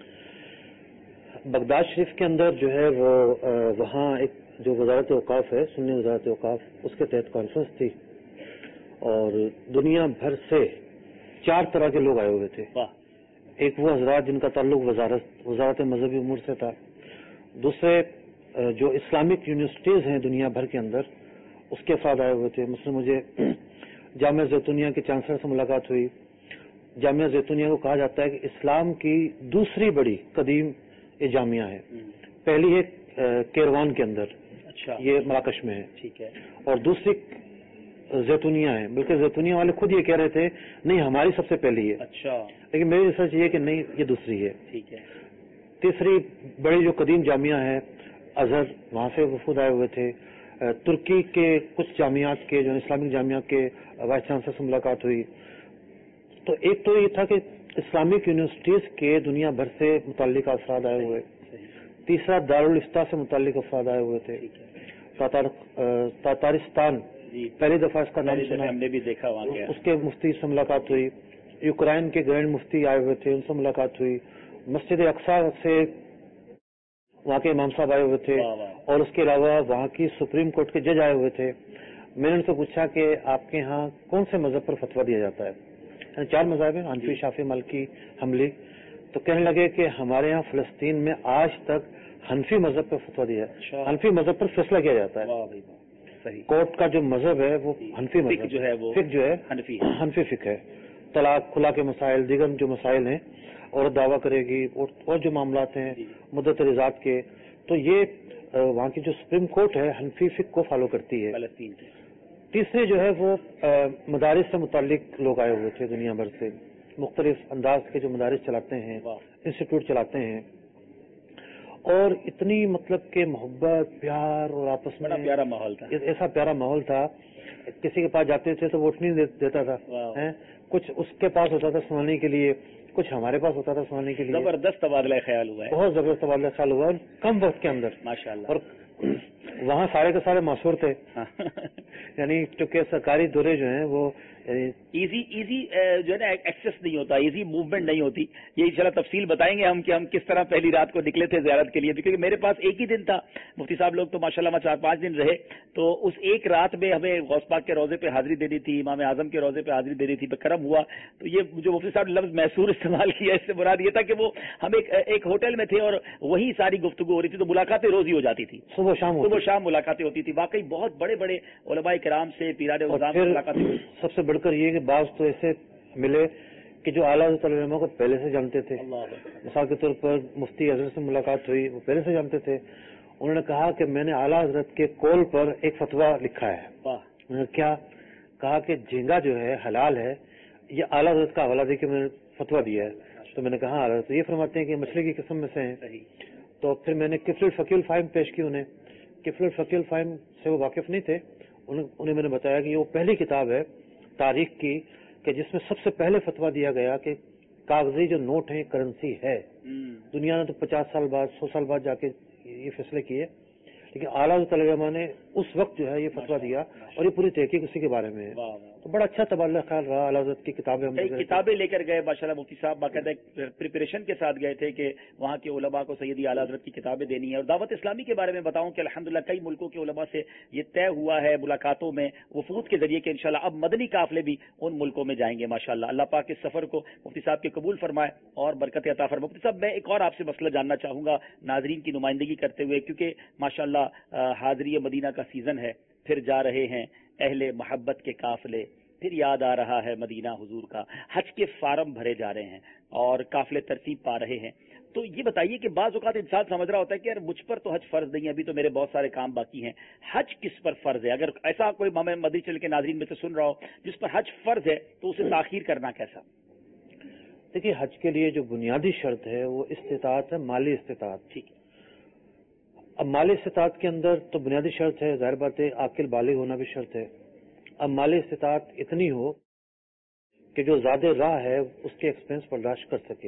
بغداد شریف کے اندر جو ہے وہ وہاں ایک جو وزارت اوقاف ہے, سنی وزارت اوقاف, اس کے تحت کانفرنس تھی اور دنیا بھر سے 4 طرح کے لوگ آئے ہوئے تھے. ایک وہ حضرات جن کا تعلق وزارت مذہبی امور سے تھا, دوسرے جو اسلامک یونیورسٹیز ہیں دنیا بھر کے اندر اس کے افراد آئے ہوئے تھے. مثلا مجھے جامعہ زیتونیہ کے چانسلر سے ملاقات ہوئی. جامعہ زیتونیہ کو کہا جاتا ہے کہ اسلام کی دوسری بڑی قدیم یہ جامعہ ہے. پہلی ہے کیروان کے اندر, یہ مراکش میں ہے, ٹھیک ہے, اور دوسری زیتونیہ ہے. بلکہ زیتونیہ والے خود یہ کہہ رہے تھے نہیں ہماری سب سے پہلی ہے, اچھا, لیکن میری ریسرچ یہ کہ نہیں یہ دوسری ہے. ٹھیک ہے. تیسری بڑی جو قدیم جامعہ ہے ازہر, وہاں سے وفود آئے ہوئے تھے. ترکی کے کچھ جامعات کے جو اسلامک جامعات کے وائس چانسلر سے ملاقات ہوئی. تو ایک تو یہ تھا کہ اسلامک یونیورسٹیز کے دنیا بھر سے متعلق افراد آئے ہوئے. تیسرا دارالفتہ سے متعلق افراد آئے ہوئے تھے. تاتارستان پہلی دفعہ اس کا نام سنا, ہم نے بھی دیکھا وہاں اس کے مفتی سے ملاقات ہوئی. یوکرائن کے گرینڈ مفتی آئے ہوئے تھے, ان سے ملاقات ہوئی. مسجد اقصی سے وہاں کے امام صاحب آئے ہوئے تھے, اور اس کے علاوہ وہاں کی سپریم کورٹ کے جج آئے ہوئے تھے. میں نے ان سے پوچھا کہ آپ کے ہاں کون سے مذہب پر فتویٰ دیا جاتا ہے؟ 4 مذاہب ہیں, حنفی, شافعی, مالکی, حنبلی. تو کہنے لگے کہ ہمارے یہاں فلسطین میں آج تک حنفی مذہب پر فتویٰ دیا ہے, حنفی مذہب پر فیصلہ کیا جاتا ہے. کورٹ کا جو مذہب ہے وہ حنفی مذہب جو ہے, وہ فقہ جو ہے حنفی فقہ ہے. طلاق, خلا کے مسائل, دیگر جو مسائل ہیں, عورت دعویٰ کرے گی, اور جو معاملات ہیں مدت رضاعت کے, تو یہ وہاں کی جو سپریم کورٹ ہے حنفی فقہ کو فالو کرتی ہے. تیسرے جو ہے وہ مدارس سے متعلق لوگ آئے ہوئے تھے دنیا بھر سے. مختلف انداز کے جو مدارس چلاتے ہیں, انسٹیٹیوٹ چلاتے ہیں, اور اتنی مطلب کہ محبت, پیار, اور آپس میں بڑا پیارا ماحول تھا. ایسا پیارا ماحول تھا. کسی کے پاس جاتے تھے تو ووٹ نہیں دیتا تھا, کچھ اس کے پاس ہوتا تھا سنانے کے لیے, کچھ ہمارے پاس ہوتا تھا سنانے کے لیے. زبردست تبادلہ خیال ہوا ہے, بہت زبردست تبادلہ خیال ہوا کم وقت کے اندر, ماشاءاللہ. اور وہاں سارے کے سارے معصور تھے. یعنی چونکہ سرکاری دورے جو ہیں وہ ایزی جو ہے نا ایکسیس نہیں ہوتا, ایزی موومنٹ نہیں ہوتی. یہ انشاءاللہ تفصیل بتائیں گے ہم کہ ہم کس طرح پہلی رات کو نکلے تھے زیارت کے لیے, کیونکہ میرے پاس ایک ہی دن تھا. مفتی صاحب لوگ تو ماشاءاللہ 4-5 دن رہے, تو اس ایک رات میں ہمیں غوث پاک کے روزے پہ حاضری دینی تھی, امام اعظم کے روزے پہ حاضری دینی تھی. کرم ہوا تو یہ جو مفتی صاحب نے لفظ محصور استعمال کیا, اس سے مراد یہ تھا کہ وہ ہم ایک ہوٹل میں تھے اور وہی ساری گفتگو ہو رہی تھی, تو ملاقاتیں روز ہی ہو جاتی تھی, صبح شام ملاقاتیں ہوتی تھی. واقعی بہت بڑے بڑے علماء کرام سے, پیران اعظام سے ملاقاتیں. سب سے بڑھ کر یہ کہ بعض تو ایسے ملے کہ جو اعلیٰ علماء کو پہلے سے جانتے تھے. مثال کے طور پر مفتی حضرت سے ملاقات ہوئی, وہ پہلے سے جانتے تھے. انہوں نے کہا کہ میں نے اعلیٰ حضرت کے کال پر ایک فتویٰ لکھا ہے. انہوں نے کیا کہا کہ جھینگا جو ہے حلال ہے, یہ اعلیٰ حضرت کا حوالہ دے کے میں نے فتویٰ دیا ہے. تو میں نے کہا اعلیٰ حضرت یہ فرماتے ہیں کہ مچھلی کی قسم میں سے ہیں. تو پھر میں نے کفل الفقی الفاہم پیش کی انہیں. کفل الفقی الفاہم سے وہ واقف نہیں تھے. انہیں میں نے بتایا کہ یہ وہ پہلی کتاب ہے تاریخ کی کہ جس میں سب سے پہلے فتویٰ دیا گیا کہ کاغذی جو نوٹ ہیں کرنسی ہے. دنیا نے تو 50 سال بعد 100 سال بعد جا کے یہ فیصلے کیے, لیکن اعلیٰ علماء نے اس وقت جو ہے یہ فتویٰ دیا, اور یہ پوری تحقیق اسی کے بارے میں ہے. تو بڑا اچھا تبادلہ خیال رہا. اعلیٰ حضرت کی کتابیں ہم کتابیں لے کر گئے ماشاءاللہ. مفتی صاحب باقاعدہ پریپریشن کے ساتھ گئے تھے کہ وہاں کے علماء کو سیدی اعلیٰ حضرت کی کتابیں دینی ہے. اور دعوت اسلامی کے بارے میں بتاؤں کہ الحمدللہ کئی ملکوں کے علماء سے یہ طے ہوا ہے ملاقاتوں میں وفود کے ذریعے کہ انشاءاللہ اب مدنی قافلے بھی ان ملکوں میں جائیں گے ماشاءاللہ. اللہ پاک اس سفر کو مفتی صاحب کے قبول فرمائے اور برکت عطا فرمائے. مفتی صاحب میں ایک اور آپ سے مسئلہ جاننا چاہوں گا ناظرین کی نمائندگی کرتے ہوئے, کیونکہ ماشاءاللہ حاضری مدینہ کا سیزن ہے, پھر جا رہے ہیں اہل محبت کے قافلے, پھر یاد آ رہا ہے مدینہ حضور کا, حج کے فارم بھرے جا رہے ہیں اور قافلے ترتیب پا رہے ہیں. تو یہ بتائیے کہ بعض اوقات انسان سمجھ رہا ہوتا ہے کہ یار مجھ پر تو حج فرض نہیں ہے, ابھی تو میرے بہت سارے کام باقی ہیں. حج کس پر فرض ہے؟ اگر ایسا کوئی مدنی چل کے ناظرین میں سے سن رہا ہو جس پر حج فرض ہے تو اسے تاخیر کرنا کیسا؟ دیکھیے حج کے لیے جو بنیادی شرط ہے وہ استطاعت ہے, مالی استطاعت. ٹھیک ہے. اب مالی استطاعت کے اندر تو بنیادی شرط ہے, ظاہر بات ہے عاقل بالغ ہونا بھی شرط ہے. اب مالی استطاعت اتنی ہو کہ جو زیادہ راہ ہے اس کے ایکسپینس برداشت کر سکے,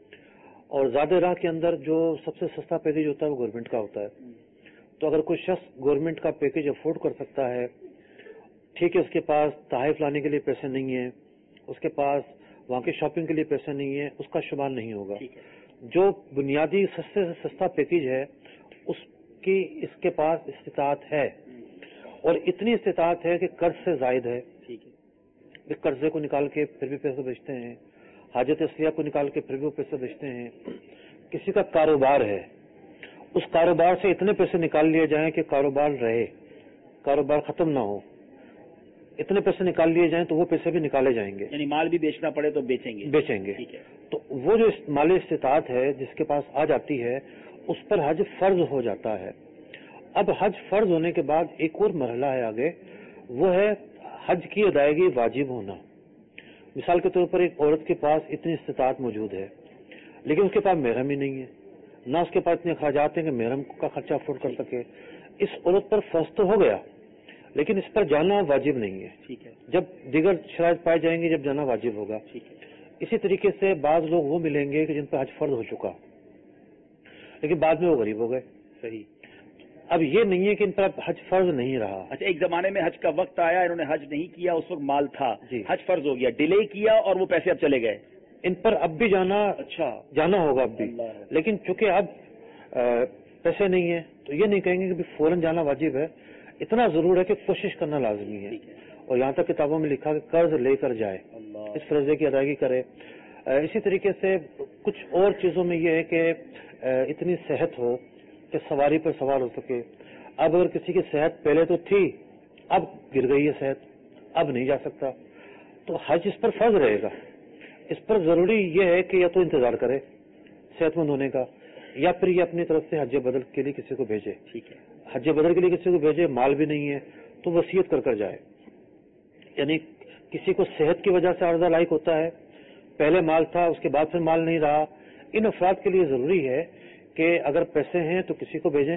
اور زیادہ راہ کے اندر جو سب سے سستا پیکیج ہوتا ہے وہ گورنمنٹ کا ہوتا ہے. تو اگر کوئی شخص گورنمنٹ کا پیکیج افورڈ کر سکتا ہے, ٹھیک ہے, اس کے پاس تحائف لانے کے لیے پیسے نہیں ہیں, اس کے پاس وہاں کی شاپنگ کے لیے پیسے نہیں ہیں, اس کا شمار نہیں ہوگا. جو بنیادی سستے سے سستا پیکیج ہے اس کی اس کے پاس استطاعت ہے, اور اتنی استطاعت ہے کہ قرض سے زائد ہے. قرضے کو نکال کے پھر بھی پیسے بچتے ہیں, حاجت اصلیہ کو نکال کے پھر بھی وہ پیسے بچتے ہیں. کسی کا کاروبار ہے اس کاروبار سے اتنے پیسے نکال لیے جائیں کہ کاروبار رہے، کاروبار ختم نہ ہو، اتنے پیسے نکال لیے جائیں تو وہ پیسے بھی نکالے جائیں گے، یعنی مال بھی بیچنا پڑے تو بیچیں گے. ٹھیک ہے. تو وہ جو مالی استطاعت ہے جس کے پاس آ جاتی ہے اس پر حج فرض ہو جاتا ہے. اب حج فرض ہونے کے بعد ایک اور مرحلہ ہے آگے، وہ ہے حج کی ادائیگی واجب ہونا. مثال کے طور پر ایک عورت کے پاس اتنی استطاعت موجود ہے لیکن اس کے پاس محرم ہی نہیں ہے، نہ اس کے پاس اتنے اخراجات ہیں کہ محرم کا خرچہ افورڈ کر سکے. اس عورت پر فرض تو ہو گیا لیکن اس پر جانا واجب نہیں ہے. ٹھیک ہے. جب دیگر شرائط پائے جائیں گے جب جانا واجب ہوگا. ٹھیک ہے. اسی طریقے سے بعض لوگ وہ ملیں گے کہ جن پر حج فرض ہو چکا لیکن بعد میں وہ غریب ہو گئے. صحیح. اب یہ نہیں ہے کہ ان پر حج فرض نہیں رہا. اچھا، ایک زمانے میں حج کا وقت آیا، انہوں نے حج نہیں کیا، اس وقت مال تھا، جی، حج فرض ہو گیا، ڈیلے کیا اور وہ پیسے اب چلے گئے. ان پر اب بھی جانا، اچھا، جانا ہوگا اب بھی، لیکن چونکہ اب پیسے نہیں ہیں تو یہ نہیں کہیں گے کہ فوراً جانا واجب ہے. اتنا ضرور ہے کہ کوشش کرنا لازمی ہے. اور یہاں تک کتابوں میں لکھا کہ قرض لے کر جائے، اس فرضے کی ادائیگی کرے. اسی طریقے سے کچھ اور چیزوں میں یہ ہے کہ اتنی صحت ہو کہ سواری پر سوار ہو سکے. اب اگر کسی کی صحت پہلے تو تھی، اب گر گئی ہے صحت، اب نہیں جا سکتا، تو حج اس پر فرض رہے گا. اس پر ضروری یہ ہے کہ یا تو انتظار کرے صحت مند ہونے کا، یا پھر یہ اپنی طرف سے حج بدل کے لیے کسی کو بھیجے. ٹھیک ہے. حج بدل کے لیے کسی کو بھیجے، مال بھی نہیں ہے تو وصیت کر کر جائے. یعنی کسی کو صحت کی وجہ سے عرضہ لاحق ہوتا ہے، پہلے مال تھا اس کے بعد پھر مال نہیں رہا، ان افراد کے لیے ضروری ہے کہ اگر پیسے ہیں تو کسی کو بھیجیں،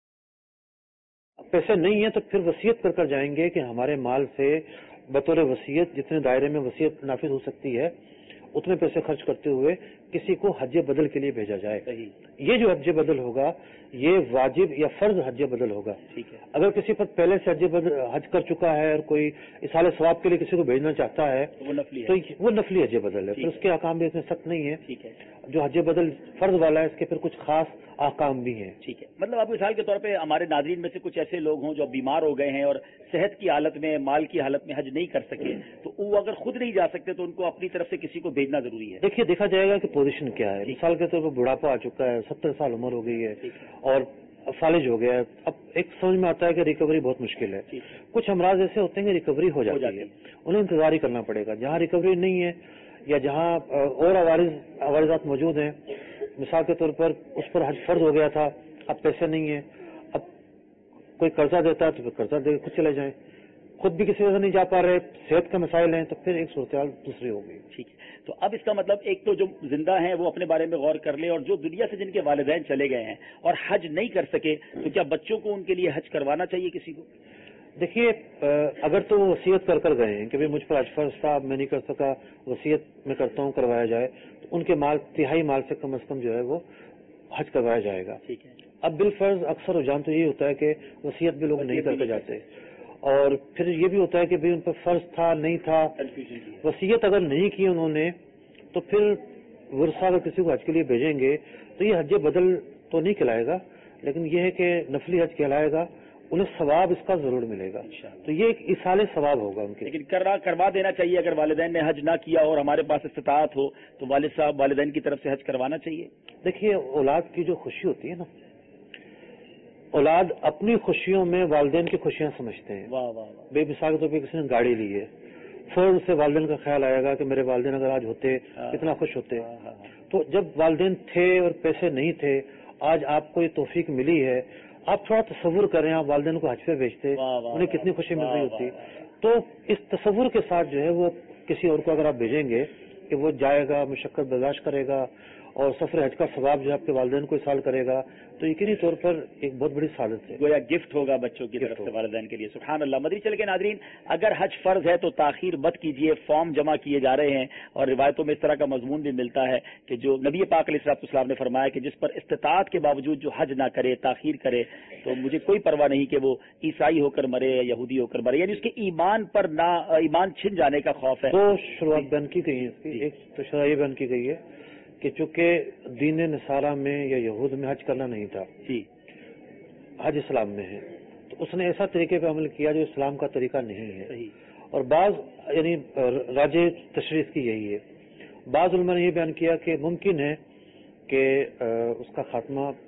پیسے نہیں ہیں تو پھر وصیت کر کر جائیں گے کہ ہمارے مال سے بطور وصیت جتنے دائرے میں وصیت نافذ ہو سکتی ہے اتنے پیسے خرچ کرتے ہوئے کسی کو حج بدل کے لیے بھیجا جائے. یہ جو حج بدل ہوگا یہ واجب یا فرض حج بدل ہوگا. ٹھیک ہے. اگر کسی پر پہلے سے حج کر چکا ہے اور کوئی اصال ثواب کے لیے کسی کو بھیجنا چاہتا ہے تو وہ نفلی حج بدل ہے، پھر اس کے احکام بھی اتنے سخت نہیں ہے. ٹھیک ہے. جو حج بدل فرض والا ہے اس کے پھر کچھ خاص احکام بھی ہیں. ٹھیک ہے. مطلب آپ مثال کے طور پہ ہمارے ناظرین میں سے کچھ ایسے لوگ ہوں جو بیمار ہو گئے ہیں اور صحت کی حالت میں، مال کی حالت میں حج نہیں کر سکے، تو وہ اگر خود نہیں جا سکتے تو ان کو اپنی طرف سے کسی کو بھیجنا ضروری ہے. دیکھیے دیکھا جائے گا کہ پوزیشن کیا ہے. مثال کے طور پر بڑھاپا آ چکا ہے، 70 سال عمر ہو گئی ہے اور فالج ہو گیا ہے، اب ایک سمجھ میں آتا ہے کہ ریکوری بہت مشکل ہے. کچھ امراض ایسے ہوتے ہیں کہ ریکوری ہو جاتی ہے، انہیں انتظار ہی کرنا پڑے گا. جہاں ریکوری نہیں ہے یا جہاں اور عوارضات موجود ہیں، مثال کے طور پر اس پر حج فرض ہو گیا تھا، اب پیسے نہیں ہیں، اب کوئی قرضہ دیتا ہے تو پھر قرضہ دے کے خود چلے جائیں، خود بھی کسی وجہ نہیں جا پا رہے، صحت کا مسائل ہیں، تو پھر ایک صورتحال دوسری ہو گئی. ٹھیک ہے. تو اب اس کا مطلب ایک تو جو زندہ ہیں وہ اپنے بارے میں غور کر لیں، اور جو دنیا سے جن کے والدین چلے گئے ہیں اور حج نہیں کر سکے تو کیا بچوں کو ان کے لیے حج کروانا چاہیے کسی کو؟ دیکھیے اگر تو وہ وصیت کر کر گئے ہیں کہ مجھ پر حج فرض تھا، میں نہیں کر سکا، وصیت میں کرتا ہوں کروایا جائے، تو ان کے مال تہائی مال سے کم از کم جو ہے وہ حج کروایا جائے گا. ٹھیک ہے. اب بالفرض اکثر رجحان تو یہی ہوتا ہے کہ وصیت بھی لوگ نہیں کر کے جاتے، اور پھر یہ بھی ہوتا ہے کہ ان پر فرض تھا نہیں تھا. وصیت اگر نہیں کی انہوں نے تو پھر ورثہ اگر کسی کو حج کے لیے بھیجیں گے تو یہ حج بدل تو نہیں کہلائے گا، لیکن یہ ہے کہ نفلی حج کہلائے گا، انہیں ثواب اس کا ضرور ملے گا. تو یہ ایک ایصال ثواب ہوگا ان کے. لیکن کروا دینا چاہیے. اگر والدین نے حج نہ کیا اور ہمارے پاس استطاعت ہو تو والد صاحب والدین کی طرف سے حج کروانا چاہیے. دیکھیے اولاد کی جو خوشی ہوتی ہے نا، اولاد اپنی خوشیوں میں والدین کی خوشیاں سمجھتے ہیں. واہ واہ واہ. بے مثال کے طور پہ کسی نے گاڑی لی ہے، فوراً سے والدین کا خیال آئے گا کہ میرے والدین اگر آج ہوتے کتنا خوش ہوتے. تو جب والدین تھے اور پیسے نہیں تھے، آج آپ کو یہ توفیق ملی ہے، آپ تھوڑا تصور کریں، آپ والدین کو حج پہ بھیجتے، انہیں کتنی خوشی مل رہی ہوتی. تو اس تصور کے ساتھ جو ہے وہ کسی اور کو اگر آپ بھیجیں گے کہ وہ جائے گا، مشقت برداشت کرے گا اور سفر حج کا ثواب جو آپ کے والدین کو ایصال کرے گا، تو یقینی طور پر ایک بہت بڑی سعادت ہے. گویا گفٹ ہوگا بچوں کی طرف سے والدین کے لیے. سبحان اللہ. مدری چل کے ناظرین، اگر حج فرض ہے تو تاخیر مت کیجیے. فارم جمع کیے جا رہے ہیں اور روایتوں میں اس طرح کا مضمون بھی ملتا ہے کہ جو نبی پاک علیہ السلام نے فرمایا کہ جس پر استطاعت کے باوجود جو حج نہ کرے، تاخیر کرے، تو مجھے کوئی پرواہ نہیں کہ وہ عیسائی ہو کر مرے یا یہودی ہو کر مرے، یعنی اس کے ایمان پر نہ ایمان چھن جانے کا خوف ہے. تو شروعات بیان کی گئی ہے، ایک تو شرح یہ بیان کی گئی ہے کہ چونکہ دین نصارہ میں یا یہود میں حج کرنا نہیں تھا، جی حج اسلام میں ہے، تو اس نے ایسا طریقے پہ عمل کیا جو اسلام کا طریقہ نہیں ہے. اور بعض یعنی راج تشریح کی یہی ہے. بعض علماء نے یہ بیان کیا کہ ممکن ہے کہ اس کا خاتمہ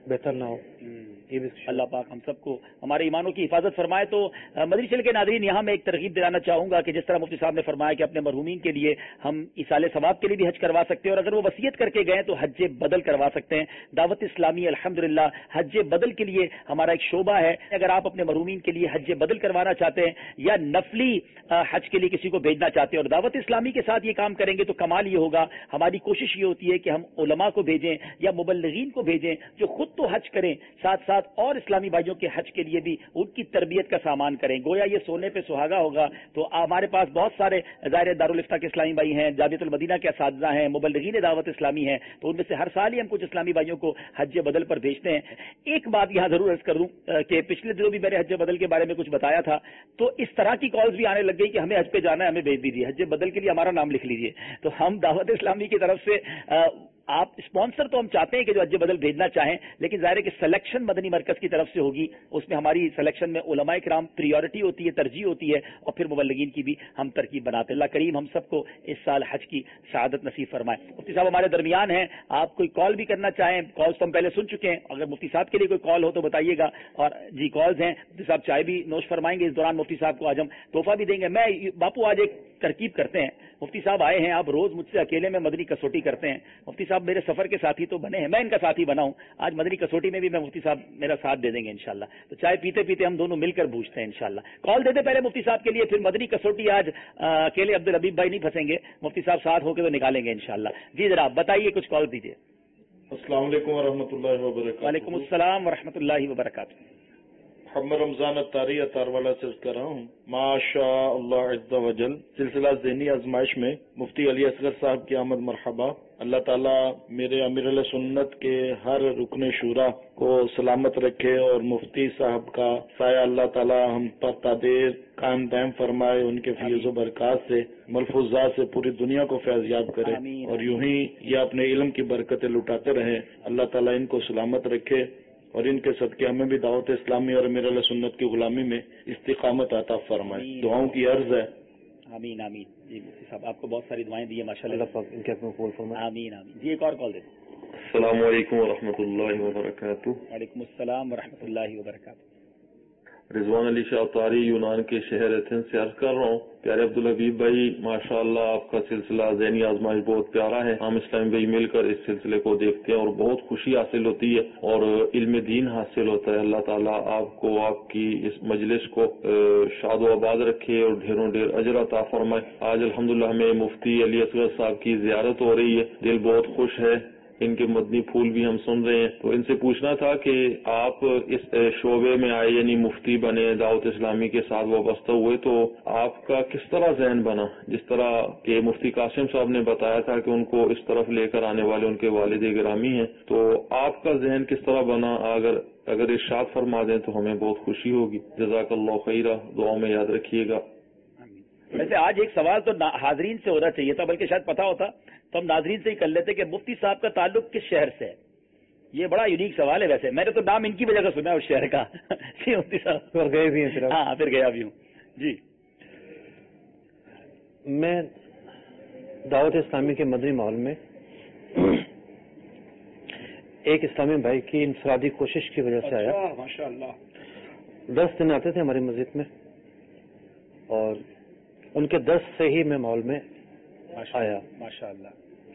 बेहतर ना हो। ये भी अल्लाह पाक हम सबको हमारे ईमानों की हिफाजत फरमाए। तो मदनी चैनल के नाज़रीन, यहाँ मैं एक तरगीब दिलाना चाहूंगा कि जिस तरह मुफ्ती साहब ने फरमाया कि अपने मरहूमीन के लिए हम इसाले सवाब के लिए भी हज करवा सकते हैं, और अगर वो वसीयत करके गए तो हज बदल करवा सकते हैं। दावत इस्लामी अल्हम्दुलिल्लाह हज बदल के लिए हमारा एक शोबा है। अगर आप अपने मरहूमीन के लिए हज बदल करवाना चाहते हैं या नफली हज के लिए किसी को भेजना चाहते हैं और दावत इस्लामी के साथ ये काम करेंगे तो कमाल ये होगा। हमारी कोशिश ये होती है कि हम उलमा को भेजें या मुबल्लिगीन को भेजें जो खुद तो हज करें, साथ साथ और इस्लामी भाइयों के हज के लिए भी उनकी तरबियत का सामान करें। गोया ये सोने पे सुहागा होगा। तो हमारे पास बहुत सारे ज़ाहिर दारुल इफ्ता के इस्लामी भाई हैं, जामियतुल मदीना के असातिज़ा हैं, मुबल्लिगीन दावत इस्लामी हैं, तो उनमें से हर साल ही हम कुछ इस्लामी भाइयों को हज बदल पर भेजते हैं। एक बात यहाँ जरूर अर्ज कर दूं कि पिछले दिनों भी मैंने हज बदल के बारे में कुछ बताया था, तो इस तरह की कॉल्स भी आने लग गई कि हमें हज पे जाना है, हमें भेज दीजिए, हज बदल के लिए हमारा नाम लिख लीजिए। तो हम दावत इस्लामी की तरफ से आप स्पॉन्सर तो हम चाहते हैं कि जो हज बदल भेजना चाहें, लेकिन जाहिर है कि सिलेक्शन मदनी मरकज की तरफ से होगी। उसमें हमारी सिलेक्शन में उलमाए किराम प्रियोरिटी होती है, तरजीह होती है, और फिर मुबल्लिगीन की भी हम तरकीब बनाते हैं। अल्लाह करीम हम सबको इस साल हज की शहादत नसीब फरमाए। मुफ्ती साहब हमारे दरमियान हैं, आप कोई कॉल भी करना चाहें, कॉल्स तो हम पहले सुन चुके हैं, अगर मुफ्ती साहब के लिए कोई कॉल हो तो बताइएगा। और जी कॉल्स हैं, मुफ्ती साहब चाय भी नोश फरमाएंगे, इस दौरान मुफ्ती साहब को आज हम तोहफा भी देंगे। मैं बापू आज एक तरकीब करते हैं, मुफ्ती साहब आए हैं, आप रोज मुझसे अकेले में मदनी कसौटी करते हैं। मुफ्ती साहब मेरे सफर के साथी तो बने हैं, मैं इनका साथी बना हूं, आज मदनी कसौटी में भी मैं मुफ्ती साहब मेरा साथ दे देंगे इंशाल्लाह। तो चाय पीते पीते हम दोनों मिलकर पूछते हैं इंशाल्लाह। कॉल दे दे पहले मुफ्ती साहब के लिए, फिर मदनी कसौटी आज अकेले अब्दुल हबीब भाई नहीं फंसेंगे, मुफ्ती साहब साथ होकर तो निकालेंगे इंशाल्लाह। जी जनाब बताइए, कुछ कॉल दीजिए। अस्सलाम वालेकुम वरहमतुल्लाहि वबरकातुहू। वालेकुम अस्सलाम वरहमतुल्लाहि वबरकातुहू। मोहम्मद रमजान अत्तारी अतारवाला से कर रहा हूँ। माशा अल्लाह अज़्ज़ा वजल सिलसिला ज़हनी आजमाइश में मुफ्ती अली असगर साहब की आमद मरहबा। अल्लाह ताला मेरे अमीर अहले सुन्नत के हर रुकन शूरा को सलामत रखे और मुफ्ती साहब का साया अल्लाह ताला हम पर तादेर कायम दायम फरमाए, उनके फैज़ व बरक़ात से मलफूज़ात से पूरी दुनिया को फैज़याब करे और यूं ही ये अपने इल्म की बरकतें लुटाते रहे। अल्लाह ताला इनको सलामत रखे और इनके सदके हमें भी दावत इस्लामी और अमीर अहले सुन्नत की गुलामी में इस्तिकामत अता फरमाए। दुआओं की अर्ज है। आमीन आमीन। जी मुफ्ती साहब आपको बहुत सारी दुआएं दी है माशाल्लाह, इनके अपने कबूल फरमाए। आमीन आमीन। जी एक और कॉल दे। अस्सलाम वालेकुम वरहमतुल्लाहि वबरकातुहू। वालेकुम अस्सलाम वरहमतुल्लाहि वबरकातुहू। रिजवान अली शाह तारी यूनान के शहर एथेंस से अर्ज कर रहा हूँ। प्यारे अब्दुल हबीब भाई माशाअल्लाह आपका सिलसिला ज़हनी आजमाइश बहुत प्यारा है। हम इस्लामी भाई मिलकर इस सिलसिले को देखते हैं और बहुत खुशी हासिल होती है और इल्म दीन हासिल होता है। अल्लाह ताला आपको आपकी इस मजलिस को शाद व आबाद रखे और ढेरों ढेर अजर अता फरमाए। आज अल्हम्दुलिल्लाह हमें मुफ्ती अली असगर साहब की ज़ियारत हो रही है, दिल बहुत खुश है। इनके मदनी फूल भी हम सुन रहे हैं। तो इनसे पूछना था कि आप इस शोबे में आए यानी मुफ्ती बने, दावत इस्लामी के साथ वाबस्ता हुए, तो आपका किस तरह जहन बना? जिस तरह के मुफ्ती कासिम साहब ने बताया था कि उनको इस तरफ लेकर आने वाले उनके वालिद गिरामी हैं, तो आपका जहन किस तरह बना? अगर इरशाद फरमा दें तो हमें बहुत खुशी होगी। जज़ाकल्लाहु खैरा, दुआ में याद रखिएगा। वैसे आज एक सवाल तो हाजरीन से होना चाहिए था, बल्कि शायद पता होता तो हम नाजरीन से ही कर लेते कि मुफ्ती साहब का ताल्लुक किस शहर से है। ये बड़ा यूनिक सवाल है। वैसे मैंने तो नाम इनकी वजह से सुना है उस शहर का। जी मुफ्ती साहब और गए भी हैं? हाँ फिर गया भी हूँ जी। मैं दावत इस्लामी के मदनी माहौल में एक इस्लामी भाई की इंफरादी कोशिश की वजह से आया। माशाअल्लाह 10 दिन आते थे हमारी मस्जिद में और उनके 10 से ही मैं माहौल में आया माशाअल्लाह।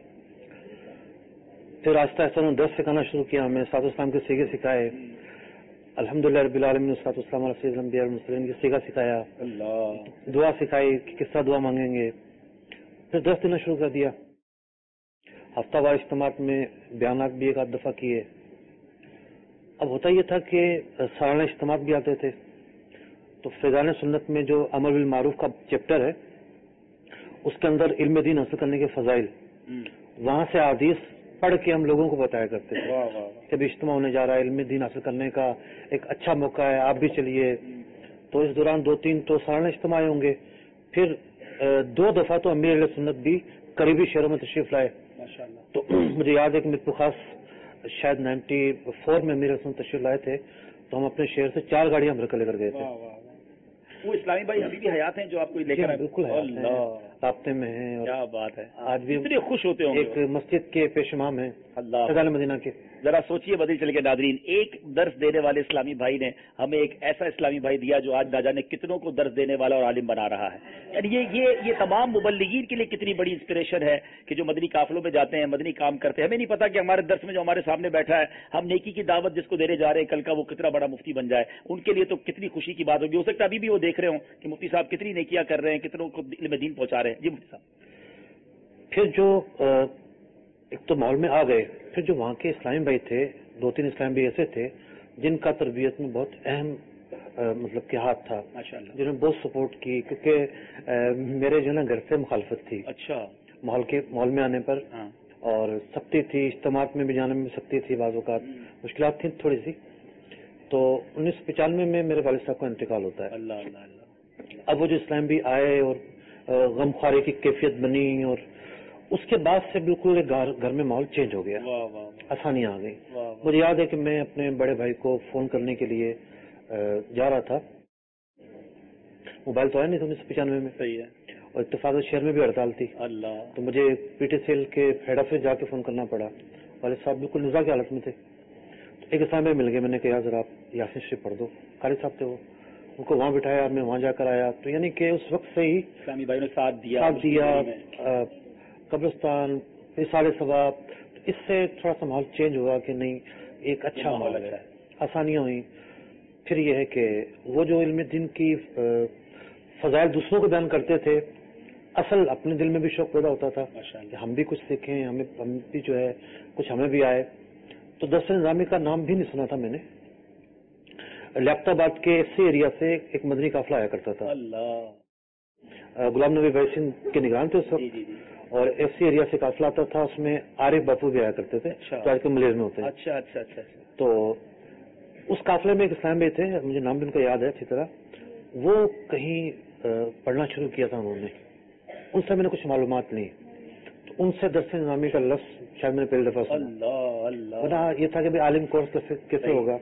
फिर आहिस्ता आहिस्ता उन्होंने 10 सिखाना शुरू किया, हमें सात इस्लाम के सीगे सिखाए। अल्हम्दुलिल्लाह रब्बिल आलमीन ने सात इस्लाम की सीगा सिखाया, दुआ सिखाई कि किस तरह दुआ मांगेंगे। फिर 10 देना शुरू कर दिया। हफ्तावार इज्तिमात में बयानात भी एक आध दफा किए। अब होता यह था कि सालाना इज्तिमात भी आते थे, तो फैज़ान सुन्नत में जो अमर बिल मारूफ का चैप्टर है उसके अंदर इल्म दीन हासिल करने के फजाइल, वहां से हदीस पढ़ के हम लोगों को बताया करते थे कि इज्तिमा होने जा रहा है, इल्म दीन हासिल करने का एक अच्छा मौका है, आप भी चलिए। तो इस दौरान 2-3 तो सालाना इज्तिमा होंगे। फिर 2 दफा तो अमीर अहले सुन्नत भी करीबी शहरों में तशरीफ लाए। तो मुझे याद है कि मेरे खास शायद 94 में अमीर अहले सुन्नत तशरीफ लाए थे, तो हम अपने शहर से 4 गाड़ियां भरकर लेकर गए थे। وہ اسلامی بھائی ابھی بھی حیات ہیں جو آپ کو لے کر بالکل رابطے میں ہیں؟ کیا بات ہے، آج بھی اتنے خوش ہوتے ہوں ایک مسجد کے پیش امام ہیں فیضان مدینہ کے. ذرا سوچئے بدل چل کے ناظرین، ایک درس دینے والے اسلامی بھائی نے ہمیں ایک ایسا اسلامی بھائی دیا جو آج نہ جانے کتنوں کو درس دینے والا اور عالم بنا رہا ہے. یعنی یہ تمام مبلغین کے لیے کتنی بڑی انسپریشن ہے کہ جو مدنی قافلوں میں جاتے ہیں، مدنی کام کرتے ہیں. ہمیں نہیں پتا کہ ہمارے درس میں جو ہمارے سامنے بیٹھا ہے، ہم نیکی کی دعوت جس کو دینے جا رہے ہیں، کل کا وہ کتنا بڑا مفتی بن جائے. ان کے لیے تو کتنی خوشی کی بات ہوگی. ہو سکتا ہے ابھی بھی وہ دیکھ رہے ہوں کہ مفتی صاحب کتنی نیکیاں کر رہے ہیں، کتنوں کو علم دین پہنچا رہے ہیں. جی مفتی صاحب. پھر جو ایک تو ماحول میں آ گئے، پھر جو وہاں کے اسلامی بھائی تھے، 2-3 اسلامی بھائی ایسے تھے جن کا تربیت میں بہت اہم مطلب کہ ہاتھ تھا، جنہوں نے بہت سپورٹ کی، کیونکہ میرے جو ہے نا گھر سے مخالفت تھی. اچھا. ماحول میں آنے پر اور سختی تھی، اجتماعات میں بھی جانے میں سختی تھی، بعض اوقات مشکلات تھیں تھوڑی سی. تو 1995 میں میرے والد صاحب کا انتقال ہوتا ہے. اللہ اللہ اللہ. اب وہ جو اسلام بھی آئے اور غمخواری کی کیفیت بنی، اور اس کے بعد سے بالکل گھر میں ماحول چینج ہو گیا، آسانیاں آ گئی. مجھے یاد ہے کہ میں اپنے بڑے بھائی کو فون کرنے کے لیے جا رہا تھا، موبائل تو آیا نہیں تھا 1995 میں. صحیح ہے. اور اتفاق شہر میں بھی ہڑتال تھی. اللہ. تو مجھے پی ٹی سیل کے ہیڈ آفس جا کے فون کرنا پڑا. والد صاحب بالکل نزا کی حالت میں تھے. ایک اسلامی مل گئے، میں نے کہا ذرا آپ یاسین شریف پڑھ دو. قاری صاحب تھے وہ، ان کو وہاں بٹھایا، میں وہاں جا کر آیا. تو یعنی کہ اس وقت سے ہی اسلامی بھائی نے ساتھ دیا. قبرستان، رسالے ثواب، اس سے تھوڑا سا ماحول چینج ہوا کہ نہیں ایک اچھا ماحول ہے، آسانیاں ہوئیں. پھر یہ ہے کہ وہ جو علم دین کی فضائل دوسروں کو بیان کرتے تھے، اصل اپنے دل میں بھی شوق پیدا ہوتا تھا کہ ہم بھی کچھ سیکھیں، ہم بھی جو ہے کچھ ہمیں بھی آئے. تو درس نظامی کا نام بھی نہیں سنا تھا میں نے. لیاقت آباد کے اسی ایریا سے ایک مدنی قافلہ آیا کرتا تھا. غلام نبی بھائی سنگھ کے نگران تھے اس وقت، اور ایف سی ایریا سے قافلہ آتا تھا. اس میں عارف باپو بھی آیا کرتے تھے جو آج کل ملیر میں ہوتے ہیں. اچھا اچھا اچھا. تو اس قافلے میں ایک اسلام بھائی تھے، مجھے نام بھی ان کا یاد ہے اچھی طرح. وہ کہیں پڑھنا شروع کیا تھا انہوں نے، ان سے میں نے کچھ معلومات لی. تو ان سے درس نظامی کا لفظ شاید میں نے پہلی دفعہ سنا. یہ تھا کہ عالم کورس کیسے ہوگا.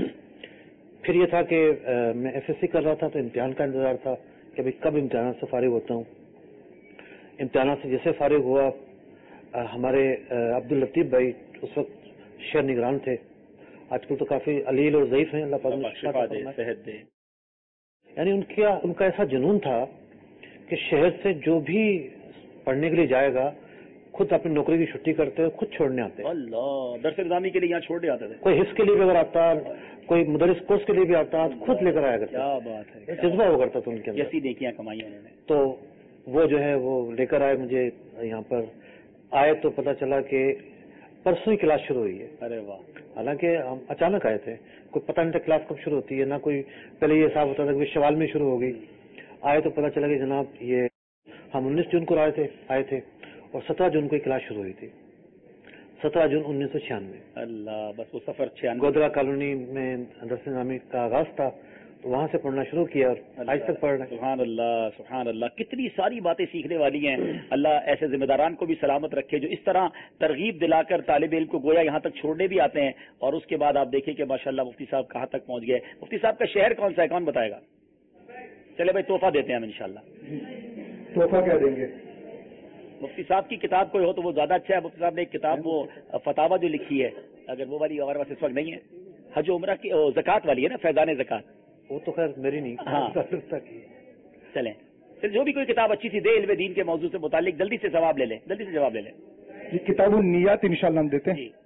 پھر یہ تھا کہ میں ایف ایس سی کر رہا تھا، تو امتحان کا انتظار تھا کہ ابھی کب امتحانات سے فارغ ہوتا ہوں. امتحانات سے جیسے فارغ ہوا، ہمارے عبداللطیف بھائی اس وقت شہر نگران تھے. آج کل تو کافی علیل اور ضعیف ہیں، اللہ پاک صحت دے. یعنی ان کا ایسا جنون تھا کہ شہر سے جو بھی پڑھنے کے لیے جائے گا خود اپنی نوکری کی چھٹی کرتے ہوئے خود چھوڑنے آتے. اللہ. درس نظامی کے لیے یہاں چھوڑنے آتے تھے. کوئی حفظ کے لیے بھی اگر آتا، کوئی مدرس کورس کے لیے بھی آتا، خود لے کر آیا کرتا. کیا بات ہے. جذبہ ہوا کرتا تھا ان کے اندر. ایسی نیکیاں کمائی انہوں نے. تو وہ جو ہے وہ لے کر آئے مجھے یہاں پر. آئے تو پتا چلا کہ پرسوں ہی کلاس شروع ہوئی ہے. ارے واہ. حالانکہ ہم اچانک آئے تھے، کوئی پتہ نہیں تھا کلاس کب شروع ہوتی ہے، نہ کوئی پہلے یہ حساب ہوتا تھا کہ شوال میں شروع ہو گئی. آئے تو پتا چلا کہ جناب یہ ہم 19 جون کو آئے تھے اور 17 جون کو یہ کلاس شروع ہوئی تھی. 17 جون 1996. اللہ. بس وہ سفر 96 گودرا کالونی میں درس نظامی کا آغاز تھا، تو وہاں سے پڑھنا شروع کیا اور آج تک پڑھ رہے ہیں. سبحان اللہ سبحان اللہ. کتنی ساری باتیں سیکھنے والی ہیں. اللہ ایسے ذمہ داران کو بھی سلامت رکھے جو اس طرح ترغیب دلا کر طالب علم کو گویا یہاں تک چھوڑنے بھی آتے ہیں، اور اس کے بعد آپ دیکھیں کہ ماشاءاللہ مفتی صاحب کہاں تک پہنچ گئے. مفتی صاحب کا شہر کون سا ہے، کون بتائے گا؟ چلے بھائی تحفہ دیتے ہیں ہم انشاءاللہ. تحفہ کیا دیں گے؟ مفتی صاحب کی کتاب کوئی ہو تو وہ زیادہ اچھا ہے. مفتی صاحب نے ایک کتاب وہ فتاوا جو لکھی ہے، اگر وہ والی ہمارے پاس اس وقت نہیں ہے، حج عمرہ کی زکوٰۃ والی ہے نا، فیضان زکوٰۃ. وہ تو خیر میری نہیں. ہاں چلیں پھر جو بھی کوئی کتاب اچھی سی دے علم دین کے موضوع سے متعلق، جلدی سے ثواب لے لیں، جلدی سے جواب لے لیں. یہ کتاب النیات انشاءاللہ ہم دیتے ہیں،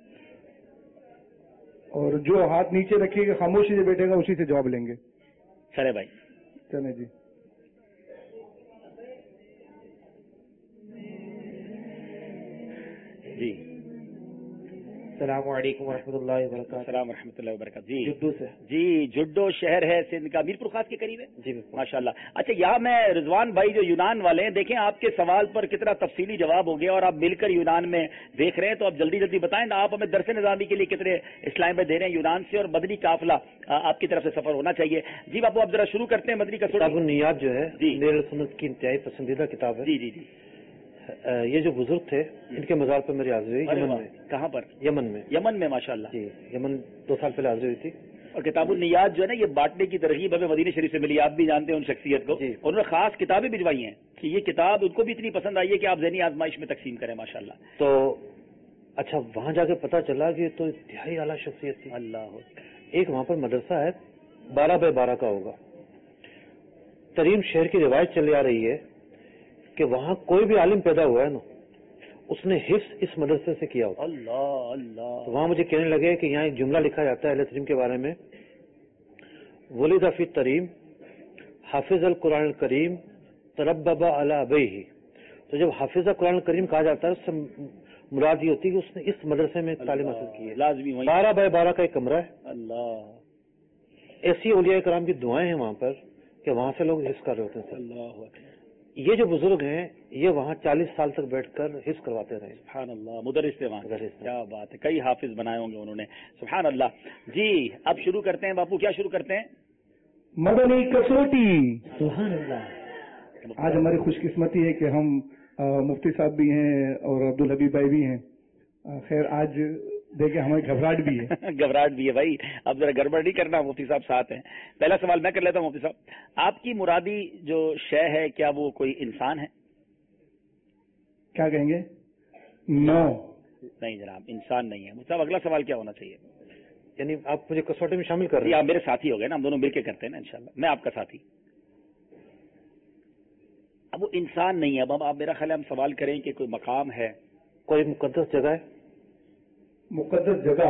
اور جو ہاتھ نیچے رکھیے گا خاموشی سے بیٹھے گا اسی سے جواب لیں گے. چلے بھائی چلیں جی. جی السلام علیکم ورحمۃ اللہ وبرکاتہ. السلام ورحمۃ اللہ وبرکاتہ. جی جڈو سے. جی جڈو شہر ہے سندھ کا، میرپور خاص کے قریب ہے. جی ماشاء اللہ. اچھا یہاں میں رضوان بھائی جو یونان والے ہیں، دیکھیں آپ کے سوال پر کتنا تفصیلی جواب ہو گیا، اور آپ مل کر یونان میں دیکھ رہے ہیں، تو آپ جلدی جلدی بتائیں نا. آپ ہمیں درس نظامی کے لیے کتنے اسلام میں دے رہے ہیں یونان سے، اور مدنی قافلہ آپ کی طرف سے سفر ہونا چاہیے. جی باپو آپ ذرا شروع کرتے ہیں مدنی کا. کتاب النیات جو ہے میرے سنت کی انتہائی پسندیدہ کتاب ہے. جی جی جی. یہ جو بزرگ تھے ان کے مزار پر میری حاضری ہوئی یمن میں. کہاں پر؟ یمن میں. یمن میں ماشاء اللہ. جی یمن 2 سال پہلے حاضری ہوئی تھی. اور کتاب النیات جو ہے نا یہ بانٹنے کی ترغیب ہمیں مدینہ شریف سے ملی. آپ بھی جانتے ہیں ان شخصیت کو. انہوں نے خاص کتابیں بھجوائی ہیں کہ یہ کتاب ان کو بھی اتنی پسند آئی ہے کہ آپ ذہنی آزمائش میں تقسیم کریں. ماشاءاللہ. تو اچھا وہاں جا کے پتا چلا کہ تو انتہائی اعلیٰ شخصیت تھی. اللہ. ایک وہاں پر مدرسہ ہے 12x12 کا ہوگا. تریم شہر کی روایت چلی آ رہی ہے کہ وہاں کوئی بھی عالم پیدا ہوا ہے نا اس نے حفظ اس مدرسے سے کیا ہوتا. اللہ اللہ. تو وہاں مجھے کہنے لگے کہ یہاں ایک جملہ لکھا جاتا ہے اہل تریم کے بارے میں، ولد فی تریم حافظ القرآن الکریم تربب علی ابیہ. تو جب حافظ قرآن الکریم کہا جاتا ہے اس سے مراد یہ ہوتی ہے کہ اس نے اس مدرسے میں تعلیم حاصل کی ہے. لازمی 12x12 کا ایک کمرہ ہے. اللہ. ایسی اولیاء کرام کی دعائیں ہیں وہاں پر کہ وہاں سے لوگ حفظ کر رہے ہوتے ہیں. اللہ. یہ جو بزرگ ہیں یہ وہاں 40 سال تک بیٹھ کر حفظ کرواتے رہے. سبحان اللہ. مدرس تھے وہاں. کیا بات ہے. کئی حافظ بنائے ہوں گے انہوں نے. سبحان اللہ. جی اب شروع کرتے ہیں باپو. کیا شروع کرتے ہیں؟ مدنی کسوٹی. سبحان اللہ. آج ہماری خوش قسمتی ہے کہ ہم مفتی صاحب بھی ہیں اور عبدالحبیب بھائی بھی ہیں. خیر آج دیکھیں ہمیں گھبراہٹ بھی ہے. گھبراہٹ بھی ہے بھائی. اب ذرا گڑبڑ نہیں کرنا. مفتی صاحب ساتھ ہیں. پہلا سوال میں کر لیتا ہوں. مفتی صاحب آپ کی مرادی جو شے ہے کیا وہ کوئی انسان ہے؟ کیا کہیں گے؟ نو. نہیں جناب انسان نہیں ہے. مفتی صاحب اگلا سوال کیا ہونا چاہیے؟ یعنی آپ مجھے کسوٹی میں شامل کر رہے ہیں؟ آپ میرے ساتھی ہو گئے نا. ہم دونوں مل کے کرتے ہیں نا انشاءاللہ. میں آپ کا ساتھی. اب وہ انسان نہیں ہے. اب آپ میرا خیال ہے ہم سوال کریں کہ کوئی مقام ہے، کوئی مقدس جگہ ہے. مقدس جگہ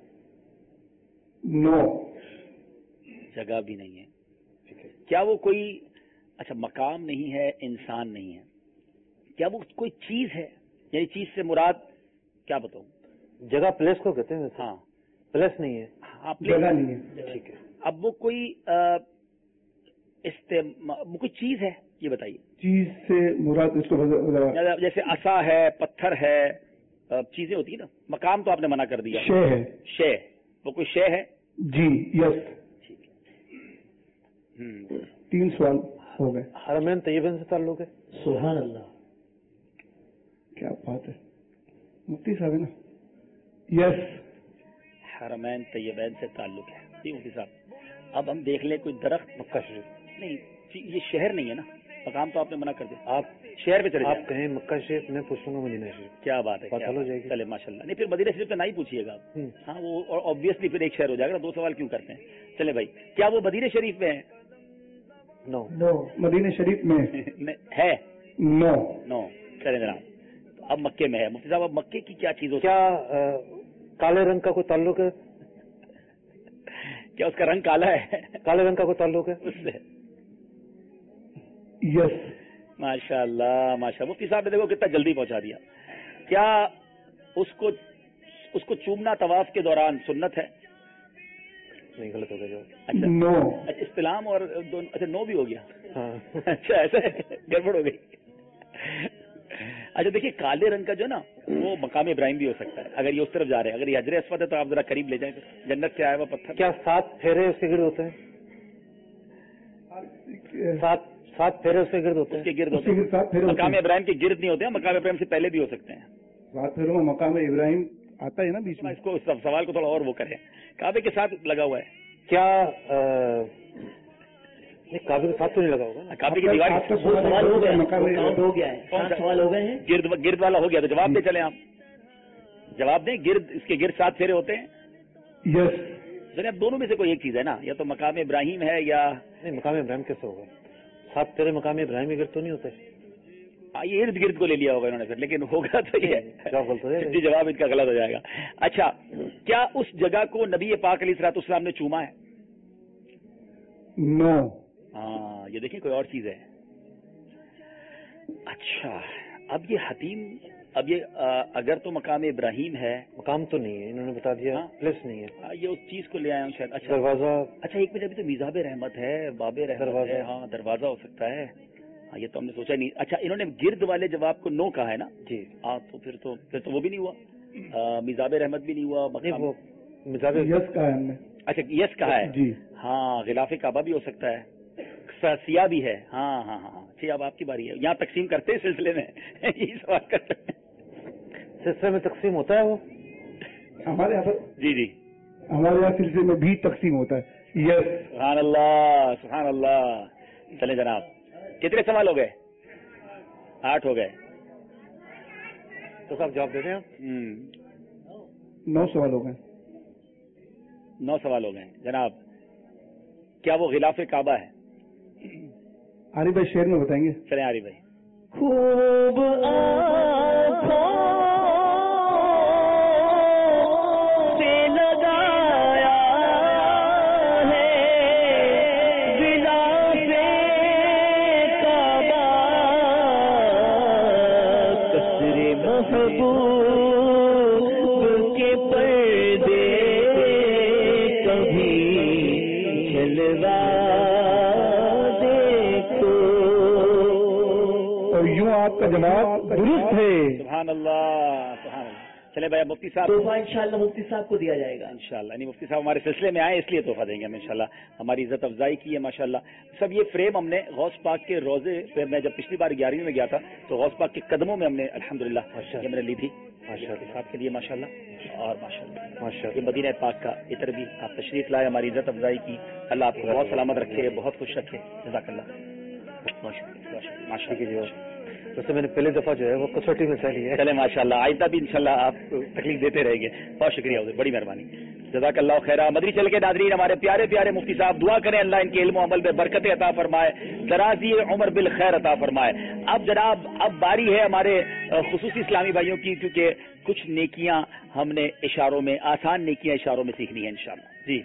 نو. جگہ بھی نہیں ہے. کیا وہ کوئی اچھا مقام نہیں ہے، انسان نہیں ہے، کیا وہ کوئی چیز ہے؟ یعنی چیز سے مراد کیا بتاؤں؟ جگہ پلیس کو کہتے ہیں. ہاں پلیس نہیں ہے. ہاں جگہ نہیں ہے. ٹھیک ہے. اب وہ کوئی کوئی چیز ہے یہ بتائیے. چیز سے مراد اس کو جیسے عصا ہے، پتھر ہے، چیزیں ہوتی ہیں نا. مقام تو آپ نے منع کر دیا. شے ہے. شے. وہ کوئی شے ہے؟ جی یس. ٹھیک ہے. 3 سوال ہو گئے. حرمین طیبین سے تعلق ہے. سبحان اللہ. کیا بات ہے. مفتی صاحب ہے نا. یس. حرمین طیبین سے تعلق ہے. جی مفتی صاحب اب ہم دیکھ لیں کوئی درخت. مکہ شریف نہیں یہ شہر نہیں ہے نا. مقام تو آپ نے منع کر دیا. آپ شہر پہ چلے. آپ کہیں مکہ شریف، میں پوچھوں گا مدینہ شریف. کیا بات ہے. ہو جائے گی. چلے ماشاء اللہ. نہیں پھر مدینہ شریف تو نہ ہی پوچھیے گا. ہاں وہ آبویسلی پھر ایک شہر ہو جائے گا. 2 سوال کیوں کرتے ہیں. چلے بھائی کیا وہ مدینہ شریف میں ہے؟ نو. مدینہ شریف میں ہے. نو. چلے جناب اب مکے میں ہے. مفتی صاحب اب مکے کی کیا چیز ہو؟ کیا کالے رنگ کا کوئی تعلق ہے؟ کیا اس کا رنگ کالا ہے؟ کالے رنگ کا کوئی تعلق ہے اس سے؟ یس. ماشاء اللہ ماشاء. مفتی صاحب نے دیکھو کتنا جلدی پہنچا دیا. کیا اس کو چومنا طواف کے دوران سنت ہے؟ نہیں غلط ہو گیا. اچھا نو. استلام اور اچھا نو بھی ہو گیا. ہاں اچھا ایسے گڑبڑ ہو گئی. اچھا دیکھیے کالے رنگ کا جو نا وہ مقام ابراہیم بھی ہو سکتا ہے اگر یہ اس طرف جا رہے ہیں. اگر یہ حجر اسود ہے تو آپ ذرا قریب لے جائیں. جنت سے آیا ہوا پتھر. کیا 7 پھیرے اس کے گرد ہوتے ہیں؟ 7 پھیرے اس کے گرد ہوتے ہیں. اس کے گرد ہوتے ہیں. مقام ابراہیم کے گرد نہیں ہوتے ہیں. مقام ابراہیم سے پہلے بھی ہو سکتے ہیں. 7 پھیروں میں مقام ابراہیم آتا ہے نا بیچ میں. اس کو سوال کو تھوڑا اور وہ کریں. کعبے کے ساتھ لگا ہوا ہے. کیا کعبے کے ساتھ تو نہیں لگا ہوگا. کعبے کی دیوار سوال ہو گیا ہے. 5 سوال ہو گئے ہیں. گرد والا ہو گیا تو جواب دے چلیں. آپ جواب دیں. گرد اس کے گرد 7 پھیرے ہوتے ہیں. یس. اب دونوں میں سے کوئی ایک چیز ہے نا. یا تو مقام ابراہیم ہے یا نہیں. مقام ابراہیم کیسے ہوگا؟ 7 پھیرے مقام ابراہیم کے گرد تو نہیں ہوتے. یہ ارد گرد کو لے لیا ہوگا انہوں نے پھر. لیکن ہوگا تو یہ جی جواب ان کا غلط ہو جائے گا. اچھا کیا اس جگہ کو نبی پاک علیہ الصلوۃ والسلام نے چوما ہے؟ نو. ہاں یہ دیکھیں کوئی اور چیز ہے. اچھا اب یہ حتیم اب یہ اگر تو مقام ابراہیم ہے. مقام تو نہیں ہے انہوں نے بتا دیا. پلیس نہیں ہے. یہ اس چیز کو لے آیا ہوں شاید. اچھا دروازہ. اچھا ایک منٹ. ابھی تو میزاب رحمت ہے. باب رحمت ہے. ہاں دروازہ ہو سکتا ہے. ہاں یہ تو ہم نے سوچا نہیں. اچھا انہوں نے گرد والے جواب کو نو کہا ہے نا. جی ہاں تو پھر تو وہ بھی نہیں ہوا. میزاب رحمت بھی نہیں ہوا. وہ میزاب یس کہا ہے ہم نے. اچھا یس کہا ہے. جی ہاں غلاف کعبہ بھی ہو سکتا ہے. سیاہ بھی ہے. ہاں ہاں ہاں. ٹھیک اب آپ کی باری ہے. یہاں تقسیم کرتے ہیں سلسلے میں. یہی سوال کرتے ہیں. سلسلے میں تقسیم ہوتا ہے وہ ہمارے یہاں پر. جی جی हमारे यहाँ सिलसिले में भी तकसीम होता है। यस, सुभान अल्लाह, सुभान अल्लाह। चले जनाब, कितने सवाल हो गए? 8 हो गए। तो साहब जवाब दे दें। 9 सवाल हो गए। 9 सवाल हो गए जनाब। क्या वो गिलाफे काबा है? आरिफ भाई शेर में बताएंगे। चले आरिफ भाई। खूब आँखों से लगाया है गिलाफे काबा, कसरे महबूब के पर्दे कभी चलवा आपका जवाब दुरुस्त है। सुभान अल्लाह, सुभान अल्लाह। चले भाई मुफ्ती साहब, तोहफा इंशाल्लाह मुफ्ती साहब को दिया जाएगा इंशाल्लाह। नहीं, मुफ्ती साहब हमारे सिलसिले में आए इसलिए तोहफा देंगे हम इंशाल्लाह। हमारी इज्जत अफजाई की है माशाल्लाह। सब ये फ्रेम हमने गौस पाक के रोजे पे, मैं जब पिछली बार 11वीं में गया था तो गौस पाक के कदमों में हमने अल्हम्दुलिल्लाह ये मैंने ली थी माशाल्लाह साहब के लिए माशाल्लाह। और माशाल्लाह ये मदीना पाक का इतर भी आप तशरीफ लाए, हमारी इज्जत अफजाई की। अल्लाह आपको बहुत सलामत रखे, बहुत खुश रखे। जज़ाकल्लाह। माशाल्लाह। वैसे मैंने पहली दफा जो है वो कसौटी में सही है। चले माशाल्लाह, आइंदा भी इंशाल्लाह आप तकलीफ देते रहेंगे। बहुत शुक्रिया हुजूर, बड़ी मेहरबानी। जज़ाकल्लाह खैरा। मदरी चल के नाज़रीन, हमारे प्यारे प्यारे मुफ्ती साहब, दुआ करें अल्लाह इनके इल्म अमल में बरकत अता फरमाए, दराज़ी उम्र बिल खैर अता फरमाए। अब जनाब, अब बारी है हमारे खुसूसी इस्लामी भाइयों की, क्योंकि कुछ नेकियां हमने इशारों में, आसान नेकियां इशारों में सीखनी है इंशाल्लाह। जी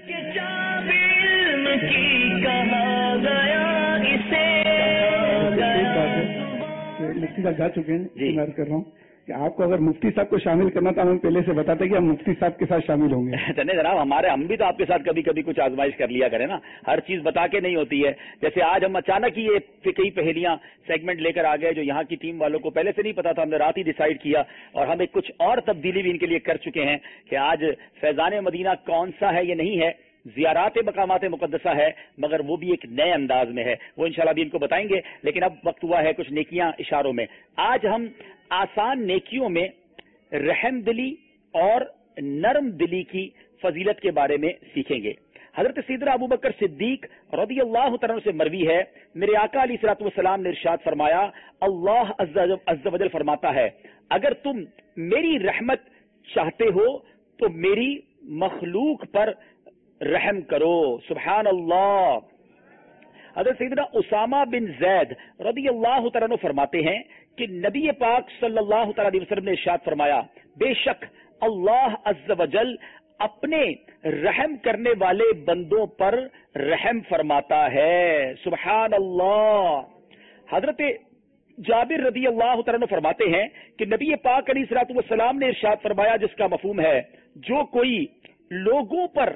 मुफ्ती साहब जा चुके हैं, मैं कर रहा हूँ कि आपको अगर मुफ्ती साहब को शामिल करना था, हम पहले से बताते कि हम मुफ्ती साहब के साथ शामिल होंगे। चले जनाब, हम भी तो आपके साथ कभी कभी कुछ आजमाइश कर लिया करें ना, हर चीज बता के नहीं होती है। जैसे आज हम अचानक ही ये कई पहेलियां सेगमेंट लेकर आ गए जो यहाँ की टीम वालों को पहले से नहीं पता था, हमने रात ही डिसाइड किया और हम एक कुछ और तब्दीली भी इनके लिए कर चुके हैं कि आज फैजान मदीना कौन सा है ये नहीं है, ज़ियारात मकामात मुक़द्दसा है, मगर वो भी एक नए अंदाज में है, वो इंशाल्लाह भी इनको बताएंगे। लेकिन अब वक्त हुआ है कुछ नेकियां इशारों में। आज हम आसान नेकियों में रहम दिली और नरम दिली की फजीलत के बारे में सीखेंगे। हजरत सैयदना अबू बकर सिद्दीक रज़ियल्लाहु तआला अन्हु से मरवी है, मेरे आका अलैहिस्सलातु वस्सलाम ने इरशाद फरमाया, अल्लाह अज़्ज़ा वजल फरमाता है, अगर तुम मेरी रहमत चाहते हो तो मेरी मखलूक पर रहम करो। सुभान अल्लाह। हज़रत सैयदना उसामा बिन ज़ैद रज़ियल्लाहु तआला अन्हु फरमाते हैं कि नबी पाक सल्लल्लाहु तआला अलैहि वसल्लम ने इरशाद फरमाया, बेशक अल्लाह अज़्ज़ा वजल अपने रहम करने वाले बंदों पर रहम फरमाता है। सुभान अल्लाह। हज़रत जाबिर रज़ियल्लाहु तआला अन्हु फरमाते हैं कि नबी पाक अलैहिस्सलातु वस्सलाम ने इरशाद फरमाया, जिसका मफहूम है जो कोई लोगों पर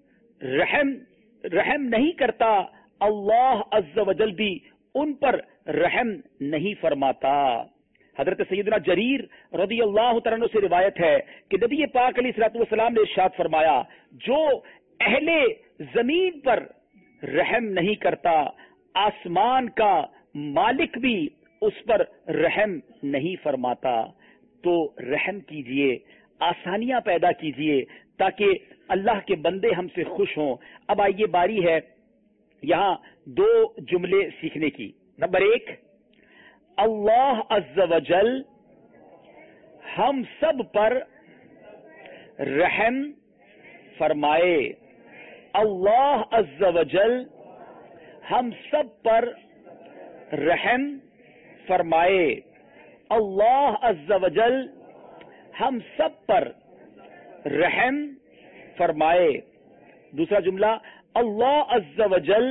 रहम नहीं करता, अल्लाह अज़्ज़ा वजल भी उन पर रहम नहीं फरमाता। हजरत सैयदना जरीर रज़ियल्लाहु तआला अन्हु से रिवायत है कि नबी पाक अलैहिस्सलातु वस्सलाम ने इरशाद फरमाया, जो अहले जमीन पर रहम नहीं करता, आसमान का मालिक भी उस पर रहम नहीं फरमाता। तो रहम कीजिए, आसानियां पैदा कीजिए ताकि अल्लाह के बंदे हमसे खुश हों। अब आइए बारी है यहाँ 2 जुमले सीखने की। नंबर 1, अल्लाह अज़्ज़ा वजल हम सब पर रहम फरमाए। अल्लाह अज़्ज़ा वजल हम सब पर रहम फरमाए। अल्लाह अज़्ज़ा वजल हम सब पर रहम फरमाए। दूसरा जुमला, अल्लाह अज़्ज़ा वजल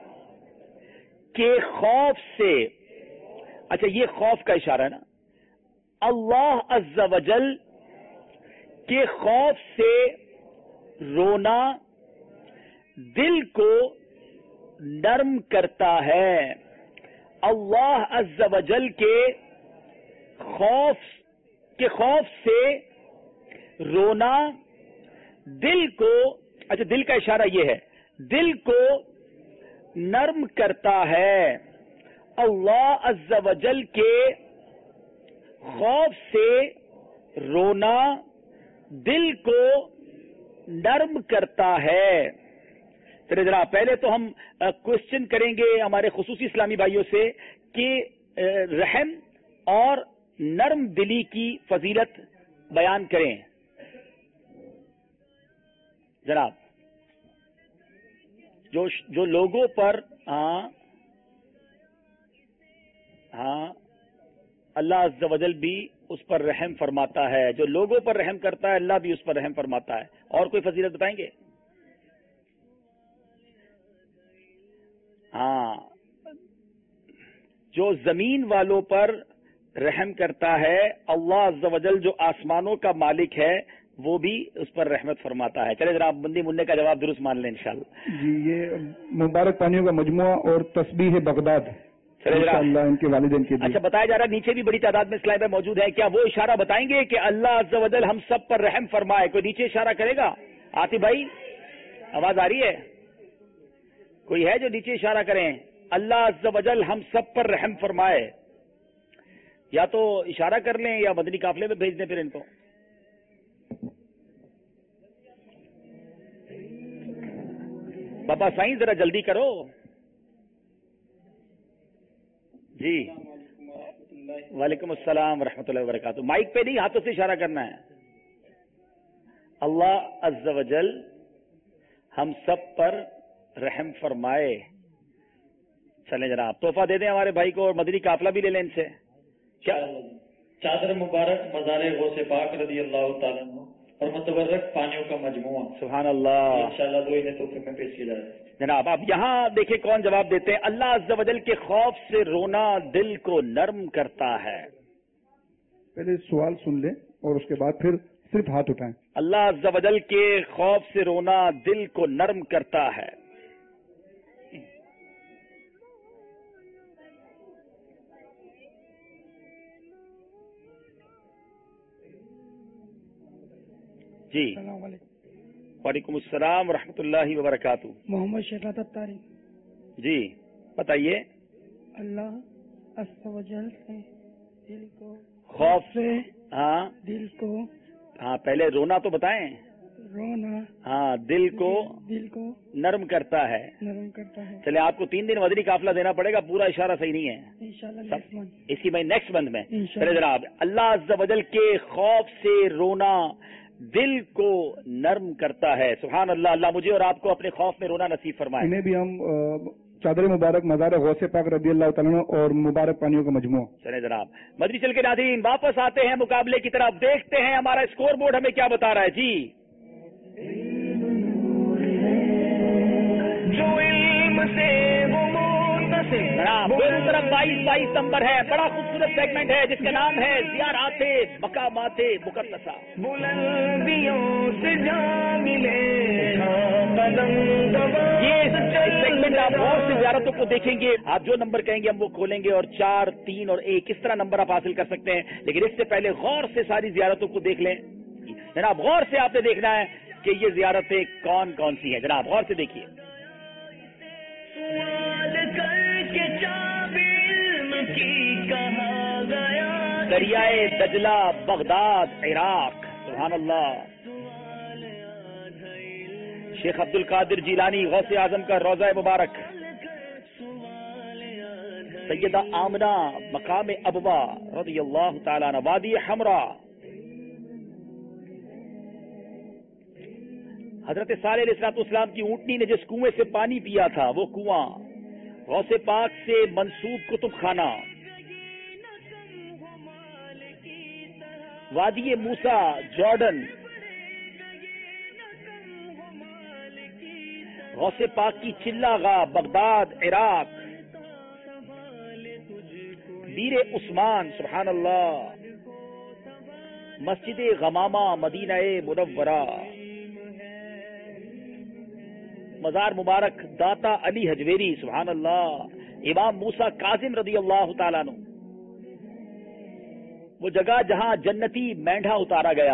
के खौफ से, अच्छा ये खौफ का इशारा है ना, अल्लाह अज़्ज़ा वजल के खौफ से रोना दिल को नर्म करता है। अल्लाह अज़्ज़ा वजल के खौफ से रोना दिल को, अच्छा दिल का इशारा ये है, दिल को नर्म करता है। अल्लाह अज़्ज़ा वजल के खौफ से रोना दिल को نرم کرتا ہے. چلے جناب پہلے تو ہم کوشچن کریں گے ہمارے خصوصی اسلامی بھائیوں سے کہ رحم اور نرم دلی کی فضیلت بیان کریں. جناب جو لوگوں پر اللہ عز و جل بھی اس پر رحم فرماتا ہے، جو لوگوں پر رحم کرتا ہے اللہ بھی اس پر رحم فرماتا ہے. اور کوئی فضیلت بتائیں گے؟ جو زمین والوں پر رحم کرتا ہے اللہ عز و جل جو آسمانوں کا مالک ہے وہ بھی اس پر رحمت فرماتا ہے. چلے ذرا بندی منع کا جواب درست مان لیں انشاءاللہ. جی یہ مبارک پانیوں کا مجموعہ اور تسبیح بغداد انشاءاللہ ان کے والدین کے. اچھا بتایا جا رہا ہے نیچے بھی بڑی تعداد میں اسلائڈ میں موجود ہے، کیا وہ اشارہ بتائیں گے کہ اللہ عز و جل ہم سب پر رحم فرمائے؟ کوئی نیچے اشارہ کرے گا؟ آتی بھائی آواز آ رہی ہے؟ کوئی ہے جو نیچے اشارہ کریں اللہ عز و جل ہم سب پر رحم فرمائے؟ یا تو اشارہ کر لیں یا مدنی قافلے میں بھیج دیں پھر ان کو. بابا سائیں ذرا جلدی کرو. جی وعلیکم السلام ورحمۃ اللہ وبرکاتہ. مائک پہ نہیں ہاتھوں سے اشارہ کرنا ہے. اللہ عز و جل ہم سب پر رحم فرمائے. چلیں جناب تحفہ دے دیں ہمارے بھائی کو اور مدنی قافلہ بھی لے لیں ان سے. کیا چادر مبارک مزار غوث پاک رضی اللہ تعالیٰ عنہ اور متبرک پانیوں کا مجموعہ. سبحان اللہ. انشاءاللہ دو انہیں تحفے میں پیش کیا جائے. جناب آپ یہاں دیکھیں کون جواب دیتے ہیں. اللہ عز و جل کے خوف سے رونا دل کو نرم کرتا ہے. پہلے سوال سن لیں اور اس کے بعد پھر صرف ہاتھ اٹھائیں. اللہ عز و جل کے خوف سے رونا دل کو نرم کرتا ہے. جی السلام علیکم. وعلیکم السلام ورحمۃ اللہ وبرکاتہ. محمد شہزاد اتاری. جی بتائیے. اللہ عز و جل سے دل کو خوف سے دل کو پہلے رونا تو بتائیں. رونا دل کو نرم کرتا ہے. نرم کرتا ہے. چلے آپ کو 3 دن مدنی قافلہ دینا پڑے گا، پورا اشارہ صحیح نہیں ہے انشاءاللہ اسی میں نیکسٹ منتھ میں. چلے جناب اللہ عز و جل کے خوف سے رونا دل کو نرم کرتا ہے. سبحان اللہ. اللہ مجھے اور آپ کو اپنے خوف میں رونا نصیب فرمائے. انہیں بھی ہم چادر مبارک مزار غوث پاک رضی اللہ تعالیٰ عنہ اور مبارک پانیوں کا مجموعہ. چلے جناب مدنی چل کے ناظرین واپس آتے ہیں مقابلے کی طرف. دیکھتے ہیں ہمارا اسکور بورڈ ہمیں کیا بتا رہا ہے. جی جو علم سے وہ جناب دونوں طرف 22 نمبر ہے. بڑا خوبصورت سیگمنٹ ہے جس کا نام ہے زیارات مقامات مقدسہ. بلندیوں سے جا ملے یہ سیگمنٹ آپ غور سے زیارتوں کو دیکھیں گے. آپ جو نمبر کہیں گے ہم وہ کھولیں گے اور 4 3 اور 1 اس طرح نمبر آپ حاصل کر سکتے ہیں. لیکن اس سے پہلے غور سے ساری زیارتوں کو دیکھ لیں. جناب غور سے آپ نے دیکھنا ہے کہ یہ زیارتیں کون کون سی ہیں. جناب غور سے دیکھیے. دریائے دجلہ بغداد عراق. سبحان اللہ. شیخ عبد القادر جیلانی غوث اعظم کا روضہ مبارک. سیدہ آمنہ مقام ابوا رضی اللہ تعالیٰ عنہ. وادی حمرا. حضرت صالح علیہ السلام کی اونٹنی نے جس کنویں سے پانی پیا تھا وہ کنواں. غوث پاک سے منسوب کتب خانہ. وادی موسیٰ جارڈن. غوث پاک کی چلہ گاہ بغداد عراق. بیر عثمان. سبحان اللہ. مسجد غمامہ مدینہ منورہ. مزار مبارک داتا علی حجویری. سبحان اللہ. امام موسیٰ کاظم رضی اللہ تعالیٰ عنہ. وہ جگہ جہاں جنتی مینڈھا اتارا گیا.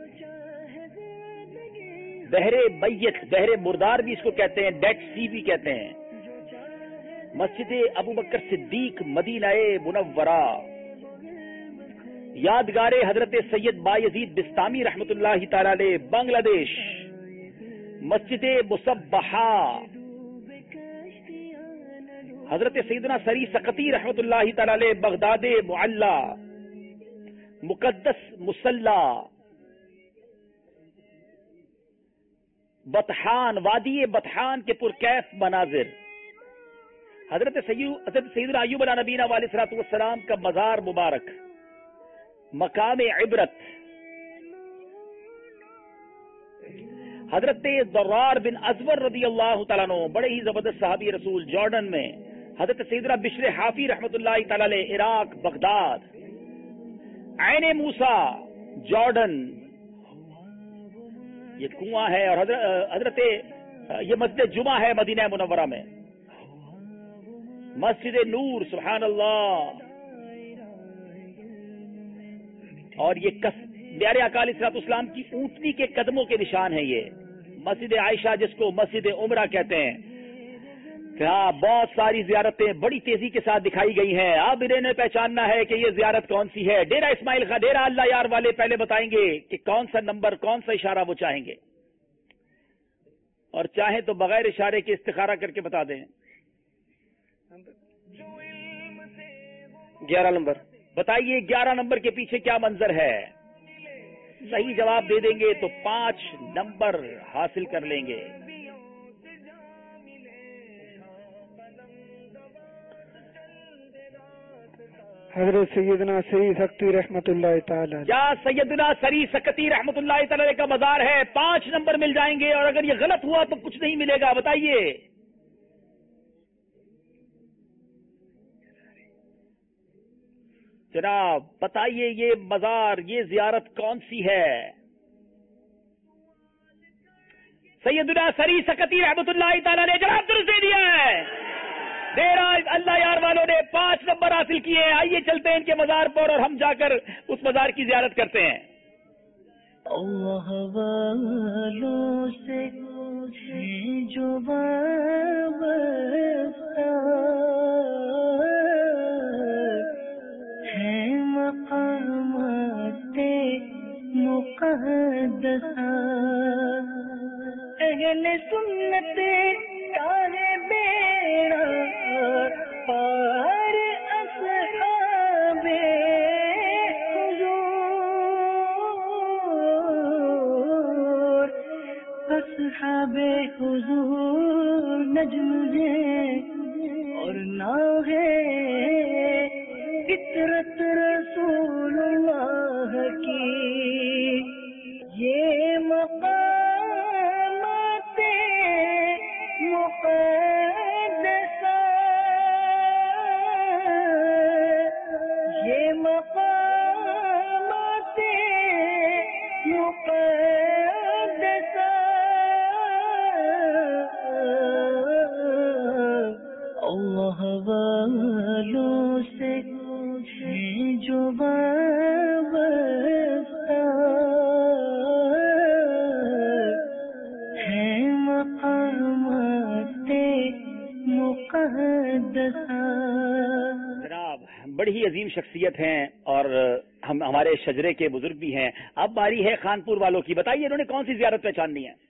بحر میت بحر مردار بھی اس کو کہتے ہیں، ڈیڈ سی بھی کہتے ہیں. مسجد ابو بکر صدیق مدینہ منورہ. یادگار حضرت سید بایزید بستامی رحمت اللہ تعالی علیہ بنگلہ دیش. مسجد مصبحہ حضرت سیدنا سری سقطی رحمت اللہ تعالی علیہ بغداد معلی مقدس مصلی بطحان وادی بطحان کے پرکیف مناظر حضرت سیدنا ایوب علیہ نبینا علیہ الصلوۃ والسلام کا مزار مبارک مقام عبرت حضرت ضرار بن ازور رضی اللہ تعالیٰ عنہ بڑے ہی زبردست صحابی رسول جارڈن میں حضرت سیدنا بشر حافی رحمت اللہ تعالی علیہ عراق بغداد عین موسیٰ جارڈن یہ کنواں ہے اور حضرت یہ مسجد جمعہ ہے مدینہ منورہ میں مسجد نور سبحان اللہ اور یہ پیارے آقا علیہ الصلوۃ والسلام کی اونٹنی کے قدموں کے نشان ہے یہ مسجد عائشہ جس کو مسجد عمرہ کہتے ہیں ہاں بہت ساری زیارتیں بڑی تیزی کے ساتھ دکھائی گئی ہیں اب انہیں پہچاننا ہے کہ یہ زیارت کون سی ہے ڈیرہ اسماعیل خان ڈیرہ اللہ یار والے پہلے بتائیں گے کہ کون سا نمبر کون سا اشارہ وہ چاہیں گے اور چاہیں تو بغیر اشارے کے استخارہ کر کے بتا دیں 11 نمبر بتائیے 11 نمبر کے پیچھے کیا منظر ہے صحیح جواب دے دیں گے تو 5 نمبر حاصل کر لیں گے حضرت سیدنا سری سکتی رحمت اللہ تعالی کیا سیدنا سری سکتی رحمت اللہ تعالی کا مزار ہے 5 نمبر مل جائیں گے اور اگر یہ غلط ہوا تو کچھ نہیں ملے گا بتائیے جناب بتائیے یہ مزار یہ زیارت کون سی ہے سیدنا سری سکتی رحمت اللہ تعالی نے جواب درست دے دیا ہے ڈیرہ اللہ یار والوں نے 5 نمبر حاصل کیے ہیں آئیے چلتے ہیں ان کے مزار پر اور ہم جا کر اس مزار کی زیارت کرتے ہیں اللہ والوں سے جو ہے مقامات مقدسہ اہل سنت تارے بیڑا پار اصحاب حضور اصحاب حضور نجم ہے اور نہ ہے فطرت رسول اللہ کی یہ مقامات مقدسہ یہ مقامات مقدسہ اللہ والوں سے جو وابستہ ہے مقامات مقدسہ جناب بڑی ہی عظیم شخصیت ہیں اور ہمارے شجرے کے بزرگ بھی ہیں اب باری ہے خانپور والوں کی بتائیے انہوں نے کون سی زیارت پہچاننی ہے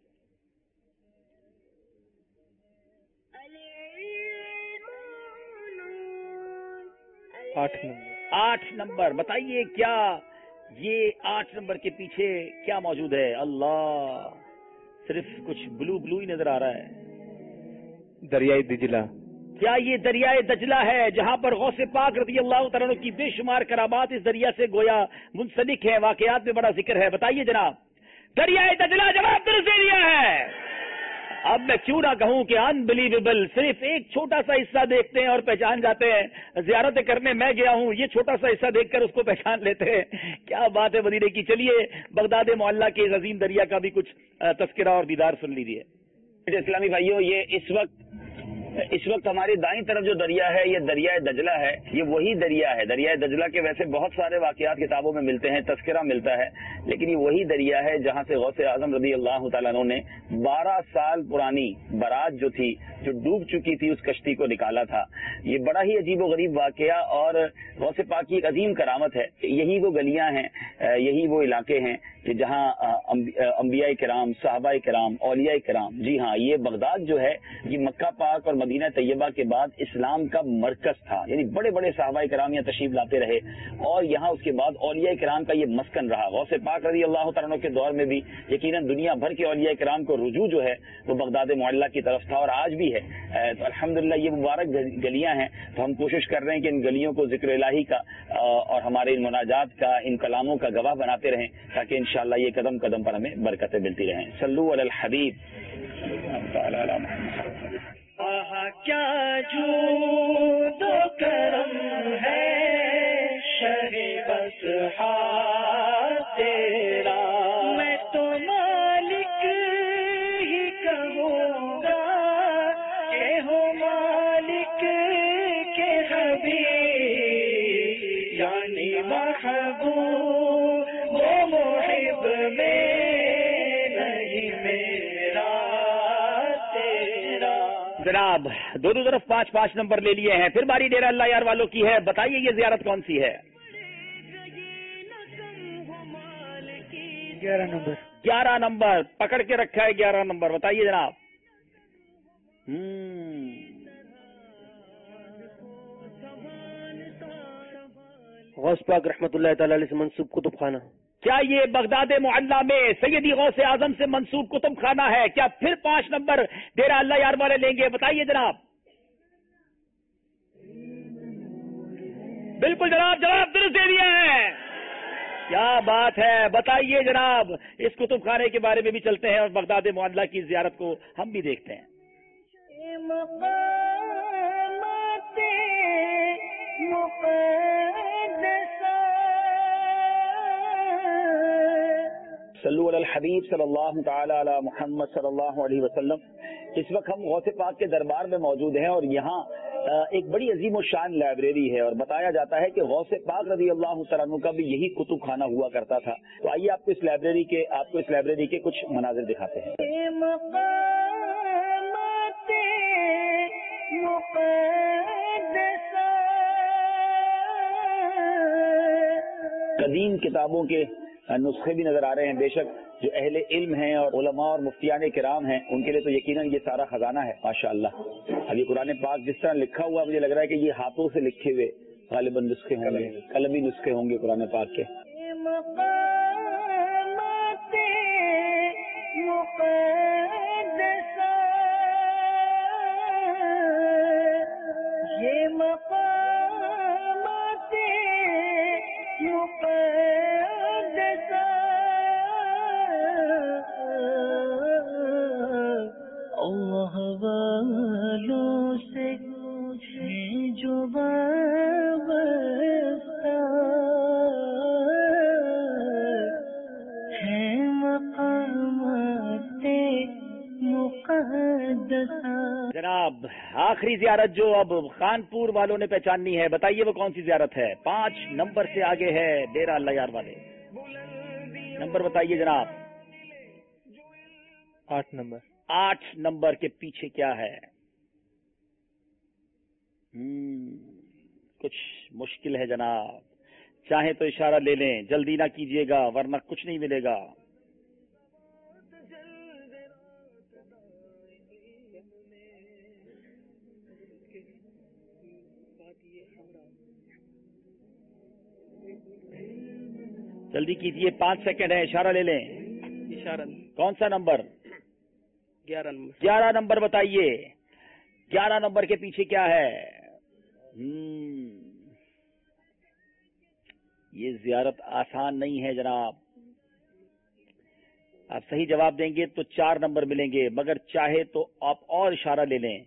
8 نمبر بتائیے کیا یہ 8 نمبر کے پیچھے کیا موجود ہے اللہ صرف کچھ بلو ہی نظر آ رہا ہے دریائے دجلہ کیا یہ دریائے دجلہ ہے جہاں پر غوث پاک رضی اللہ تعالیٰ عنہ کی بے شمار کرامات اس دریا سے گویا منسلک ہے واقعات میں بڑا ذکر ہے بتائیے جناب دریائے دجلہ جواب درست دے دیا ہے اب میں کیوں نہ کہوں کہ انبلیویبل صرف ایک چھوٹا سا حصہ دیکھتے ہیں اور پہچان جاتے ہیں زیارتیں کرنے میں گیا ہوں یہ چھوٹا سا حصہ دیکھ کر اس کو پہچان لیتے ہیں کیا بات ہے مدینے کی چلیے بغداد معلیٰ کے عظیم دریا کا بھی کچھ تذکرہ اور دیدار سن لیجیے اسلامی بھائیوں یہ اس وقت ہماری دائیں طرف جو دریا ہے یہ دریائے دجلہ ہے یہ وہی دریا ہے دریائے دجلہ کے ویسے بہت سارے واقعات کتابوں میں ملتے ہیں تذکرہ ملتا ہے لیکن یہ وہی دریا ہے جہاں سے غوث اعظم رضی اللہ تعالیٰ عنہ نے 12 سال پرانی برات جو تھی جو ڈوب چکی تھی اس کشتی کو نکالا تھا یہ بڑا ہی عجیب و غریب واقعہ اور غوث پاک کی ایک عظیم کرامت ہے یہی وہ گلیاں ہیں یہی وہ علاقے ہیں کہ جہاں انبیاء کرام، صحابہ کرام، اولیاء کرام، جی ہاں، یہ بغداد جو ہے یہ مکہ پاک اور مدینہ طیبہ کے بعد اسلام کا مرکز تھا، یعنی بڑے بڑے صحابہ کرام یہاں تشریف لاتے رہے اور یہاں اس کے بعد اولیاء کرام کا یہ مسکن رہا۔ غوث پاک رضی اللہ تعالیٰ عنہ کے دور میں بھی یقیناً دنیا بھر کے اولیاء کرام کو رجوع جو ہے وہ بغداد معلیٰ کی طرف تھا اور آج بھی ہے۔ تو الحمدللہ یہ مبارک گلیاں ہیں، تو ہم کوشش کر رہے ہیں کہ ان گلیوں کو ذکر الہی کا اور ہمارے ان مناجات کا، ان کلاموں کا گواہ بناتے رہیں تاکہ انشاءاللہ یہ قدم قدم پر ہمیں برکتیں ملتی رہیں۔ صلو علی الحبیب۔ کیا جود و کرم ہے شہ بس تیرا، میں تو مالک ہی کہوں گا کہ ہو مالک کے حبیب، یعنی محبوب و محب میں نہیں میرا تیرا۔ جناب دونوں طرف 5-5 نمبر لے لیے ہیں، پھر باری ڈیرہ اللہ یار والوں کی ہے، بتائیے یہ زیارت کون سی ہے؟ 11 نمبر 11 نمبر پکڑ کے رکھا ہے، 11 نمبر بتائیے جناب۔ غوث پاک رحمۃ اللہ تعالی علیہ سے منسوب کتب خانہ۔ کیا یہ بغداد معلیٰ میں سیدی غوث اعظم سے منسوب کتب خانہ ہے؟ کیا پھر 5 نمبر ڈیرہ اللہ یار والے لیں گے؟ بتائیے جناب۔ بالکل جناب، جواب درست دے دیا ہے، کیا بات ہے، بتائیے جناب۔ اس کتب خانے کے بارے میں بھی چلتے ہیں اور بغداد معلیٰ کی زیارت کو ہم بھی دیکھتے ہیں۔ صلو علی الحبیب صلی اللہ تعالی علی محمد صلی اللہ علیہ وسلم۔ اس وقت ہم غوث پاک کے دربار میں موجود ہیں اور یہاں ایک بڑی عظیم الشان لائبریری ہے اور بتایا جاتا ہے کہ غوث پاک رضی اللہ تعالیٰ عنہ کا بھی یہی کتب خانہ ہوا کرتا تھا۔ تو آئیے آپ کو اس لائبریری کے کچھ مناظر دکھاتے ہیں۔ قدیم کتابوں کے نسخے بھی نظر آ رہے ہیں، بے شک جو اہل علم ہیں اور علماء اور مفتیان کرام ہیں ان کے لیے تو یقیناً یہ سارا خزانہ ہے ماشاءاللہ۔ اب یہ قرآن پاک جس طرح لکھا ہوا مجھے لگ رہا ہے کہ یہ ہاتھوں سے لکھے ہوئے غالباً نسخے ہوں گے، قلمی نسخے ہوں گے قرآن پاک کے۔ اللہ والوں سے جو وابستہ ہے مقامات مقدسہ۔ جناب آخری زیارت جو اب خانپور والوں نے پہچاننی ہے، بتائیے وہ کون سی زیارت ہے؟ 5 نمبر سے آگے ہے ڈیرہ اللہ یار والے، نمبر بتائیے جناب۔ 8 نمبر 8 نمبر کے پیچھے کیا ہے؟ کچھ مشکل ہے جناب، چاہیں تو اشارہ لے لیں، جلدی نہ کیجیے گا ورنہ کچھ نہیں ملے گا۔ جلدی کیجیے، 5 سیکنڈ ہے، اشارہ لے لیں۔ اشارہ کون سا نمبر؟ 11 نمبر 11 نمبر بتائیے، 11 نمبر کے پیچھے کیا ہے؟ یہ زیارت آسان نہیں ہے جناب، آپ صحیح جواب دیں گے تو 4 نمبر ملیں گے، مگر چاہے تو آپ اور اشارہ لے لیں۔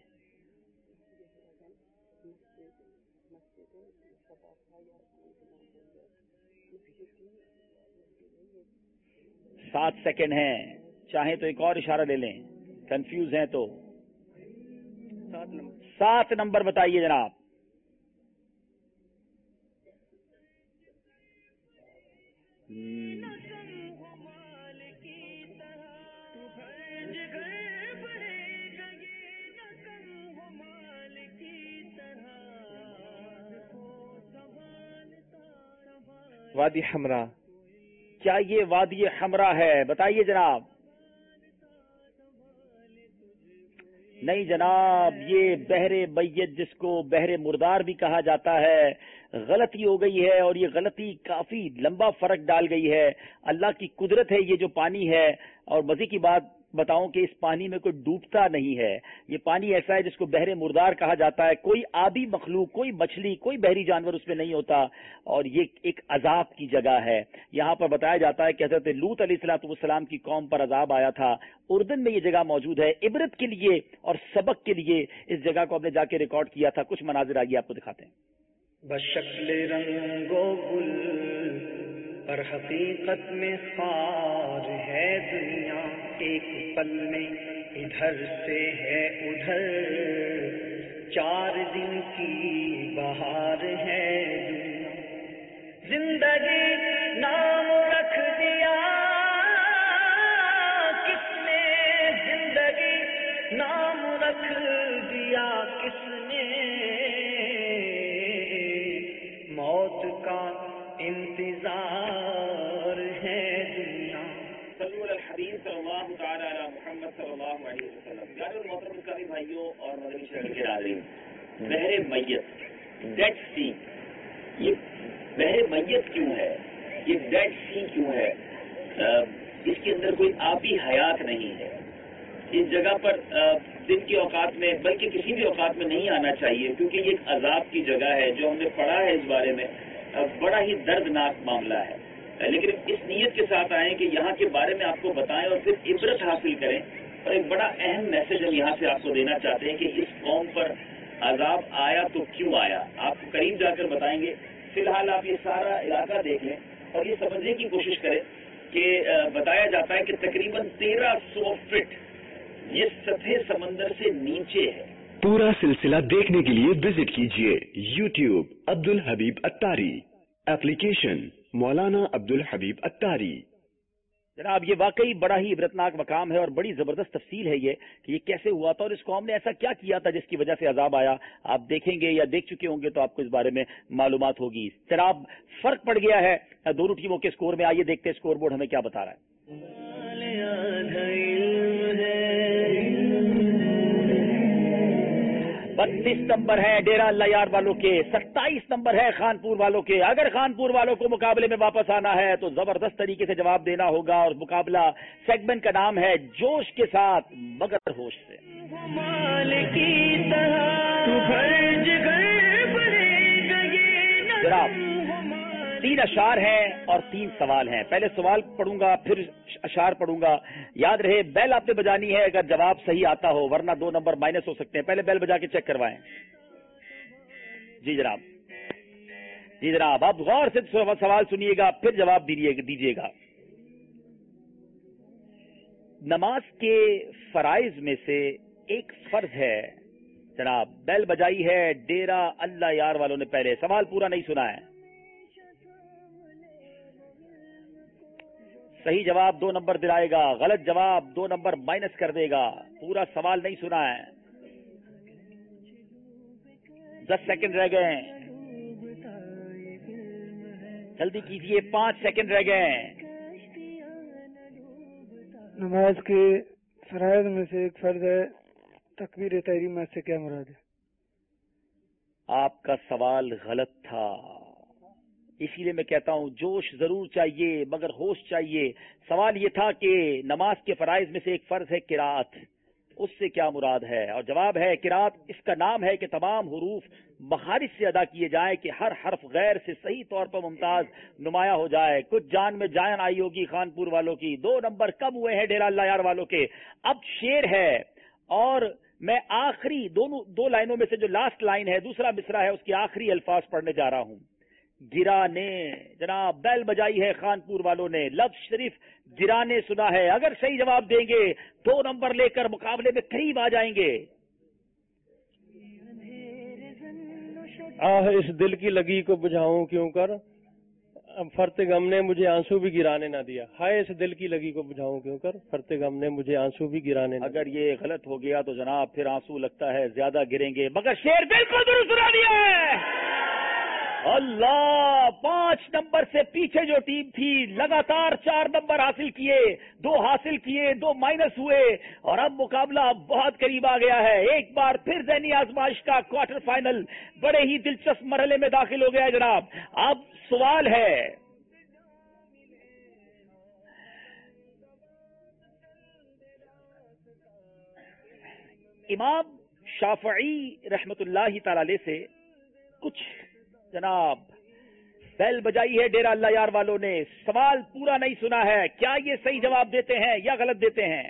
سات سیکنڈ ہیں، چاہیں تو ایک اور اشارہ لے لیں، کنفیوز ہیں تو 7 نمبر بتائیے جناب۔ وادی حمراء کیا یہ وادی حمرا ہے؟ بتائیے جناب. نہیں جناب، یہ بحر میت جس کو بحر مردار بھی کہا جاتا ہے، غلطی ہو گئی ہے، اور یہ غلطی کافی لمبا فرق ڈال گئی ہے. اللہ کی قدرت ہے یہ جو پانی ہے. اور مزے کی بات بتاؤں کہ اس پانی میں کوئی ڈوبتا نہیں ہے. یہ پانی ایسا ہے جس کو بحر مردار کہا جاتا ہے. کوئی آبی مخلوق، کوئی مچھلی، کوئی بحری جانور اس میں نہیں ہوتا، اور یہ ایک عذاب کی جگہ ہے. یہاں پر بتایا جاتا ہے کہ حضرت لوط علیہ الصلوۃ والسلام کی قوم پر عذاب آیا تھا. اردن میں یہ جگہ موجود ہے. عبرت کے لیے اور سبق کے لیے اس جگہ کو ہم نے جا کے ریکارڈ کیا تھا. کچھ مناظر آئیے آپ کو دکھاتے ہیں. بشکل رنگ و گل پر حقیقت میں خار ہے دنیا، ایک پل میں ادھر سے ہے ادھر، 4 دن کی بہار ہے دنیا. زندگی نام رکھ دیا کس نے، زندگی نام رکھ دیا کس نے، موت کا انتظار ہے دنیا. صلی اللہ تعالی علی محمد صلی اللہ علیہ وسلم. پیارے اور محترم اسلامی بھائیوں اور مدنی چینل کے ناظرین، بحر میت، ڈیڈ سی، یہ بحر میت کیوں ہے؟ یہ ڈیڈ سی کیوں ہے؟ اس کے اندر کوئی آبی حیات نہیں ہے. اس جگہ پر دن کے اوقات میں بلکہ کسی بھی اوقات میں نہیں آنا چاہیے، کیونکہ یہ ایک عذاب کی جگہ ہے. جو ہم نے پڑھا ہے اس بارے میں بڑا ہی دردناک معاملہ ہے. لیکن اس نیت کے ساتھ آئیں کہ یہاں کے بارے میں آپ کو بتائیں اور پھر عبرت حاصل کریں. اور ایک بڑا اہم میسج ہم یہاں سے آپ کو دینا چاہتے ہیں کہ اس قوم پر عذاب آیا تو کیوں آیا. آپ کو قریب جا کر بتائیں گے. فی الحال آپ یہ سارا علاقہ دیکھ لیں اور یہ سمجھنے کی کوشش کریں کہ بتایا جاتا ہے کہ تقریباً 1300 فٹ یہ سطح سمندر سے نیچے ہے. پورا سلسلہ دیکھنے کے لیے وزٹ کیجیے YouTube عبد الحبیب اتاری، ایپلیکیشن مولانا عبد الحبیب اتاری. جناب یہ واقعی بڑا ہی عبرتناک مقام ہے اور بڑی زبردست تفصیل ہے یہ کہ یہ کیسے ہوا تھا اور اس قوم نے ایسا کیا کیا تھا جس کی وجہ سے عذاب آیا. آپ دیکھیں گے یا دیکھ چکے ہوں گے تو آپ کو اس بارے میں معلومات ہوگی. جناب فرق پڑ گیا ہے دونوں ٹیموں کے سکور میں. آئیے دیکھتے ہیں سکور بورڈ ہمیں کیا بتا رہا ہے. 32 نمبر ہے ڈیرہ اللہ یار والوں کے، 27 نمبر ہے خانپور والوں کے. اگر خانپور والوں کو مقابلے میں واپس آنا ہے تو زبردست طریقے سے جواب دینا ہوگا. اور مقابلہ سیگمنٹ کا نام ہے جوش کے ساتھ مگر ہوش سے. جناب 3 اشعار ہیں اور 3 سوال ہیں. پہلے سوال پڑھوں گا پھر اشعار پڑھوں گا. یاد رہے بیل آپ نے بجانی ہے اگر جواب صحیح آتا ہو، ورنہ 2 نمبر مائنس ہو سکتے ہیں. پہلے بیل بجا کے چیک کروائیں. جی جناب، جی جناب آپ غور سے سوال سنیے گا پھر جواب دیجیے گا. نماز کے فرائض میں سے ایک فرض ہے جناب. بیل بجائی ہے ڈیرہ اللہ یار والوں نے. پہلے سوال پورا نہیں سنا ہے. صحیح جواب 2 نمبر دلائے گا، غلط جواب 2 نمبر مائنس کر دے گا. پورا سوال نہیں سنا ہے. 10 سیکنڈ رہ گئے ہیں، جلدی کیجیے. 5 سیکنڈ رہ گئے ہیں. نماز کے فرائض میں سے ایک فرض ہے تکبیر تحریمہ، سے کیا مراد ہے؟ آپ کا سوال غلط تھا، اسی لیے میں کہتا ہوں جوش ضرور چاہیے مگر ہوش چاہیے. سوال یہ تھا کہ نماز کے فرائض میں سے ایک فرض ہے قرات، اس سے کیا مراد ہے؟ اور جواب ہے قرات اس کا نام ہے کہ تمام حروف مخارج سے ادا کیے جائیں کہ ہر حرف غیر سے صحیح طور پر ممتاز نمایاں ہو جائے. کچھ جان میں جان آئی ہوگی خانپور والوں کی. 2 نمبر کم ہوئے ہیں ڈیرہ اللہ یار والوں کے. اب شعر ہے اور میں آخری 2 لائنوں میں سے جو لاسٹ لائن ہے، دوسرا مصرع ہے، اس کے آخری الفاظ پڑھنے جا رہا ہوں. گرانے جناب بیل بجائی ہے خانپور والوں نے. لفظ شریف گرانے سنا ہے. اگر صحیح جواب دیں گے 2 نمبر لے کر مقابلے میں قریب آ جائیں گے. آہ اس دل کی لگی کو بجھاؤں کیوں کر، فرت غم نے مجھے آنسو بھی گرانے نہ دیا. ہائے اس دل کی لگی کو بجھاؤں کیوں کر، فرت غم نے مجھے آنسو بھی گرانے نہ دیا. اگر یہ غلط ہو گیا تو جناب پھر آنسو لگتا ہے زیادہ گریں گے، مگر شعر بالکل درست سنا دیا ہے. اللہ 5 نمبر سے پیچھے جو ٹیم تھی لگاتار 4 نمبر حاصل کیے، 2 حاصل کیے، 2 مائنس ہوئے اور اب مقابلہ بہت قریب آ گیا ہے. ایک بار پھر ذہنی آزمائش کا کوارٹر فائنل بڑے ہی دلچسپ مرحلے میں داخل ہو گیا ہے جناب. اب سوال ہے امام شافعی رحمت اللہ تعالی علیہ سے کچھ جناب بیل بجائی ہے ڈیرہ اللہ یار والوں نے. سوال پورا نہیں سنا ہے. کیا یہ صحیح جواب دیتے ہیں یا غلط دیتے ہیں؟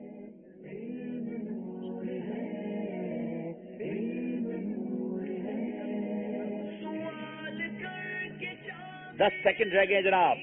10 سیکنڈ رہ گئے جناب.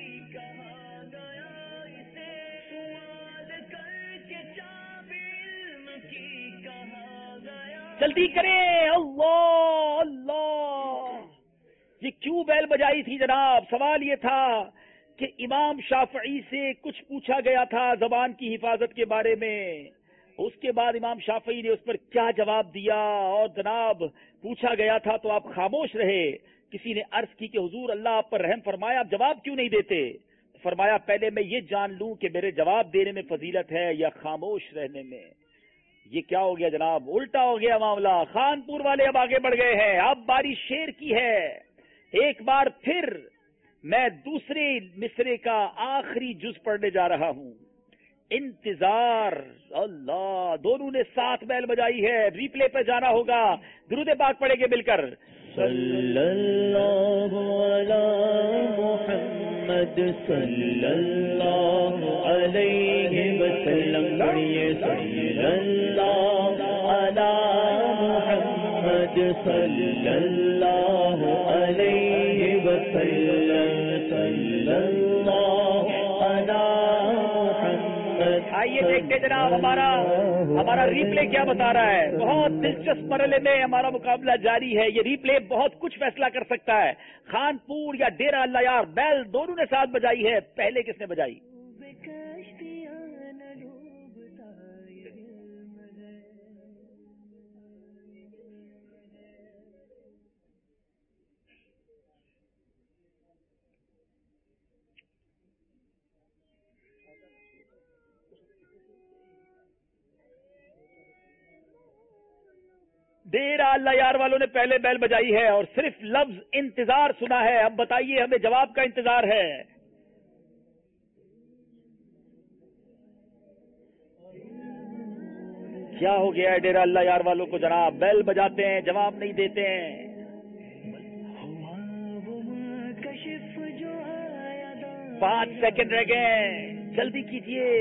جلدی کریں. اللہ اللہ، یہ کیوں بیل بجائی تھی جناب؟ سوال یہ تھا کہ امام شافعی سے کچھ پوچھا گیا تھا زبان کی حفاظت کے بارے میں، اس کے بعد امام شافعی نے اس پر کیا جواب دیا، اور جناب پوچھا گیا تھا تو آپ خاموش رہے. کسی نے عرض کی کہ حضور اللہ آپ پر رحم فرمایا، آپ جواب کیوں نہیں دیتے؟ فرمایا پہلے میں یہ جان لوں کہ میرے جواب دینے میں فضیلت ہے یا خاموش رہنے میں. یہ کیا ہو گیا جناب؟ الٹا ہو گیا معاملہ. خانپور والے اب آگے بڑھ گئے ہیں. اب باری شیر کی ہے. ایک بار پھر میں دوسرے مصرے کا آخری جز پڑھنے جا رہا ہوں. انتظار. اللہ، دونوں نے 7 بیل بجائی ہے. ریپلے پہ جانا ہوگا. درود پاک پڑھیں گے مل کر. صلی اللہ علی محمد صلی اللہ علیہ وسلم. پڑھیے صلی اللہ علی محمد صلی اللہ علیہ وسلم. صلی اللہ علی محمد. آئیے دیکھتے جناب ہمارا ریپلے کیا بتا رہا ہے. بہت دلچسپ مرحلے میں ہمارا مقابلہ جاری ہے. یہ ریپلے بہت کچھ فیصلہ کر سکتا ہے. خانپور یا ڈیرہ اللہ یار بیل دونوں نے 7 بجائی ہے. پہلے کس نے بجائی؟ ڈیرہ اللہ یار والوں نے پہلے بیل بجائی ہے اور صرف لفظ انتظار سنا ہے. اب بتائیے ہمیں جواب کا انتظار ہے. کیا ہو گیا ہے ڈیرہ اللہ یار والوں کو جناب؟ بیل بجاتے ہیں، جواب نہیں دیتے ہیں. 5 سیکنڈ رہ گئے، جلدی کیجیے.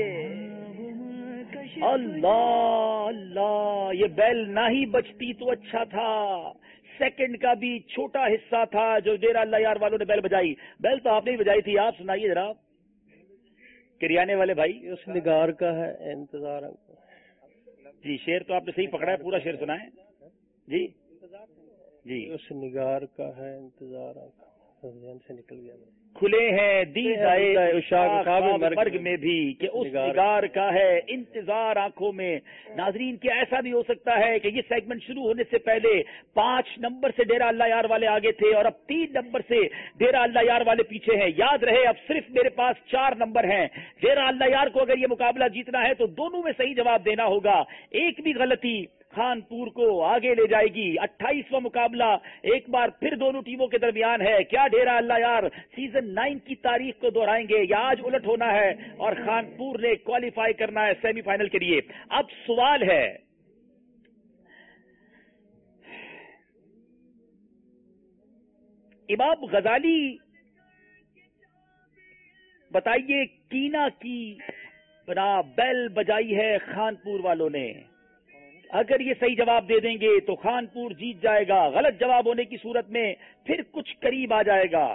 اللہ اللہ، یہ بیل نہ ہی بجتی تو اچھا تھا. سیکنڈ کا بھی چھوٹا حصہ تھا جو ڈیرہ اللہ یار والوں نے بیل بجائی. بیل تو آپ نے بجائی تھی. آپ سنائیے ذرا کریانے والے بھائی. اس نگار کا ہے انتظار. جی شعر تو آپ نے صحیح پکڑا ہے، پورا شعر سنائیں. جی جی. اس نگار کا ہے انتظار، ذہن سے نکل گیا. کھلے ہیں دید مرگ میں بھی کہ اس نگار کا ہے انتظار آنکھوں میں. ناظرین کیا ایسا بھی ہو سکتا ہے کہ یہ سیگمنٹ شروع ہونے سے پہلے 5 نمبر سے ڈیرہ اللہ یار والے آگے تھے اور اب 3 نمبر سے ڈیرہ اللہ یار والے پیچھے ہیں. یاد رہے اب صرف میرے پاس 4 نمبر ہیں. ڈیرہ اللہ یار کو اگر یہ مقابلہ جیتنا ہے تو دونوں میں صحیح جواب دینا ہوگا. ایک بھی غلطی خانپور کو آگے لے جائے گی. 28واں مقابلہ ایک بار پھر دونوں ٹیموں کے درمیان ہے. کیا ڈیرہ اللہ یار سیزن 9 کی تاریخ کو دہرائیں گے یا آج الٹ ہونا ہے اور خانپور نے کوالیفائی کرنا ہے سیمی فائنل کے لیے؟ اب سوال ہے امام غزالی بتائیے کینا کی بنا بیل بجائی ہے خانپور والوں نے. اگر یہ صحیح جواب دے دیں گے تو خانپور جیت جائے گا. غلط جواب ہونے کی صورت میں پھر کچھ قریب آ جائے گا.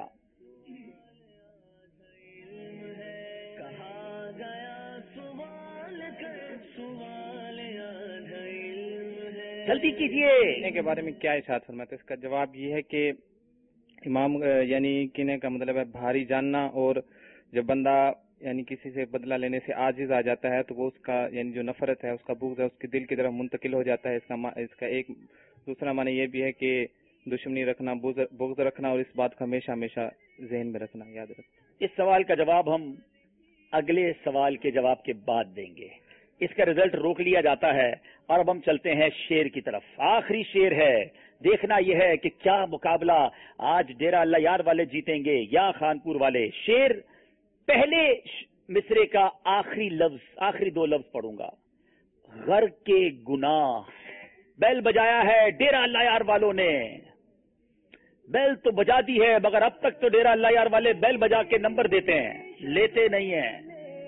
جلدی کیجیے. کے بارے میں کیا ارشاد فرماتے؟ اس کا جواب یہ ہے کہ امام یعنی کینے کا مطلب ہے بھاری جاننا، اور جب بندہ یعنی کسی سے بدلہ لینے سے عاجز آ جاتا ہے تو وہ اس کا یعنی جو نفرت ہے، اس کا بغض ہے، اس کے دل کی طرف منتقل ہو جاتا ہے. اس کا ایک دوسرا معنی یہ بھی ہے کہ दुश्मनी रखना, बुग़्ज़ रखना, और इस बात को हमेशा हमेशा ज़हन में रखना, याद रखना। इस सवाल का जवाब हम अगले सवाल के जवाब के बाद देंगे। इसका रिजल्ट रोक लिया जाता है और अब हम चलते हैं शेर की तरफ। आखिरी शेर है, देखना यह है कि क्या मुकाबला आज डेरा अल्लाह यार वाले जीतेंगे या खानपुर वाले। शेर पहले मिसरे का आखिरी दो लफ्ज पढ़ूंगा। घर के गुनाह। बैल बजाया है डेरा अल्लाह यार वालों ने, बैल तो बजा दी है, मगर अब तक तो डेरा अल्लाह यार वाले बैल बजा के नंबर देते हैं, लेते नहीं हैं।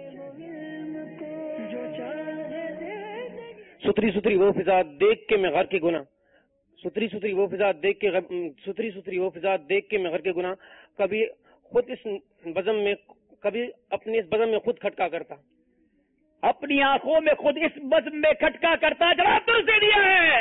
सुथरी सुथरी वो फिजा देख के मैं घर के गुना, सुथरी सुथरी वो फिजा देख के मैं घर के गुना, कभी खुद इस बज़म में, कभी अपनी इस बज़म में खुद खटका करता, अपनी आंखों में खुद इस बज़म में खटका करता। जवाब दुरुस्त दे दिया है।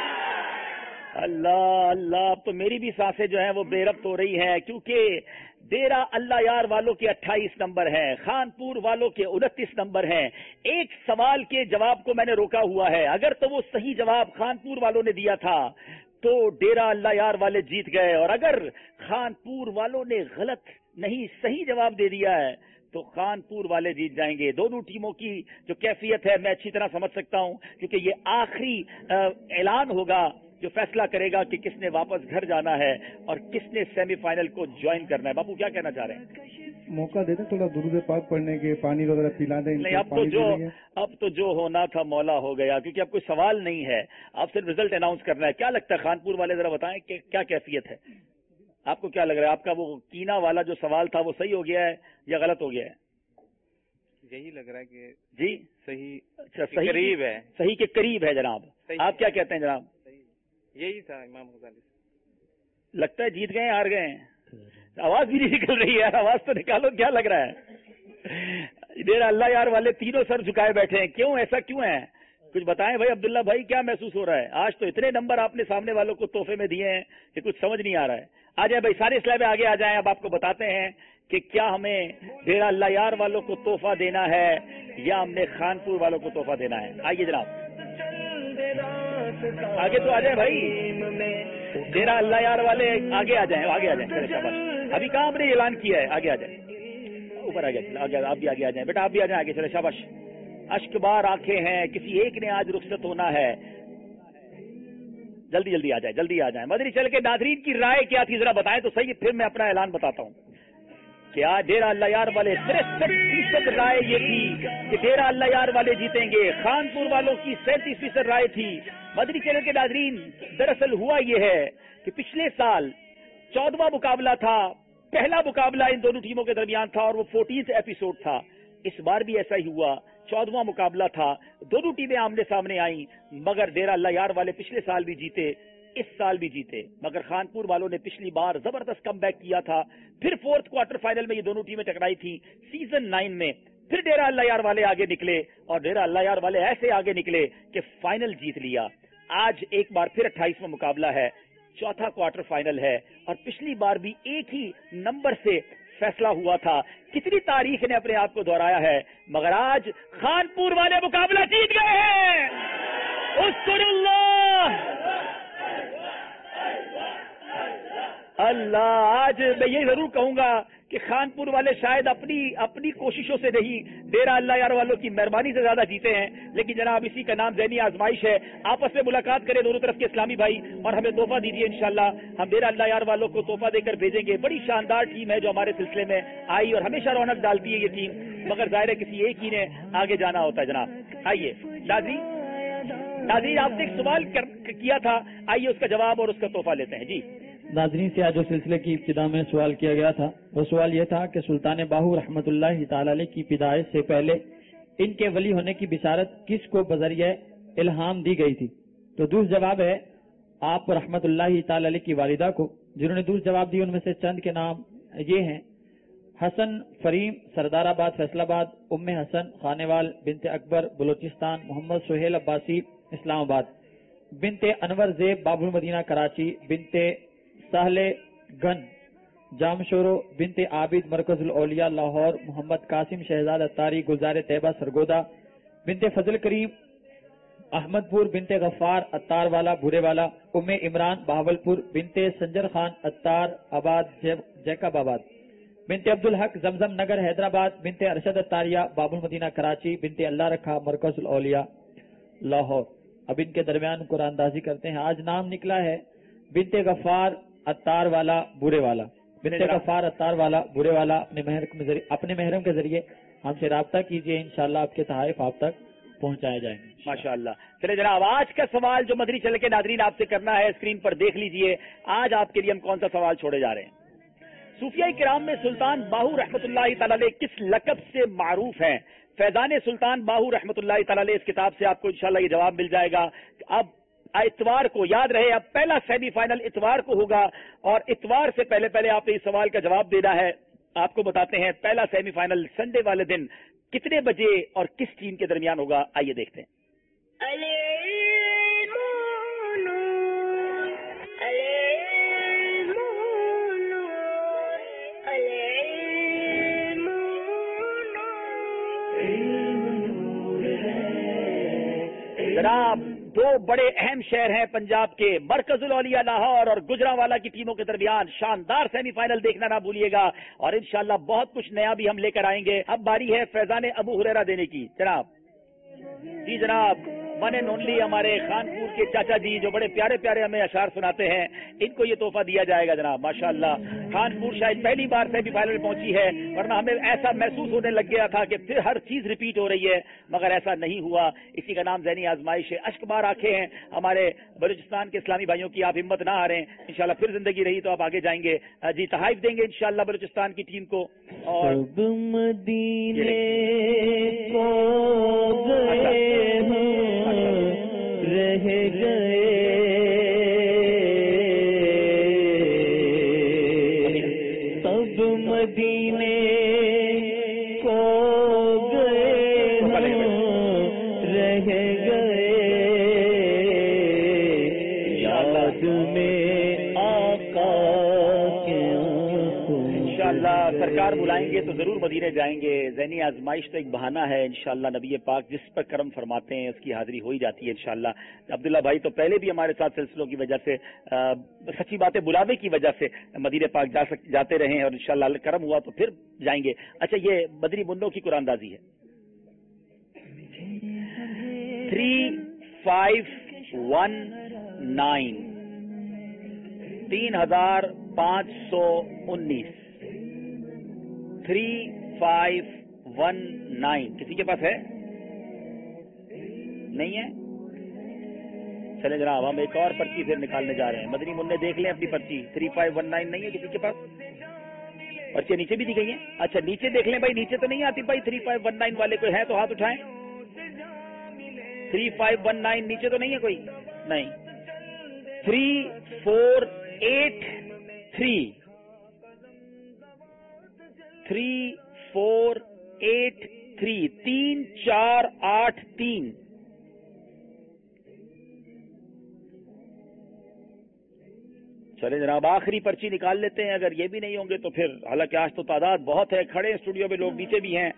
अल्लाह अल्लाह, अब तो मेरी भी सांसें जो हैं वो बेरब्त हो रही हैं, क्योंकि डेरा अल्लाह यार वालों के 28 नंबर हैं, खानपुर वालों के 29 नंबर हैं। एक सवाल के जवाब को मैंने रोका हुआ है। अगर तो वो सही जवाब खानपुर वालों ने दिया था तो डेरा अल्लाह यार वाले जीत गए, और अगर खानपुर वालों ने गलत नहीं सही जवाब दे दिया है तो खानपुर वाले जीत जाएंगे। दोनों टीमों की जो कैफियत है मैं अच्छी तरह समझ सकता हूं, क्योंकि ये आखिरी ऐलान होगा जो फैसला करेगा कि किसने वापस घर जाना है और किसने सेमीफाइनल को ज्वाइन करना है। बापू क्या कहना चाह रहे हैं? मौका देते थोड़ा दुरूद पाक पढ़ने के, पानी वगैरह पिला दें। नहीं, अब तो जो होना था मौला हो गया, क्योंकि अब कोई सवाल नहीं है, अब सिर्फ रिजल्ट अनाउंस करना है। क्या लगता है खानपुर वाले, जरा बताएं कि क्या कैफियत है? आपको क्या लग रहा है? आपका वो कीना वाला जो सवाल था वो सही हो गया है या गलत हो गया है? यही लग रहा है कि जी सही, अच्छा सही करीब है, सही के करीब है जनाब। आप क्या कहते हैं जनाब? यही था इमाम गजाली। लगता है जीत गए, हार गए? आवाज भी नहीं निकल रही है, आवाज तो निकालो, क्या लग रहा है? डेरा अल्लाह यार वाले तीनों सर झुकाए बैठे हैं, क्यों, ऐसा क्यों है? कुछ बताएं भाई। अब्दुल्ला भाई क्या महसूस हो रहा है? आज तो इतने नंबर आपने सामने वालों को तोहफे में दिए हैं कि कुछ समझ नहीं आ रहा है। आ जाए भाई, सारे स्लैब आगे आ जाएं। अब आपको बताते हैं कि क्या हमें डेरा अल्लाह यार वालों को तोहफा देना है या हमने खानपुर वालों को तोहफा देना है। आइए जनाब, आगे तो आ जाए भाई। डेरा अल्लाह यार वाले आगे आ जाएं, आगे आ जाएं। शाबाश, अभी कहाँ हमने ऐलान किया है? आगे आ जाए, ऊपर आ गया, आप भी आगे आ जाएं। बेटा आप भी आ जाएं आगे, चले शाबाश। अश्कबार आंखें हैं, किसी एक ने आज रुखसत होना है, जल्दी जल्दी आ जाए, जल्दी आ जाए। मदनी चल के नाज़रीन की राय क्या थी जरा बताएं तो सही, फिर मैं अपना ऐलान बताता हूँ। क्या डेरा अल्लाह यार वाले 63% राय ये थी कि डेरा अल्लाह यार वाले जीतेंगे, खानपुर वालों की 37% राय थी। मदनी चैनल के नाज़रीन, दरअसल हुआ ये है कि पिछले साल 14वां मुकाबला था, पहला मुकाबला इन दोनों टीमों के दरमियान था और वो 14th एपिसोड था। इस बार भी ऐसा ही हुआ, 14वां मुकाबला था, दोनों टीमें आमने सामने आई, मगर डेरा अल्लाह यार वाले पिछले साल भी जीते, इस साल भी जीते। मगर खानपुर वालों ने पिछली बार जबरदस्त कमबैक किया था, फिर 4th क्वार्टर फाइनल में ये दोनों टीमें टकराई थी। सीजन 9 में फिर डेरा अल्लाह यार वाले आगे निकले और डेरा अल्लाह यार वाले ऐसे आगे निकले कि फाइनल जीत लिया। आज एक बार फिर 28वां मुकाबला है, चौथा क्वार्टर फाइनल है और पिछली बार भी एक ही नंबर से फैसला हुआ था। कितनी तारीख ने अपने आप को दोहराया है, मगर आज खानपुर वाले मुकाबला जीत गए हैं। अल्लाह, आज मैं ये जरूर कहूंगा कि खानपुर वाले शायद अपनी कोशिशों से नहीं, डेरा अल्लाह यार वालों की मेहरबानी से ज्यादा जीते हैं। लेकिन जनाब इसी का नाम ज़हनी आजमाइश है। आपस में मुलाकात करें दोनों तरफ के इस्लामी भाई और हमें तोहफा दीजिए। इंशाल्लाह हम डेरा अल्लाह यार वालों को तोहफा देकर भेजेंगे। बड़ी शानदार टीम है जो हमारे सिलसिले में आई और हमेशा रौनक डालती है ये टीम, मगर जाहिर है किसी एक ही ने आगे जाना होता है। जनाब आइए, नाज़रीन आपने एक सवाल किया था, आइए उसका जवाब और उसका तोहफा लेते हैं। जी नाज़रीन से आज जो सिलसिले की इब्तिदा में सवाल किया गया था वो सवाल ये था कि सुल्तान बाहू रहमतुल्लाहि ताला अलैह की पैदाइश से पहले इनके वली होने की बिशारत किस को बजरिया इल्हाम दी गई थी? तो दुरुस्त जवाब है आप रहमतुल्लाहि ताला अलैह की वालिदा को। जिन्होंने दुरुस्त जवाब दिए उनमें से चंद के नाम ये हैं: हसन फरीम सरदाराबाद फैसलाबाद, उम्मे हसन खानेवाल बिनते अकबर बलोचिस्तान, मोहम्मद सुहेल अब्बासी इस्लामाबाद, बिनते अनवर ज़ेब बाबुल मदीना कराची, बिनते साहले गन जामशोरो, बिनते आबिद मरकजुल औलिया लाहौर, मोहम्मद कासिम शहजाद अत्तारी गुलजार तैयबा सरगोदा, बिनते फजल करीम احمد پور بنتے غفار اتار والا بھورے والا، ام عمران بہاولپور بنتے سنجر خان اتار آباد جیکب آباد، بنتے عبدالحق زمزم نگر حیدرآباد، بنتے ارشد اتاریہ باب المدینہ کراچی، بنتے اللہ رکھا مرکز الاولیاء لاہور۔ اب ان کے درمیان قرآن اندازی کرتے ہیں۔ آج نام نکلا ہے بنتے غفار اتار والا بھورے والا، بنتے غفار اتار والا بھورے والا، اپنے محرم کے ذریعے ہم سے رابطہ کیجئے، انشاءاللہ آپ کے تحائف آپ تک پہنچائے جائیں گے ماشاءاللہ۔ چلے جناب، آج کا سوال جو مدنی چل کے ناظرین آپ سے کرنا ہے اسکرین پر دیکھ لیجئے۔ آج آپ کے لیے ہم کون سا سوال چھوڑے جا رہے ہیں؟ صوفیاء کرام میں سلطان باہو رحمۃ اللہ تعالی علیہ کس لقب سے معروف ہیں؟ فیضان سلطان باہو رحمۃ اللہ تعالی علیہ اس کتاب سے آپ کو انشاءاللہ یہ جواب مل جائے گا۔ اب اتوار کو یاد رہے، اب پہلا سیمی فائنل اتوار کو ہوگا، اور اتوار سے پہلے آپ نے اس سوال کا جواب دینا ہے۔ آپ کو بتاتے ہیں پہلا سیمی فائنل سنڈے والے دن کتنے بجے اور کس ٹیم کے درمیان ہوگا، آئیے دیکھتے ہیں۔ جناب، دو بڑے اہم شہر ہیں پنجاب کے، مرکز الاولیاء لاہور اور گجرانوالہ کی ٹیموں کے درمیان شاندار سیمی فائنل دیکھنا نہ بھولیے گا، اور انشاءاللہ بہت کچھ نیا بھی ہم لے کر آئیں گے۔ اب باری ہے فیضان ابو ہریرہ دینے کی۔ جناب جی جناب، ون اینڈ اونلی ہمارے خانپور کے چاچا جی جو بڑے پیارے پیارے ہمیں اشعار سناتے ہیں، ان کو یہ تحفہ دیا جائے گا جناب۔ ماشاءاللہ خانپور شاید پہلی بار سیمی فائنل پہنچی ہے، ورنہ ہمیں ایسا محسوس ہونے لگ گیا تھا کہ پھر ہر چیز ریپیٹ ہو رہی ہے، مگر ایسا نہیں ہوا۔ اسی کا نام ذہنی آزمائش ہے۔ اشک بار آنکھیں ہیں ہمارے بلوچستان کے اسلامی بھائیوں کی، آپ ہمت نہ ہاریں، انشاءاللہ پھر زندگی رہی تو آپ آگے جائیں گے۔ جی تحائف دیں گے انشاءاللہ بلوچستان کی ٹیم کو۔ اور رہ گئے سب مدینے کو گئے رہ گئے یاد میں آقا کے انشاءاللہ سرکار بلائیں گے تو ضرور مدینے جائیں گے۔ ذہنی آزمائش تو ایک بہانہ ہے، انشاءاللہ نبی پاک جس پر کرم فرماتے ہیں اس کی حاضری ہو ہی جاتی ہے انشاءاللہ۔ عبداللہ بھائی تو پہلے بھی ہمارے ساتھ سلسلوں کی وجہ سے، سچی باتیں بلاوے کی وجہ سے مدینے پاک جاتے رہے ہیں، اور انشاءاللہ کرم ہوا تو پھر جائیں گے۔ اچھا، یہ بدری منوں کی قرآن اندازی ہے۔ 3519 3519 3519 کسی کے پاس ہے؟ نہیں ہے؟ چلے جناب، ہم ایک اور پرچی پھر نکالنے جا رہے ہیں۔ مدنی منع دیکھ لیں اپنی پرچی۔ 3519 نہیں ہے کسی کے پاس؟ پرچیاں نیچے بھی دی گئی ہیں؟ اچھا نیچے دیکھ لیں بھائی، نیچے تو نہیں آتی بھائی 3519 والے کوئی ہے تو ہاتھ اٹھائیں۔ 3519 نیچے تو نہیں ہے کوئی؟ نہیں۔ 3483 3483 چلے جناب، آخری پرچی نکال لیتے ہیں۔ اگر یہ بھی نہیں ہوں گے تو پھر، حالانکہ آج تو تعداد بہت ہے، کھڑے اسٹوڈیو میں لوگ نیچے بھی ہیں۔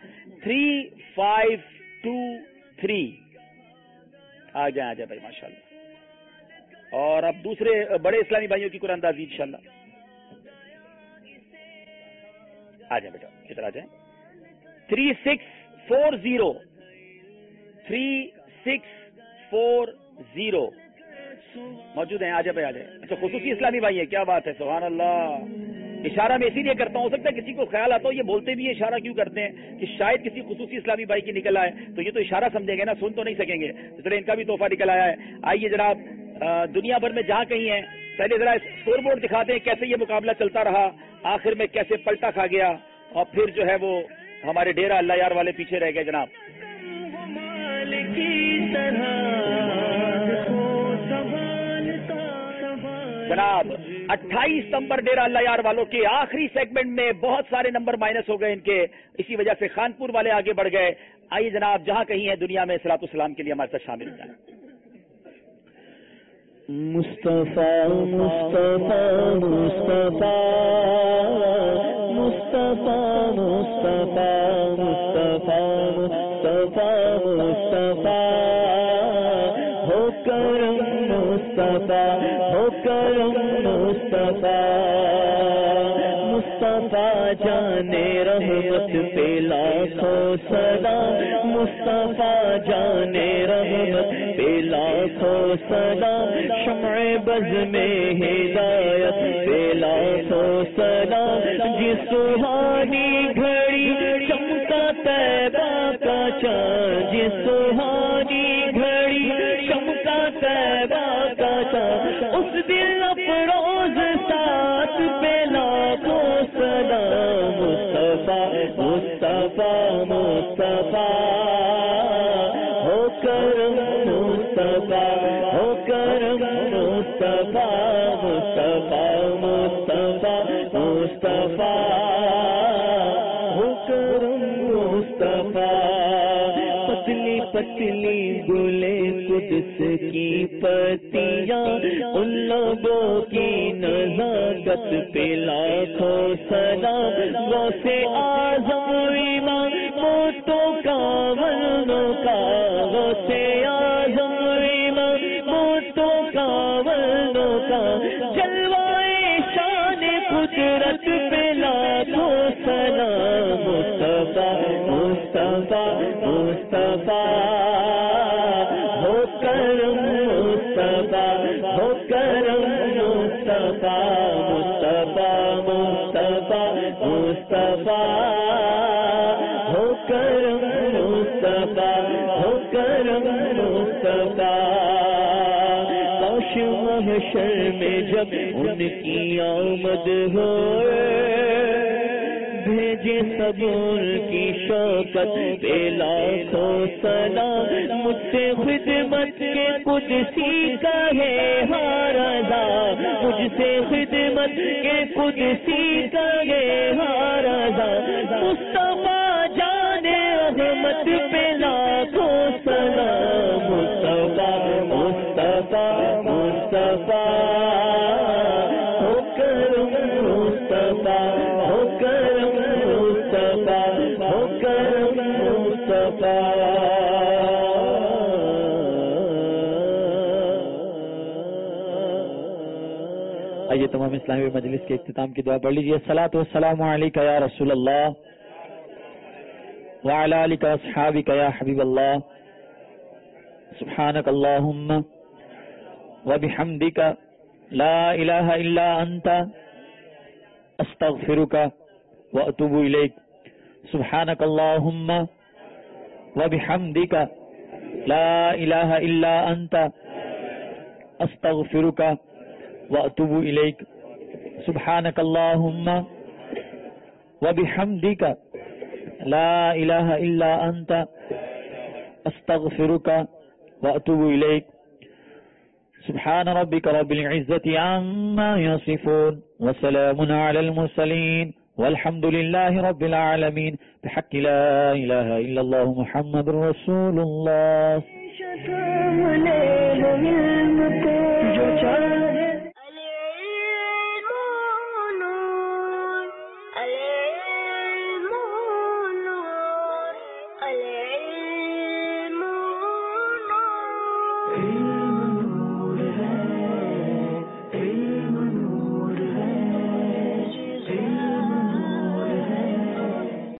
3523 آ جائیں بھائی ماشاءاللہ۔ اور اب دوسرے بڑے اسلامی بھائیوں کی قرآن اندازی انشاءاللہ۔ آ جائیں بیٹا، ادھر آ جائیں۔ 3640 3640 موجود ہیں، آ جائے بھائی آ جائے۔ اچھا خصوصی اسلامی بھائی ہے، کیا بات ہے، سبحان اللہ۔ اشارہ میں اسی لیے کرتا ہوں، ہو سکتا ہے کسی کو خیال آتا ہو یہ بولتے بھی اشارہ کیوں کرتے ہیں کہ شاید کسی خصوصی اسلامی بھائی کی نکل آئے، تو یہ تو اشارہ سمجھیں گے نا، سن تو نہیں سکیں گے، اس لیے ان کا بھی تحفہ نکل آیا ہے۔ آئیے جناب، دنیا بھر میں جہاں کہیں ہیں، پہلے ذرا اسکور بورڈ دکھاتے ہیں کیسے یہ مقابلہ چلتا رہا، آخر میں کیسے پلٹا کھا گیا، اور پھر جو ہے وہ ہمارے ڈیرہ اللہ یار والے پیچھے رہ گئے جناب۔ جناب 28 نمبر ڈیرہ اللہ یار والوں کے آخری سیگمنٹ میں بہت سارے نمبر مائنس ہو گئے ان کے، اسی وجہ سے خانپور والے آگے بڑھ گئے۔ آئیے جناب، جہاں کہیں ہیں دنیا میں صلاۃ السلام کے لیے ہمارے ساتھ شامل ہو جائیں۔ مصطفیٰ مصطفیٰ مصطفیٰ مصطفیٰ مصطفیٰ مصطفیٰ مصطفیٰ مصطفیٰ مصطفیٰ ہو کرم مصطفیٰ مصطفیٰ جانے رحمت پہ لاکھوں سلام مصطفیٰ جانے رحمت پہ لاکھوں سلام شمع بز میں ہدایت پہ لاکھوں سلام جس سہانی گھڑی چمکا طیبہ کا چاند جس سہانی گھڑی چمکا طیبہ کا چاند اس دن افروز ساتھ پہ لاکھوں سلام مصطفیٰ مصطفیٰ مصطفیٰ ہو کرم مصطفیٰ ہو کرم مصطفیٰ مصطفیٰ مصطفیٰ مصطفیٰ ہو کرم مصطفیٰ پتلی پتلی گلے قدس کی پتیاں ان لوگوں کی نزاکت پہ لاکھوں سلام غوث اعظم امام موتوں کا ورنوں کا غوث اعظم امام موتوں کا ورنوں کا جلوائے شان قدرت پہ لاکھوں سلام مصطفیٰ مصطفیٰ مصطفیٰ ہو کرم مصطفیٰ ہو کرم مصطفیٰ مصطفیٰ مصطفیٰ مصطفیٰ ہو کرم مصطفیٰ ہو کرم مصطفیٰ کاش محشر میں جب ان کی آمد ہوئے بھیجے سب ان کی شوکت پہ لاکھوں سلام مجھ سے خدمت کے قدسی کہے ہارضا مجھ سے خدمت کے قدسی کہے ہارضا مصطفیٰ جانے رحمت پہ لاکھوں سلام مصطفیٰ مصطفیٰ مصطفیٰ ہو کرم مصطفیٰ ہو کرم مصطفیٰ ہو کرم مصطفیٰ آئیے تمام اسلامی مجلس کے اختتام کی دعا پڑھ لیجیے الصلاۃ والسلام علیک یا رسول اللہ وعلی آلک واصحابک یا حبیب اللہ سبحانک اللہم وبحمدک لا الہ الا انت استغفرک واتوب الیک سبحانک اللہم وبحمدک لا الہ الا انت استغفرک واتوب الیک سبحانک اللہم وبحمدک لا الہ الا انت استغفرک واتوب الیک سبحان ربک رب العزة عما يصفون وسلام على المرسلين والحمد لله رب العالمين بحق لا إله إلا الله محمد رسول الله